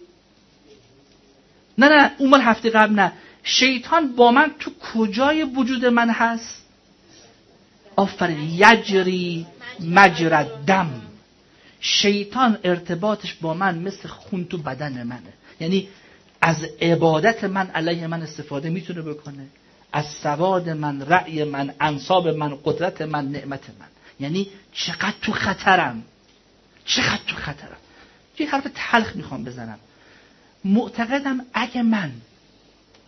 نه نه اون مال هفته قبل نه. شیطان با من تو کجای وجود من هست؟ آفرین، یجری مجرد دم. شیطان ارتباطش با من مثل خون تو بدن منه. یعنی از عبادت من علیه من استفاده میتونه بکنه، از سواد من، رأی من، انساب من، قدرت من، نعمت من. یعنی چقدر تو خطرم، چقدر تو خطرم. یه حرف تلخ میخوام بزنم. معتقدم اگه من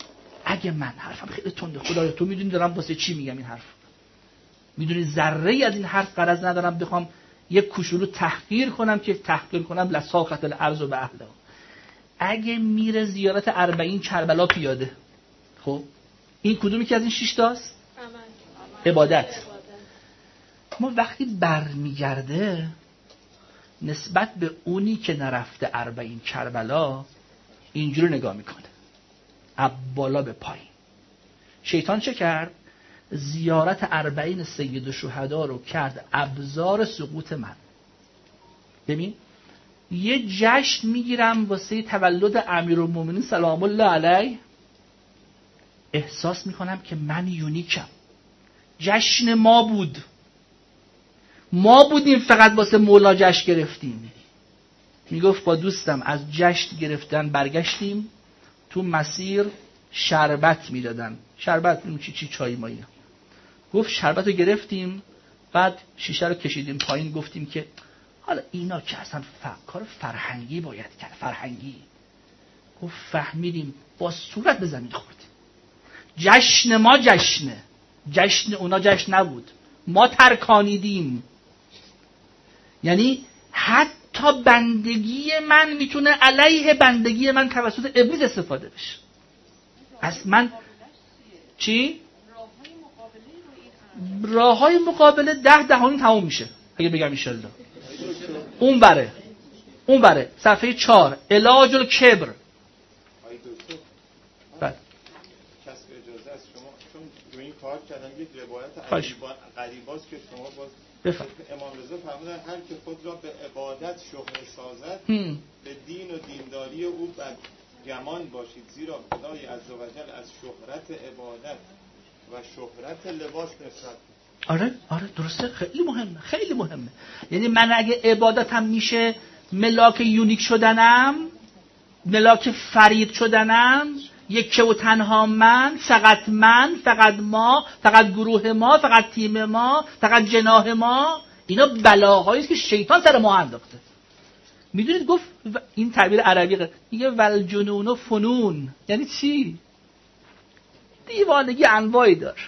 اگه من حرفم خیلی تنده، خدایا تو میدونی دارم واسه چی میگم این حرف، میدونی ذره ای از این حرف غرض ندارم بخوام یک کوچولو تحقیر کنم که تحقیر کنم لساقط الارض و اهلها. اگه میره زیارت اربعین کربلا پیاده، خب این کدومی که از این شش تاست؟ عبادت. ما وقتی برمیگرده نسبت به اونی که نرفته اربعین کربلا اینجوری نگاه میکنه، از بالا به پایین. شیطان چه کرد؟ زیارت اربعین سید الشهدا رو کرد ابزار سقوط من. ببین یه جشن میگیرم واسه تولد امیرالمومنین سلام الله علیه، احساس میکنم که من یونیکم، جشن ما بود، ما بودیم فقط واسه مولا جشن گرفتیم. میگفت با دوستم از جشن گرفتن برگشتیم، تو مسیر شربت میدادن، شربت نیم چی چی چای مایی. گفت شربت رو گرفتیم، بعد شیشه رو کشیدیم پایین، گفتیم که حالا اینا که اصلا کار فرهنگی باید کرد، فرهنگی. گفت فهمیدیم، با صورت به زمین خوردیم. جشن ما جشنه، جشن اونا جشن نبود، ما ترکانیدیم. یعنی حتی بندگی من میتونه علیه بندگی من توسط ابلیس استفاده بشه. از من چی؟ راه های مقابله ده دهانی تموم میشه اگه بگم انشالله. اون بره اون بره صفحه چهار علاج الکبر. بله کسب اجازه از شما، چون روی این کار کردم یک روایت غریباست که شما باز بفرم. امام رضا فرمودن هر که خود را به عبادت شهره سازد به دین و دینداری او بد گمان باشید، زیرا خدای عزوجل از شهرت عبادت و شهرت لباس نسبت. آره آره درسته، خیلی مهمه، خیلی مهمه. یعنی من اگه عبادتم میشه ملاک یونیک شدنم، ملاک فرید شدنم، یکه و تنها من، فقط من، فقط ما، فقط گروه ما، فقط تیم ما، فقط جناح ما، اینا بلاهایی است که شیطان سر ما انداخته. میدونید گفت این تعبیر عربی میگه ول جنون و فنون، یعنی چی؟ دیوانگی انواعی داره،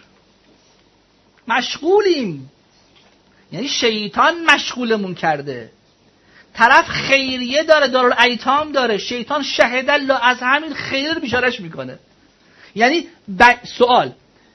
مشغولیم، یعنی شیطان مشغولمون کرده. طرف خیریه داره، دارالایتام داره، شیطان شهد الله از همین خیر رو بیچارهش میکنه. یعنی ب... سوال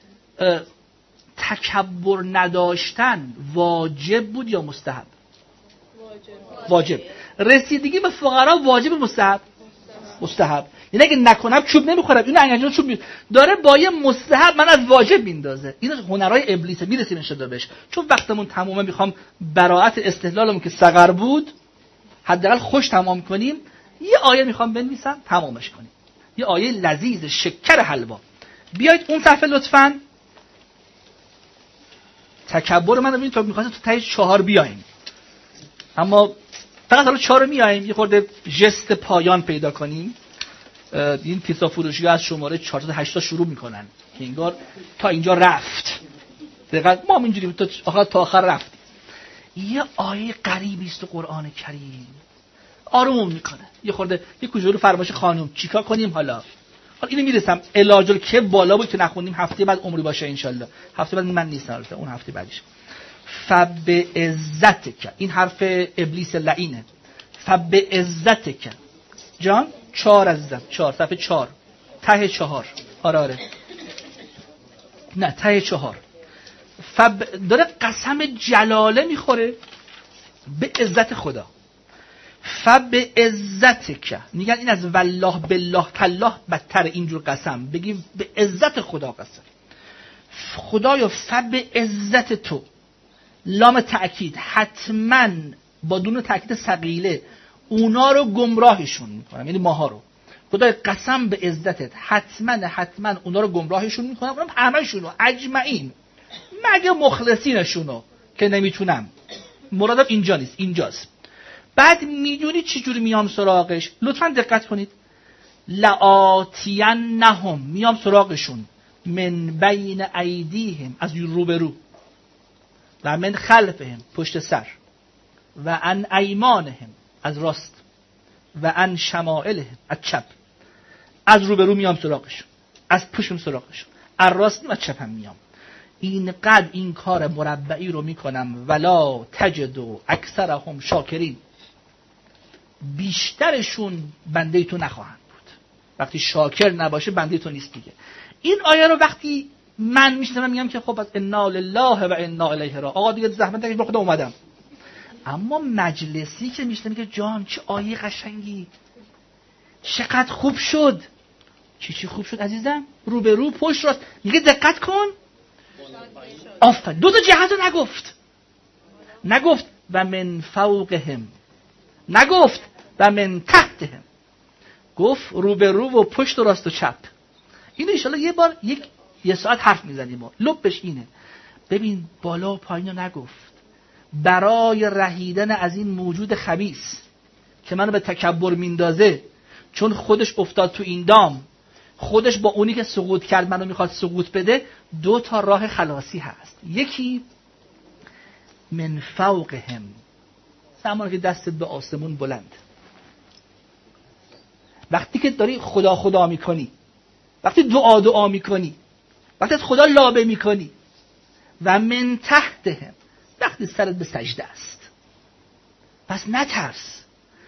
تکبر نداشتن واجب بود یا مستحب؟ واجب. واجب. رسیدگی به فقرا واجب مستحب؟ مستحب. یعنی اگه نکنم چوب نمیخورم، اینو انگشتم چوب می... داره با یه مستحب من از واجب میندازه. این هنرهای ابلیسه، میرسیم ان شاءالله بهش. چون وقتمون تمومه میخوام براءت استدلالمون که صغر بود حداقل خوش تمام کنیم. یه آیه میخوام بنویسم تمامش کنیم، یه آیه لذیذ شکر حلوا. بیایید اون صفحه لطفاً. تکبر من ببینید، تو می‌خواید تو ته چهار بیایم، اما فقط حالا چهار میایم، یه خورده ژست پایان پیدا کنیم. این پیتزا فروشی‌ها از شماره چهار تا هشت تا شروع میکنن که انگار تا اینجا رفت. دقیقاً ما اینجوری تا آخر تا آخر رفتیم. یه آیه غریبی است تو قرآن کریم، آروم میکنه. یه خورده یه کوچولو فرمایش خانم چیکار کنیم حالا؟ حالا اینو میرسم علاج الکبر بالا بود که نخوندیم، هفته بعد عمری باشه ان شاء الله. هفته بعد من نیستم، البته اون هفته بعدش. فبعزتک، این حرف ابلیس لعینه. فبعزتک جان چهار عزیزم، چهار صفحه چهار ته چهار. آره آره نه ته چهار. فب داره قسم جلاله میخوره به عزت خدا. فبعزتک، میگن این از والله بالله تالله بدتر اینجور قسم بگیم به عزت خدا قسم. خدایا فبعزت تو، لام تأکید، حتما با دون تأکید ثقیله اونا رو گمراهشون میکنم، یعنی ماها رو. خدای قسم به عزتت حتما حتما اونا رو گمراهشون میکنم، اونم همه‌شونو اجمعین مگه مخلصینشونو که نمیتونم. مرادم اینجا نیست، اینجاست. بعد میدونی چی جوری میام سراغش؟ لطفا دقت کنید. لآتینهم، میام سراغشون، من بین ایدیهم، از روبرو، و من خلفهم، پشت سر، و عن ایمانهم، از راست، و عن شمائلهم، از چپ. از روبرو میام سراغشون، از پشتم سراغشون، از راست و چپم میام. اینقدر این کار مربعی رو میکنم ولا تجد اکثرهم شاکرین، بیشترشون بنده تو نخواهند بود. وقتی شاکر نباشه بنده تو نیست دیگه. این آیه رو وقتی من میشنم میگم که خب از انا لله و انا الیه را، آقا دیگه زحمت نکش، به خدا اومدم. اما مجلسی که میشنم که جان چه آیه قشنگی، چقدر خوب شد. چی چی خوب شد عزیزم؟ رو به رو، پشت راست. میگه دقت کن، آفرین. دو تا جهت رو نگفت، نگفت و من فوقهم، نگفت و من تحتهم، گفت رو به رو و پشت و راست و چپ. اینو ان شاءالله یه بار یک یه ساعت حرف میزنیم ما. لبش اینه. ببین بالا و پایین رو نگفت برای رهیدن از این موجود خبیث که منو به تکبر میندازه، چون خودش افتاد تو این دام، خودش با اونی که سقوط کرد منو میخواد سقوط بده. دو تا راه خلاصی هست. یکی من فوقهم، زمانی که دستت به آسمون بلند، وقتی که داری خدا خدا میکنی، وقتی دعا دعا میکنی، وقتی از خدا لابه میکنی. و من تحتهم، وقتی سرت به سجده است. پس نترس،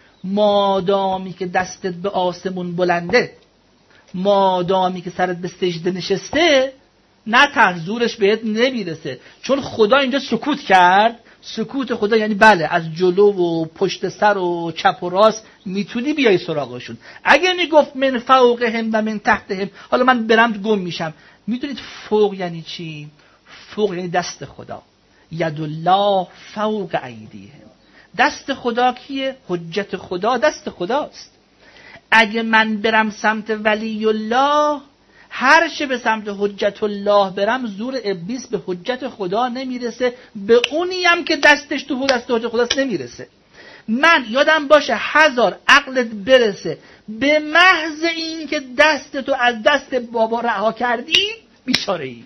مادامی که دستت به آسمون بلنده، مادامی که سرت به سجده نشسته، نترس، زورش بهت نمیرسه. چون خدا اینجا سکوت کرد. سکوت خدا یعنی بله از جلو و پشت سر و چپ و راست میتونی بیای سراغشون. اگه میگفت من فوقهم و من تحتهم، حالا من برم گم میشم. میدونید فوق یعنی چی؟ فوق یعنی دست خدا. ید الله فوق ایدیهم. دست خدا کیه؟ حجت خدا دست خداست. اگه من برم سمت ولی الله، هر چه به سمت حجت الله برم، زور ابلیس به حجت خدا نمیرسه، به اونی هم که دستش تو دست حجت خداست نمیرسه. من یادم باشه هزار عقلت برسه، به محض این که دست تو از دست بابا رها کردی بیچاره ای.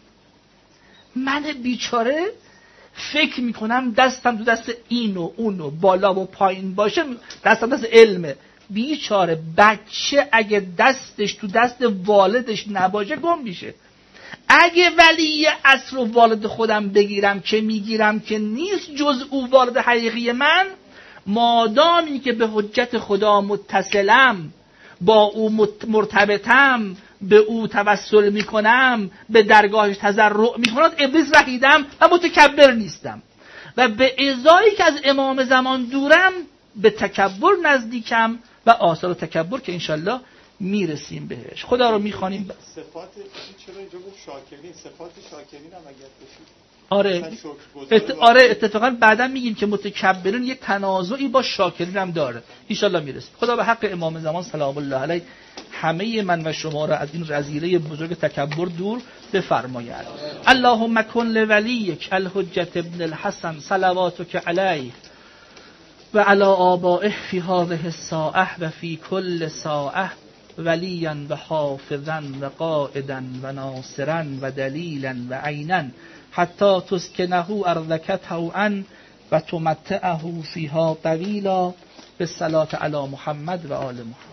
من بیچاره فکر میکنم دستم تو دست این و اون و بالا و پایین باشه، دستم دست علمه. بیچاره بچه اگه دستش تو دست والدش نباشه گم میشه. اگه ولی اصل و والد خودم بگیرم که میگیرم که نیست جز او والد حقیقی من، مادامی که به حجت خدا متصلم، با او مرتبطم، به او توسل میکنم، به درگاهش تضرع میکنم، ابلیس رهیدم و متکبر نیستم. و به ازایی که از امام زمان دورم، به تکبر نزدیکم و آثار تکبر که انشالله میرسیم بهش. خدا رو میخوانیم. صفات چرا اینجا گفت شاکرین؟ صفات شاکرین هم اگر بشید. آره ات... آره اتفاقا بعدا میگیم که متکبرین یک تنازعی با شاکرین هم داره. انشالله میرسیم. خدا به حق امام زمان سلام الله علیه همه من و شما را از این رذیله بزرگ تکبر دور بفرماید. اللهم کن لولیک الحجة ابن الحسن صلواتک علیه و علی آبائه فی هذه الساعه و فی کل ساعه ولیا و حافظا و قائدا و ناصرا و دلیلا و عینا حتی تسکنه ارضک طوعا و تمتعه فیها طویلا بالصلاة علی محمد و آل محمد.